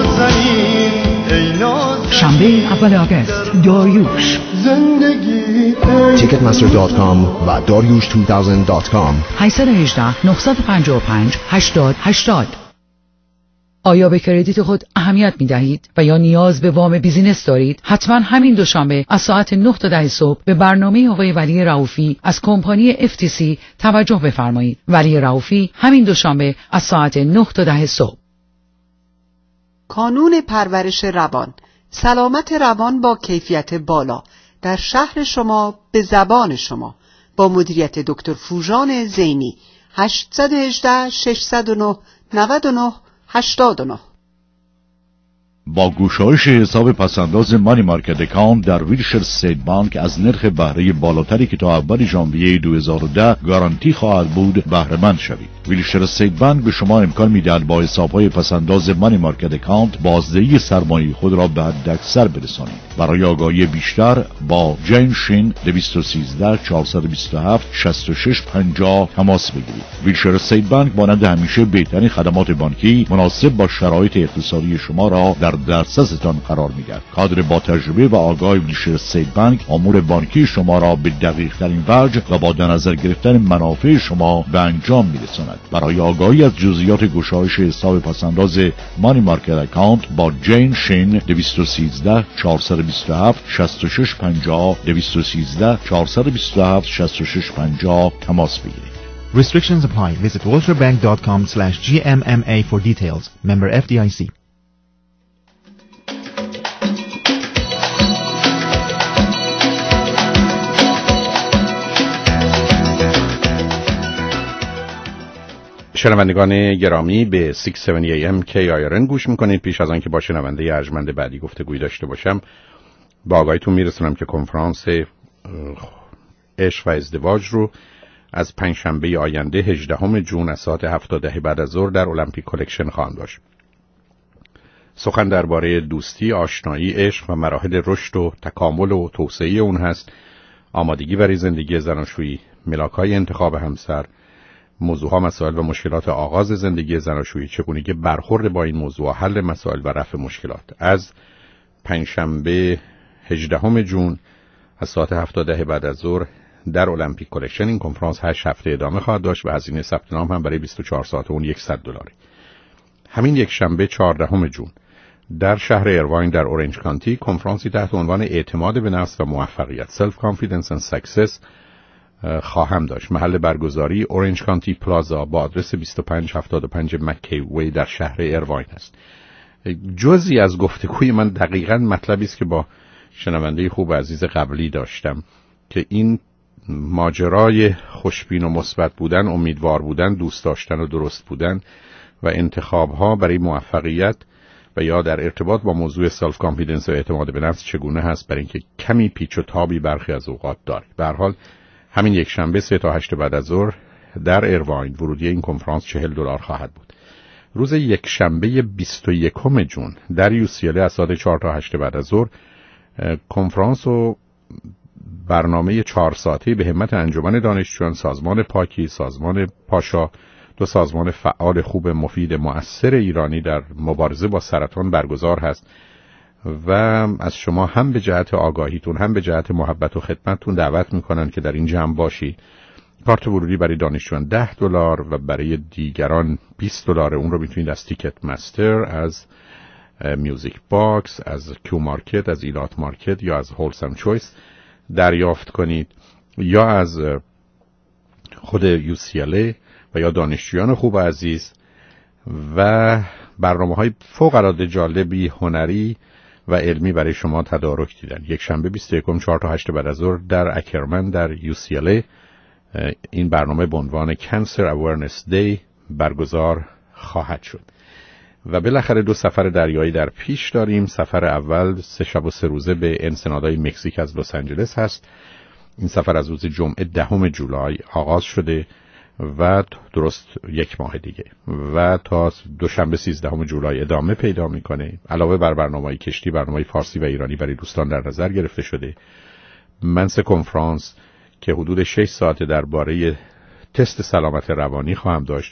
شنبه اول آگوست داریوش. زندگی تیکت مستر دات کام و داریوش دو هزار دات کام. هشت یک هشت نه پنج پنج هشتاد هشتاد. آیا به کردیت خود اهمیت می دهید و یا نیاز به وام بیزینس دارید؟ حتما همین دوشنبه از ساعت نه تا ده صبح به برنامه آقای ولی رؤوفی از کمپانی اف تی سی توجه بفرمایید. ولی رؤوفی همین دوشنبه از ساعت نه تا ده صبح. کانون پرورش روان، سلامت روان با کیفیت بالا در شهر شما به زبان شما، با مدیریت دکتر فوژان زینی. هشت یک هشت شش صفر نه نه نه هشتاد و نه. با گشایش حساب پسنداز مانی مارکت اکانت در ویلشر استیت بانک از نرخ بهره بالاتری که تا اول ژانویه دو هزار و ده گارانتی خواهد بود بهره مند شوید. ویلشر استیت بانک به شما امکان می‌دهد با حساب‌های پسنداز مانی مارکت اکانت بازدهی سرمایه خود را به حداکثر برسانید. برای آگاهی بیشتر با جین شین دویست و سیزده چهارصد و بیست و هفت شصت و شش پنجاه تماس بگیرید. ویلشر استیت بانک مانند همیشه بهترین خدمات بانکی مناسب با شرایط اقتصادی شما را در دسترستان قرار می‌دهد. کادر با تجربه و آگاه ویلشر استیت بانک امور بانکی شما را به دقیق‌ترین وجه و با در نظر گرفتن منافع شما به انجام می‌رساند. برای آگاهی از جزئیات گشایش حساب پسنداز مانی مارکت اکانت با جین شین دویست و سیزده چهارصد و بیست و هفت شصت و شش پنجاه دویست و سیزده چهارصد و بیست و هفت شصت و شش پنجاه تماس بگیرید. Restrictions apply. Visit walterbank dot com slash G M M A for details. Member F D I C. شنوندگان گرامی به ششصد و هفتاد ای ام کی آی آر ان گوش میکنید. پیش از آن که با شنونده ارجمند بعدی گفتگوی داشته باشم با آگاهیتون میرسونم که کنفرانس عشق و ازدواج رو از پنجشنبه آینده هجدهم ژوئن از ساعت هفت تا ده بعد از ظهر در المپیک کلکشن خواهم داشت. سخن درباره دوستی، آشنایی، عشق و مراحل رشد و تکامل و توسعه اون هست. آمادگی برای زندگی زناشویی، ملاک‌های انتخاب همسر، موضوعها، مسائل و مشکلات آغاز زندگی زناشویی، چگونگی برخورد با این موضوع، حل مسائل و رفع مشکلات. از پنجشنبه هجدهم ژوئن از ساعت هفت تا ده بعد از ظهر در المپیک کلکشن. این کنفرانس هشت هفته ادامه خواهد داشت و هزینه ثبت نام هم برای بیست و چهار ساعت اون صد دلاره. همین یک شنبه چهاردهم ژوئن در شهر ایرواین در اورنج کانتی کنفرانسی تحت عنوان اعتماد به نفس و موفقیت Self Confidence and Success خواهم داشت. محل برگزاری اورنج کانتی پلازا با آدرس بیست و پنج هفتاد و پنج مکی وی در شهر ایرواین است. جزئی از گفتگوی من دقیقاً مطلبی است که با شنونده خوب عزیز قبلی داشتم که این ماجرای خوشبین و مثبت بودن، امیدوار بودن، دوست داشتن و درست بودن و انتخاب‌ها برای موفقیت و یا در ارتباط با موضوع سلف کانفیدنس و اعتماد به نفس چگونه هست، برای اینکه کمی پیچ و تابی برخی از اوقات داره. به هر حال همین یک شنبه سه تا هشت بعد از ظهر در ایرواین ورودی این کنفرانس چهل دلار خواهد بود. روز یک شنبه بیست و یکم ژوئن در یو سی ال از ساعت چهار تا هشت بعد از ظهر کنفرانس و برنامه چهار ساعته به همت انجمن دانشجویان، سازمان پاکی، سازمان پاشا، دو سازمان فعال خوب مفید مؤثر ایرانی در مبارزه با سرطان برگزار هست و از شما هم به جهت آگاهیتون هم به جهت محبت و خدمتتون دعوت میکنن که در این جمع باشی. کارت ورودی برای دانشجویان ده دلار و برای دیگران بیست دلار. اون رو میتونید از تیکت مستر، از میوزیک باکس، از کیو مارکت، از ایلات مارکت یا از هولسم چویس دریافت کنید یا از خود یو سی ال ای و یا دانشجویان خوب عزیز و برنامه‌های فوق‌العاده جالبی هنری و علمی برای شما تدارک دیدن. یک شنبه بیست و یکم چهار تا هشت بعد از ظهر در اکرمن در یو سی ال ای این برنامه به عنوان Cancer Awareness Day برگزار خواهد شد. و بالاخره دو سفر دریایی در پیش داریم. سفر اول سه شب و سه روزه به انسنادای مکزیک از لس آنجلس هست. این سفر از روز جمعه دهم جولای آغاز شده و درست یک ماه دیگه و تا دوشنبه سیزدهم جولای ادامه پیدا میکنه. علاوه بر برنامه‌های کشتی، برنامه‌های فارسی و ایرانی برای دوستان در نظر گرفته شده. من سه کنفرانس که حدود شش ساعت درباره تست سلامت روانی خواهم داشت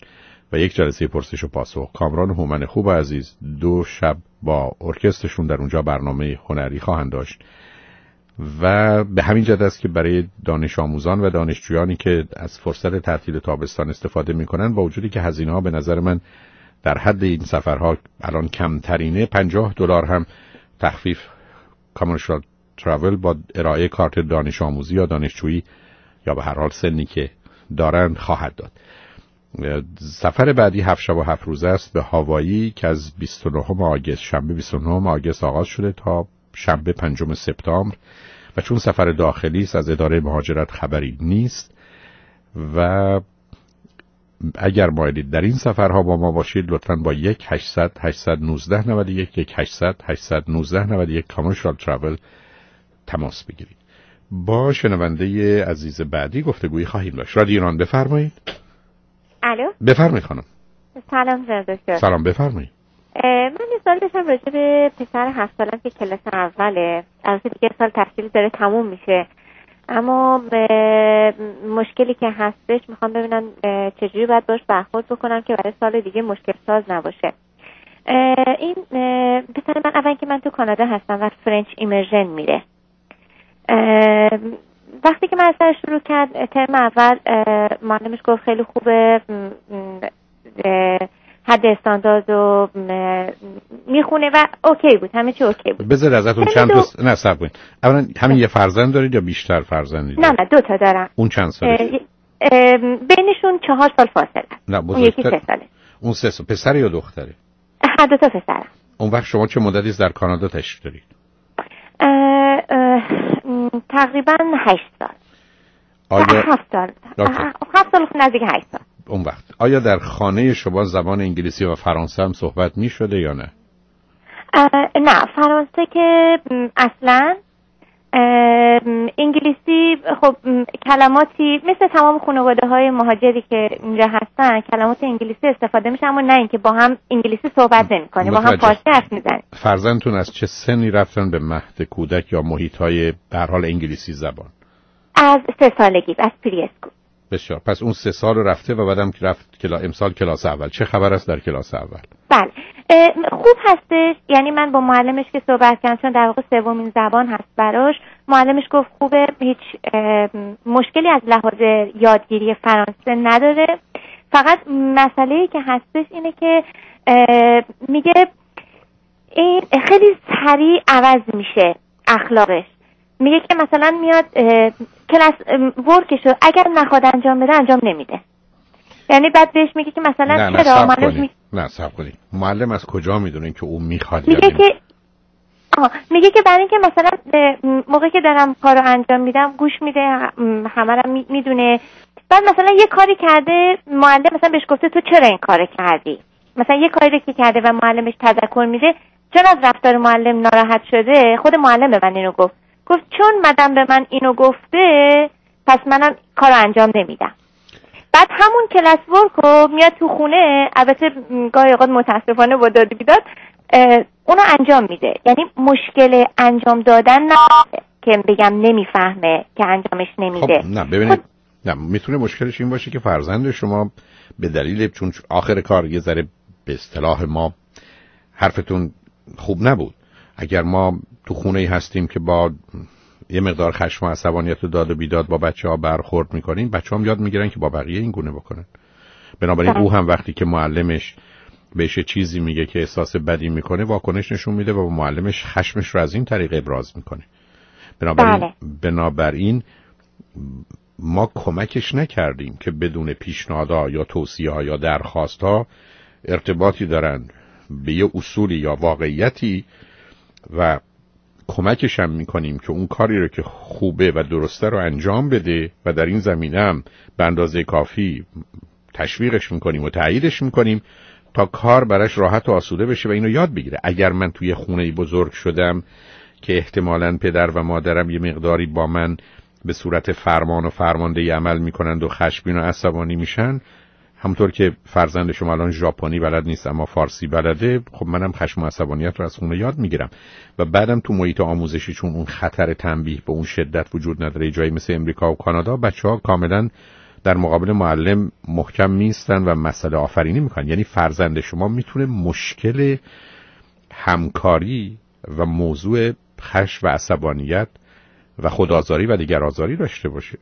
و یک جلسه پرسش و پاسخ. کامران هومن خوب عزیز دو شب با ارکسترشون در اونجا برنامه هنری خواهند داشت و به همین جهت است که برای دانش آموزان و دانشجویانی که از فرصت تعطیل تابستان استفاده میکنن، با وجودی که هزینه ها به نظر من در حد این سفرها الان کمترینه، پنجاه دلار هم تخفیف کامرشال تراول با ارائه کارت دانش آموزی یا دانشجویی یا به هر حال سنی که دارن خواهد داد. سفر بعدی هفت شب و هفت روزه است به هاوایی که از بیست و نهم آگوست شنبه بیست و نهم آگوست آغاز شده تا شنبه پنجم سپتامبر و چون سفر داخلی است از اداره مهاجرت خبری نیست و اگر مایلید در این سفرها با ما باشید لطفاً با یک هشتصد هشتصد و نوزده نود و یک یک هشتصد هشتصد و نوزده نود و یک کامرشال تراول تماس بگیرید. با شنونده عزیز بعدی گفتگویی خواهیم داشت. رادیو ایران بفرمایید. الو بفرمایید خانم. سلام جناب دکتر. سلام بفرمایید. من یه سوال داشتم راجع به پسر هفت سالم که کلاس اوله، البته دیگه سال تحصیل داره تموم میشه، اما مشکلی که هستش میخوام ببینم چجوری باید باش برخورد بکنم که برای سال دیگه مشکل ساز نباشه. این پسر من اول که من تو کانادا هستم و فرنچ ایمرژن میره، وقتی که من اصلا شروع کرد ترم اول معلمش گفت خیلی خوبه، حد استاندارد رو میخونه و اوکی بود، همه چی اوکی بود. بذار ازتون چند تا نه صبر کنید. اولا همین یه فرزند دارید یا بیشتر فرزندید؟ نه نه دو تا دارم. اون چند سالشه؟ بینشون چهار سال فاصله. نه اون یکی سه ساله. اون سه سال پسر یا دختره؟ هر دو تا پسرم. اون وقت شما چه مدتی در کانادا تشریف دارید؟ تقریبا هشت سال. آیا هفت سال. هفت سال نزدیک هشت سال. اون وقت آیا در خانه شما زبان انگلیسی و فرانسه هم صحبت می شده یا نه؟ نه فرانسه که اصلا، انگلیسی خب کلماتی مثل تمام خانواده های مهاجری که اینجا هستن کلمات انگلیسی استفاده میشه، اما نه اینکه با هم انگلیسی صحبت نمی‌کنیم، با هم فارسی حرف میزنیم. فرزندتون از چه سنی رفتن به مهد کودک یا محیط های به هر حال انگلیسی زبان؟ از سه سالگی، از پری اسکول. بسیار. پس اون سه سال رفته و بعدم که رفت کلا امسال کلاس اول. چه خبر است در کلاس اول؟ بله خوب هستش، یعنی من با معلمش که صحبت کردم چون در واقع سومین زبان هست براش، معلمش گفت خوبه، هیچ مشکلی از لحاظ یادگیری فرانسه نداره، فقط مسئله‌ای که هستش اینه که میگه این خیلی سریع عوض میشه اخلاقش. میگه که مثلا میاد کلاس ورکشو اگر نخواد انجام بده انجام نمیده، یعنی بعد بهش میگه که مثلا نه چرا نه معلم می... نه صبر کنید. معلم از کجا میدونه که اون میخواد؟ میگه که آها میگه که برای اینکه مثلا موقعی که دارم کارو انجام میدم گوش میده، همه رو میدونه، بعد مثلا یه کاری کرده معلم مثلا بهش گفته تو چرا این کارو کردی، مثلا یه کاری که کرده و معلمش تذکر میده، چون از رفتار معلم ناراحت شده خود معلم به من اینو گفت گفت چون مدام به من اینو گفته پس منم کارو انجام نمیدم. بعد همون کلاس ورکو میاد تو خونه، البته گاهی اوقات متاسفانه با داد و بیداد اونو انجام میده، یعنی مشکل انجام دادن نه که بگم نمیفهمه که انجامش نمیده. خب نه ببینید خب. نه میتونه مشکلش این باشه که فرزند شما به دلیل چون آخر کار یه ذره به اصطلاح ما حرفتون خوب نبود. اگر ما تو خونه هستیم که با یه مقدار خشم و عصبانیت و داد و بیداد با بچه‌ها برخورد می‌کنیم، بچه‌ها یاد می‌گیرن که با بقیه این گونه بکنن. بنابراین او هم وقتی که معلمش بهش چیزی میگه که احساس بدی میکنه واکنش نشون میده و با معلمش خشمش رو از این طریق ابراز میکنه. بنابراین بله. بنابراین ما کمکش نکردیم که بدون پیشنهادها یا توصیه‌ها یا درخواست‌ها ارتباطی دارن به یه اصولی یا واقعیتی و کمکش هم میکنیم که اون کاری رو که خوبه و درسته رو انجام بده و در این زمینه هم به اندازه کافی تشویقش میکنیم و تأییدش میکنیم تا کار براش راحت و آسوده بشه و اینو یاد بگیره. اگر من توی خونه بزرگ شدم که احتمالاً پدر و مادرم یه مقداری با من به صورت فرمان و فرماندهی عمل میکنند و خشمگین و عصبانی میشن، همونطور که فرزند شما الان ژاپنی بلد نیست اما فارسی بلده، خب منم خشم و عصبانیت رو از خونه یاد میگیرم و بعدم تو محیط آموزشی چون اون خطر تنبیه به اون شدت وجود نداره، جایی مثل امریکا و کانادا بچه‌ها کاملا در مقابل معلم محکم میستن و مسئله آفرینی میکنن. یعنی فرزند شما میتونه مشکل همکاری و موضوع خشم و عصبانیت و خودآزاری و دیگرآزاری داشته باشه.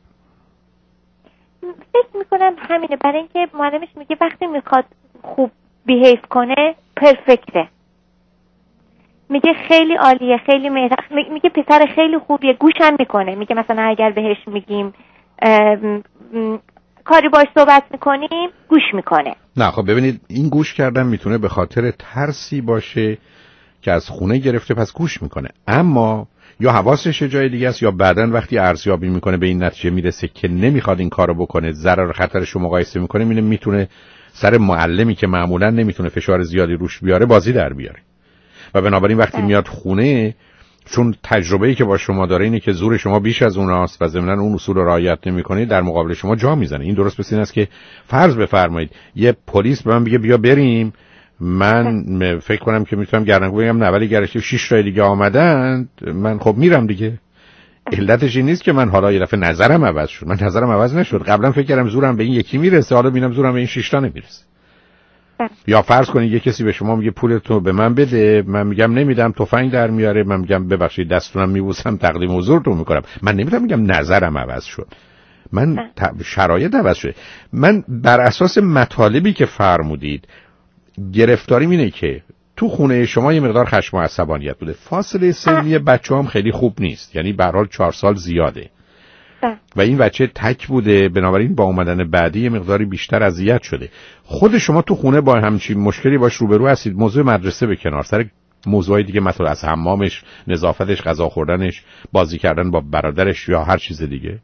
فکر میکنم همینه، برای اینکه معلمش میگه وقتی میخواد خوب بیهیو کنه پرفکته، میگه خیلی عالیه، خیلی مهربان، میگه پسر خیلی خوبیه، گوشم میکنه. میگه مثلا اگر بهش میگیم ام ام کاری باش صحبت میکنیم گوش میکنه. نه خب ببینید، این گوش کردن میتونه به خاطر ترسی باشه که از خونه گرفته پس گوش میکنه، اما یا حواسش جای دیگه است، یا بعدن وقتی ارزیابی میکنه به این نتیجه میرسه که نمیخواد این کارو بکنه، ضرر خطرش رو مقایسه میکنه، میبینه میتونه سر معلمی که معمولا نمیتونه فشار زیادی روش بیاره بازی در بیاره. و بنابراین وقتی میاد خونه، چون تجربه‌ای که با شما داره اینه که زور شما بیش از اوناست و ضمناً اون اصول رو رعایت نمی‌کنید، در مقابل شما جا میزنه. این درست مثل این است که فرض بفرمایید یه پلیس به من بگه بیا بریم، من فکر کنم که میتونم گردنگو بگم نه ولی گرشتی شش تا دیگه آمدن، من خب میرم دیگه. علتش این نیست که من حالا یه دفعه نظرم عوض شد، من نظرم عوض نشد. قبلا فکر کردم زورم به این یکی میرسه، حالا ببینم زورم به این شش تا نمیرسه. یا فرض کنید یه کسی به شما میگه پولتو به من بده، من میگم نمیدم، تفنگ در میاره، من میگم ببخشید دستونم میبوسم تقدیم حضورتون میکنم. من نمیدونم میگم نظرم عوض شد، من شرایط عوض شده. من بر اساس مطالبی که فرمودید گرفتاریم اینه که تو خونه شما یه مقدار خشم و عصبانیت بوده. فاصله سنی بچه‌هام خیلی خوب نیست، یعنی به هر حال چهار سال زیاده و این بچه تک بوده، بنابراین با اومدن بعدی یه مقداری بیشتر اذیت شده. خود شما تو خونه با همچین مشکلی باش روبرو هستید، موضوع مدرسه به کنار، سر موضوعای دیگه مثلا از حمامش، نظافتش، غذا خوردنش، بازی کردن با برادرش یا هر چیز دیگه؟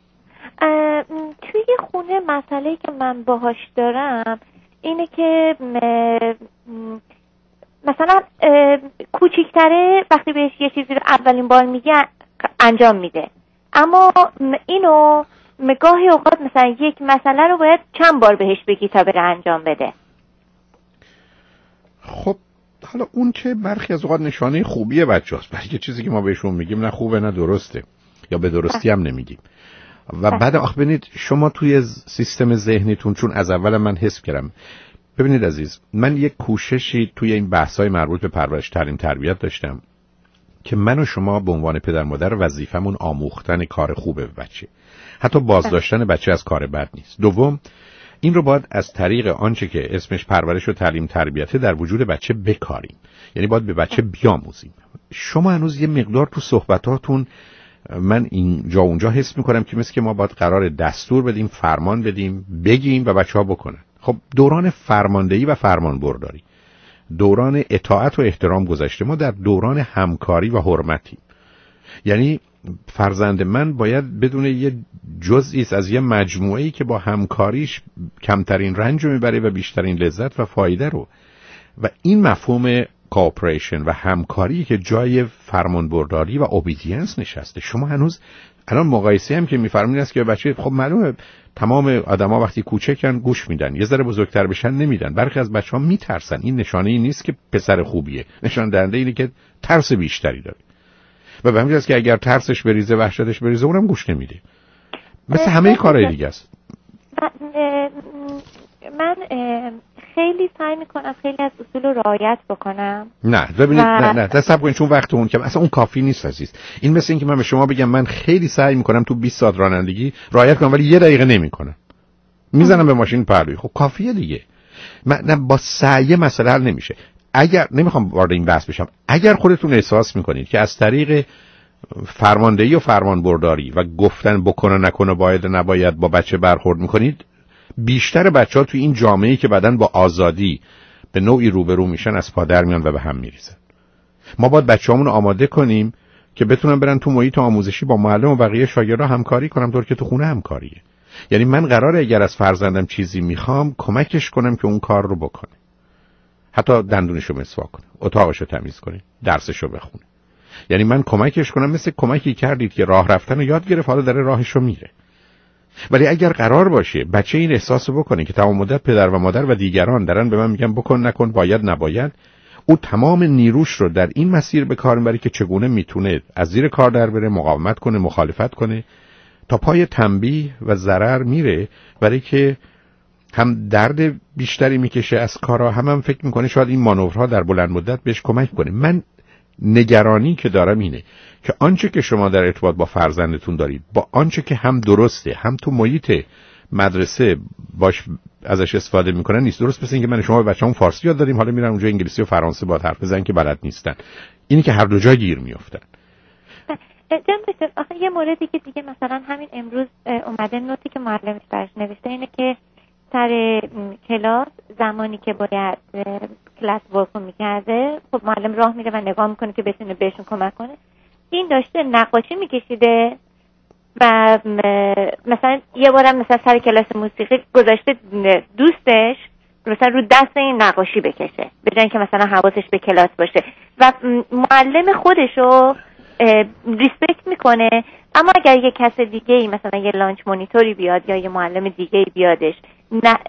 توی خونه مسئله‌ای که من باهاش دارم اینه که مثلا کوچیک‌تره وقتی بهش یه چیزی رو اولین بار میگه انجام میده، اما اینو گاهی اوقات مثلا یک مسئله رو باید چند بار بهش بگی تا بره انجام بده. خب حالا اون که برخی از اوقات نشانه خوبیه بچه‌هاست، برای یه چیزی که ما بهشون میگیم نه خوبه نه درسته، یا به درستی هم نمیگیم. و بعد آخ ببینید شما توی سیستم ذهنیتون، چون از اول من حس کردم، ببینید عزیز، من یک کوششی توی این بحث‌های مربوط به پرورش، تعلیم، تربیت داشتم که من و شما به عنوان پدر مادر وظیفمون آموختن کار خوبه به بچه، حتی بازداشتن بچه از کار بد نیست. دوم، این رو باید از طریق آنچه که اسمش پرورش و تعلیم تربیته در وجود بچه بکاریم، یعنی باید به بچه بیاموزیم. شما هنوز یه مقدار تو صحبتاتون من اینجا اونجا حس میکنم که مثل که ما باید قرار دستور بدیم، فرمان بدیم، بگیم و بچه ها بکنن. خب دوران فرماندهی و فرمان برداری، دوران اطاعت و احترام گذشته، ما در دوران همکاری و حرمتی. یعنی فرزند من باید بدون یه جزئی از یه مجموعه‌ای که با همکاریش کمترین رنج رو میبره و بیشترین لذت و فایده رو. و این مفهوم کوآپریشن و همکاری که جای فرمانبرداری و اوبیدینس نشسته. شما هنوز الان مقایسه هم که میفرمایید است که بچه، خب معلومه تمام آدما وقتی کوچکن گوش میدن، یه ذره بزرگتر بشن نمیدن. برخی از بچه‌ها میترسن. این نشانه ای نیست که پسر خوبیه، نشان دهنده اینه که ترس بیشتری داره. و به همین جاست که اگر ترسش بریزه، وحشتش بریزه، اونم گوش نمیده. مثل همه کارهای دیگه است. من خیلی سعی میکنم خیلی از اصول رو رعایت بکنم. نه ببینید و... نه نه تصب کنید، چون وقت اون که اصلا اون کافی نیست عزیز. این مثل این که من به شما بگم من خیلی سعی میکنم تو بیست ساعت رانندگی رعایت کنم ولی یه دقیقه نمیکنم، میزنم به ماشین پهلوی. خب کافیه دیگه. من نه با سعی مسئله حل نمیشه. اگر نمیخوام وارد این بحث بشم، اگر خودتون احساس میکنید که از طریق فرماندهی و فرمانبرداری و گفتن بکنه نکنه، باید نباید با بچه برخورد میکنید، بیشتر بچه‌ها توی این جامعه‌ای که بعدن با آزادی به نوعی روبرو میشن از پا در میان و به هم میریزن. ما باید بچه‌هامون آماده کنیم که بتونن برن تو محیط آموزشی با معلم و بقیه شاگردا همکاری کنن، طور که تو خونه همکاریه. یعنی من قراره اگر از فرزندم چیزی میخوام کمکش کنم که اون کار رو بکنه، حتی دندونشو مسواک کنه، اتاقشو تمیز کنه، درسشو بخونه. یعنی من کمکش کنم، مثل کمکی کردید که راه رفتن رو یاد گرفت، حالا داره راهشو میره. ولی اگر قرار باشه بچه این احساسو بکنه که تمام مدت پدر و مادر و دیگران دارن به من میگن بکن نکن، باید نباید، او تمام نیروش رو در این مسیر به کار میبره که چگونه میتونه از زیر کار در بره، مقاومت کنه، مخالفت کنه، تا پای تنبیه و ضرر میره، برای که هم درد بیشتری میکشه از کارا، هم هم فکر میکنه شاید این مانورها در بلند مدت بهش کمک کنه. من نگرانی که دارم اینه که آنچه که شما در ارتباط با فرزندتون دارید، با آنچه که هم درسته هم تو محیط مدرسه باش ازش استفاده میکنن نیست. درست مثل اینکه من شما به بچه‌مون فارسی یاد دادیم، حالا میرن اونجا انگلیسی و فرانسه با حرف بزنن که بلد نیستن. اینی که هر دو جا گیر میافتن. جان دکتر، آخه یه موردی که دیگه مثلا همین امروز اومده نوتی که معلمش برش نوشته اینه که سر کلاس زمانی که باید کلاس ورک میکرده، خب معلم راه میره و نگاه میکنه که بتونه بهشون کمک کنه. این داشته نقاشی میکشیده و مثلا یه بارم مثلا سر کلاس موسیقی گذاشته دوستش مثلا رو دست این نقاشی بکشه به جای اینکه مثلا حواسش به کلاس باشه و معلم خودشو ریسپکت میکنه. اما اگر یه کس دیگه ای مثلا یه لانچ مانیتوری بیاد یا یه معلم دیگه ای بیادش نه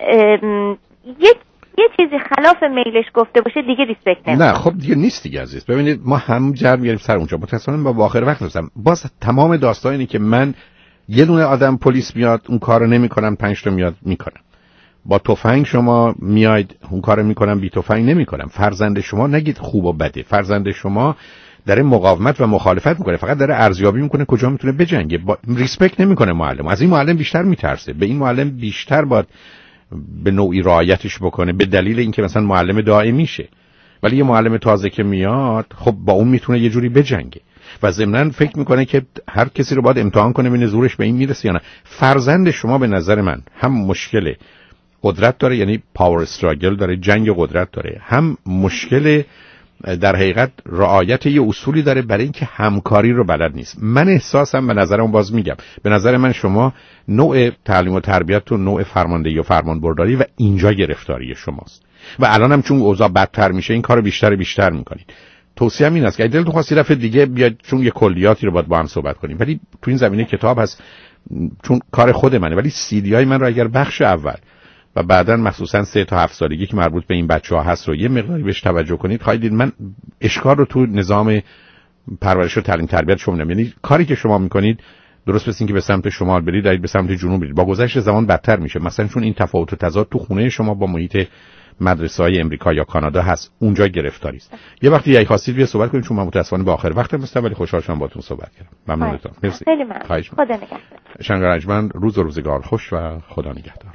یه یه چیزی خلاف میلش گفته باشه دیگه ریسپکت نمیکنه. نه خب دیگه نیست دیگه عزیز. ببینید ما هم جر میاریم سر اونجا، متأسفانه با آخر وقت هستم. باز تمام داستان اینه که من یه دونه آدم پلیس میاد اون کارو نمیکنم، پنج تا میاد میکنم. با تفنگ شما میاید اون کارو میکنم، بی تفنگ نمیکنم. فرزند شما نگید خوب و بده، فرزند شما داره مقاومت و مخالفت میکنه، فقط داره ارزیابی میکنه کجا میتونه بجنگه. با... ریسپکت نمیکنه معلم. از این معلم بیشتر میترسه، به این معلم بیشتر باید به نوعی رعایتش بکنه به دلیل اینکه مثلا معلم دائمی میشه. ولی یه معلم تازه که میاد خب با اون میتونه یه جوری بجنگه و ضمناً فکر میکنه که هر کسی رو باید امتحان کنه ببینه زورش به این میرسه یا نه. فرزند شما به نظر من هم مشکل قدرت داره، یعنی پاور استراگل داره، جنگ قدرت داره، هم مشکل در حقیقت رعایت یه اصولی داره برای اینکه همکاری رو بلد نیست. من احساسم به نظرم باز میگم به نظر من شما نوع تعلیم و تربیتتون نوع فرماندهی و فرمانبرداری و اینجا گرفتاری شماست و الان هم چون اوضاع بدتر میشه این کارو بیشتر بیشتر میکنید. توصیه‌ام این است که اگه دلتون خواست یه دفعه دیگه بیاد چون یه کلیاتی رو باید با هم صحبت کنیم، ولی تو این زمینه کتاب هست چون کار خود منه، ولی سی دی های من رو اگر بخش اول و بعداً مخصوصاً سه تا هفت سالگی که مربوط به این بچه‌ها هست رو یه مقداری بهش توجه کنید، خواهید دید من اشکال رو تو نظام پرورش و تعلیم تربیت شما نمی‌بینم. یعنی کاری که شما می‌کنید درست مثل اینکه به سمت شمال برید دارید به سمت جنوب برید. با گذشت زمان بدتر میشه. مثلا چون این تفاوت و تضاد تو خونه شما با محیط مدرسه‌های امریکا یا کانادا هست، اونجا گرفتاری است. یه وقتی اگه خواستید بیا صحبت کنیم چون من متأسفانه با آخر وقتم هستم، ولی خوشحال شدم باهاتون صحبت کردم. ممنونتون. مرسی. خیلی ممنون. خدا نگهدار. شنگرجمند روز و روزگار خوش و خدا نگهدار.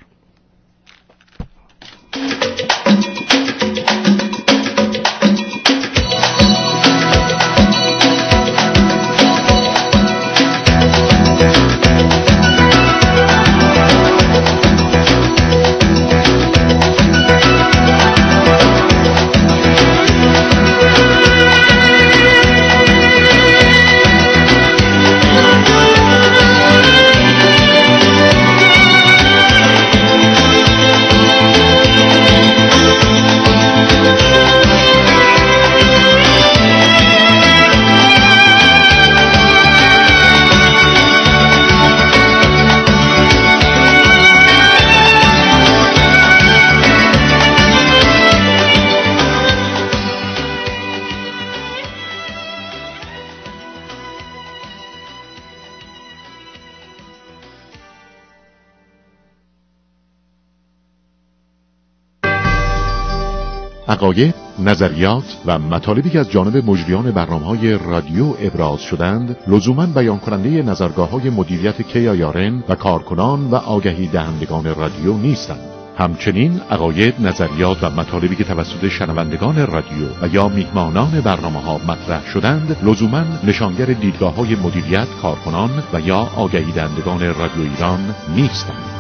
عقاید، نظریات و مطالبی که از جانب مجریان برنامه‌های رادیو ابراز شدند لزوماً بیان کننده نظرگاه‌های مدیریت کی آی آر ان و کارکنان و آگهی دهندگان رادیو نیستند. همچنین عقاید، نظریات و مطالبی که توسط شنوندگان رادیو و یا میهمانان برنامه‌ها مطرح شدند لزوماً نشانگر دیدگاه‌های مدیریت، کارکنان و یا آگهی دهندگان رادیو ایران نیستند.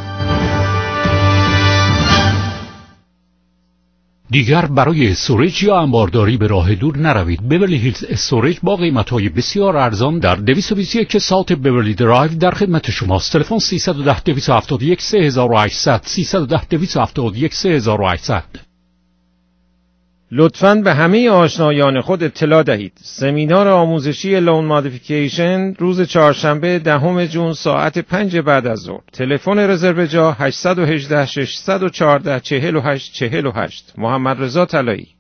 دیگر برای استوریج یا انبارداری به راه دور نروید. بیورلی هیلز استوریج با قیمت‌های بسیار ارزان در دویست و بیست و یک ساوت بیورلی درایو در خدمت شماست. تلفن سیصد و ده دویست و هفتاد و یک سه هزار و هشتصد سیصد و ده دویست و هفتاد و یک سه هزار و هشتصد. لطفاً به همه آشنایان خود اطلاع دهید. سمینار آموزشی لون مادیفیکیشن روز چهارشنبه دهم ژوئن ساعت پنج بعد از ظهر. تلفن رزرو جا هشت یک هشت شش یک چهار چهار هشت چهار هشت. محمد رضا طلایی.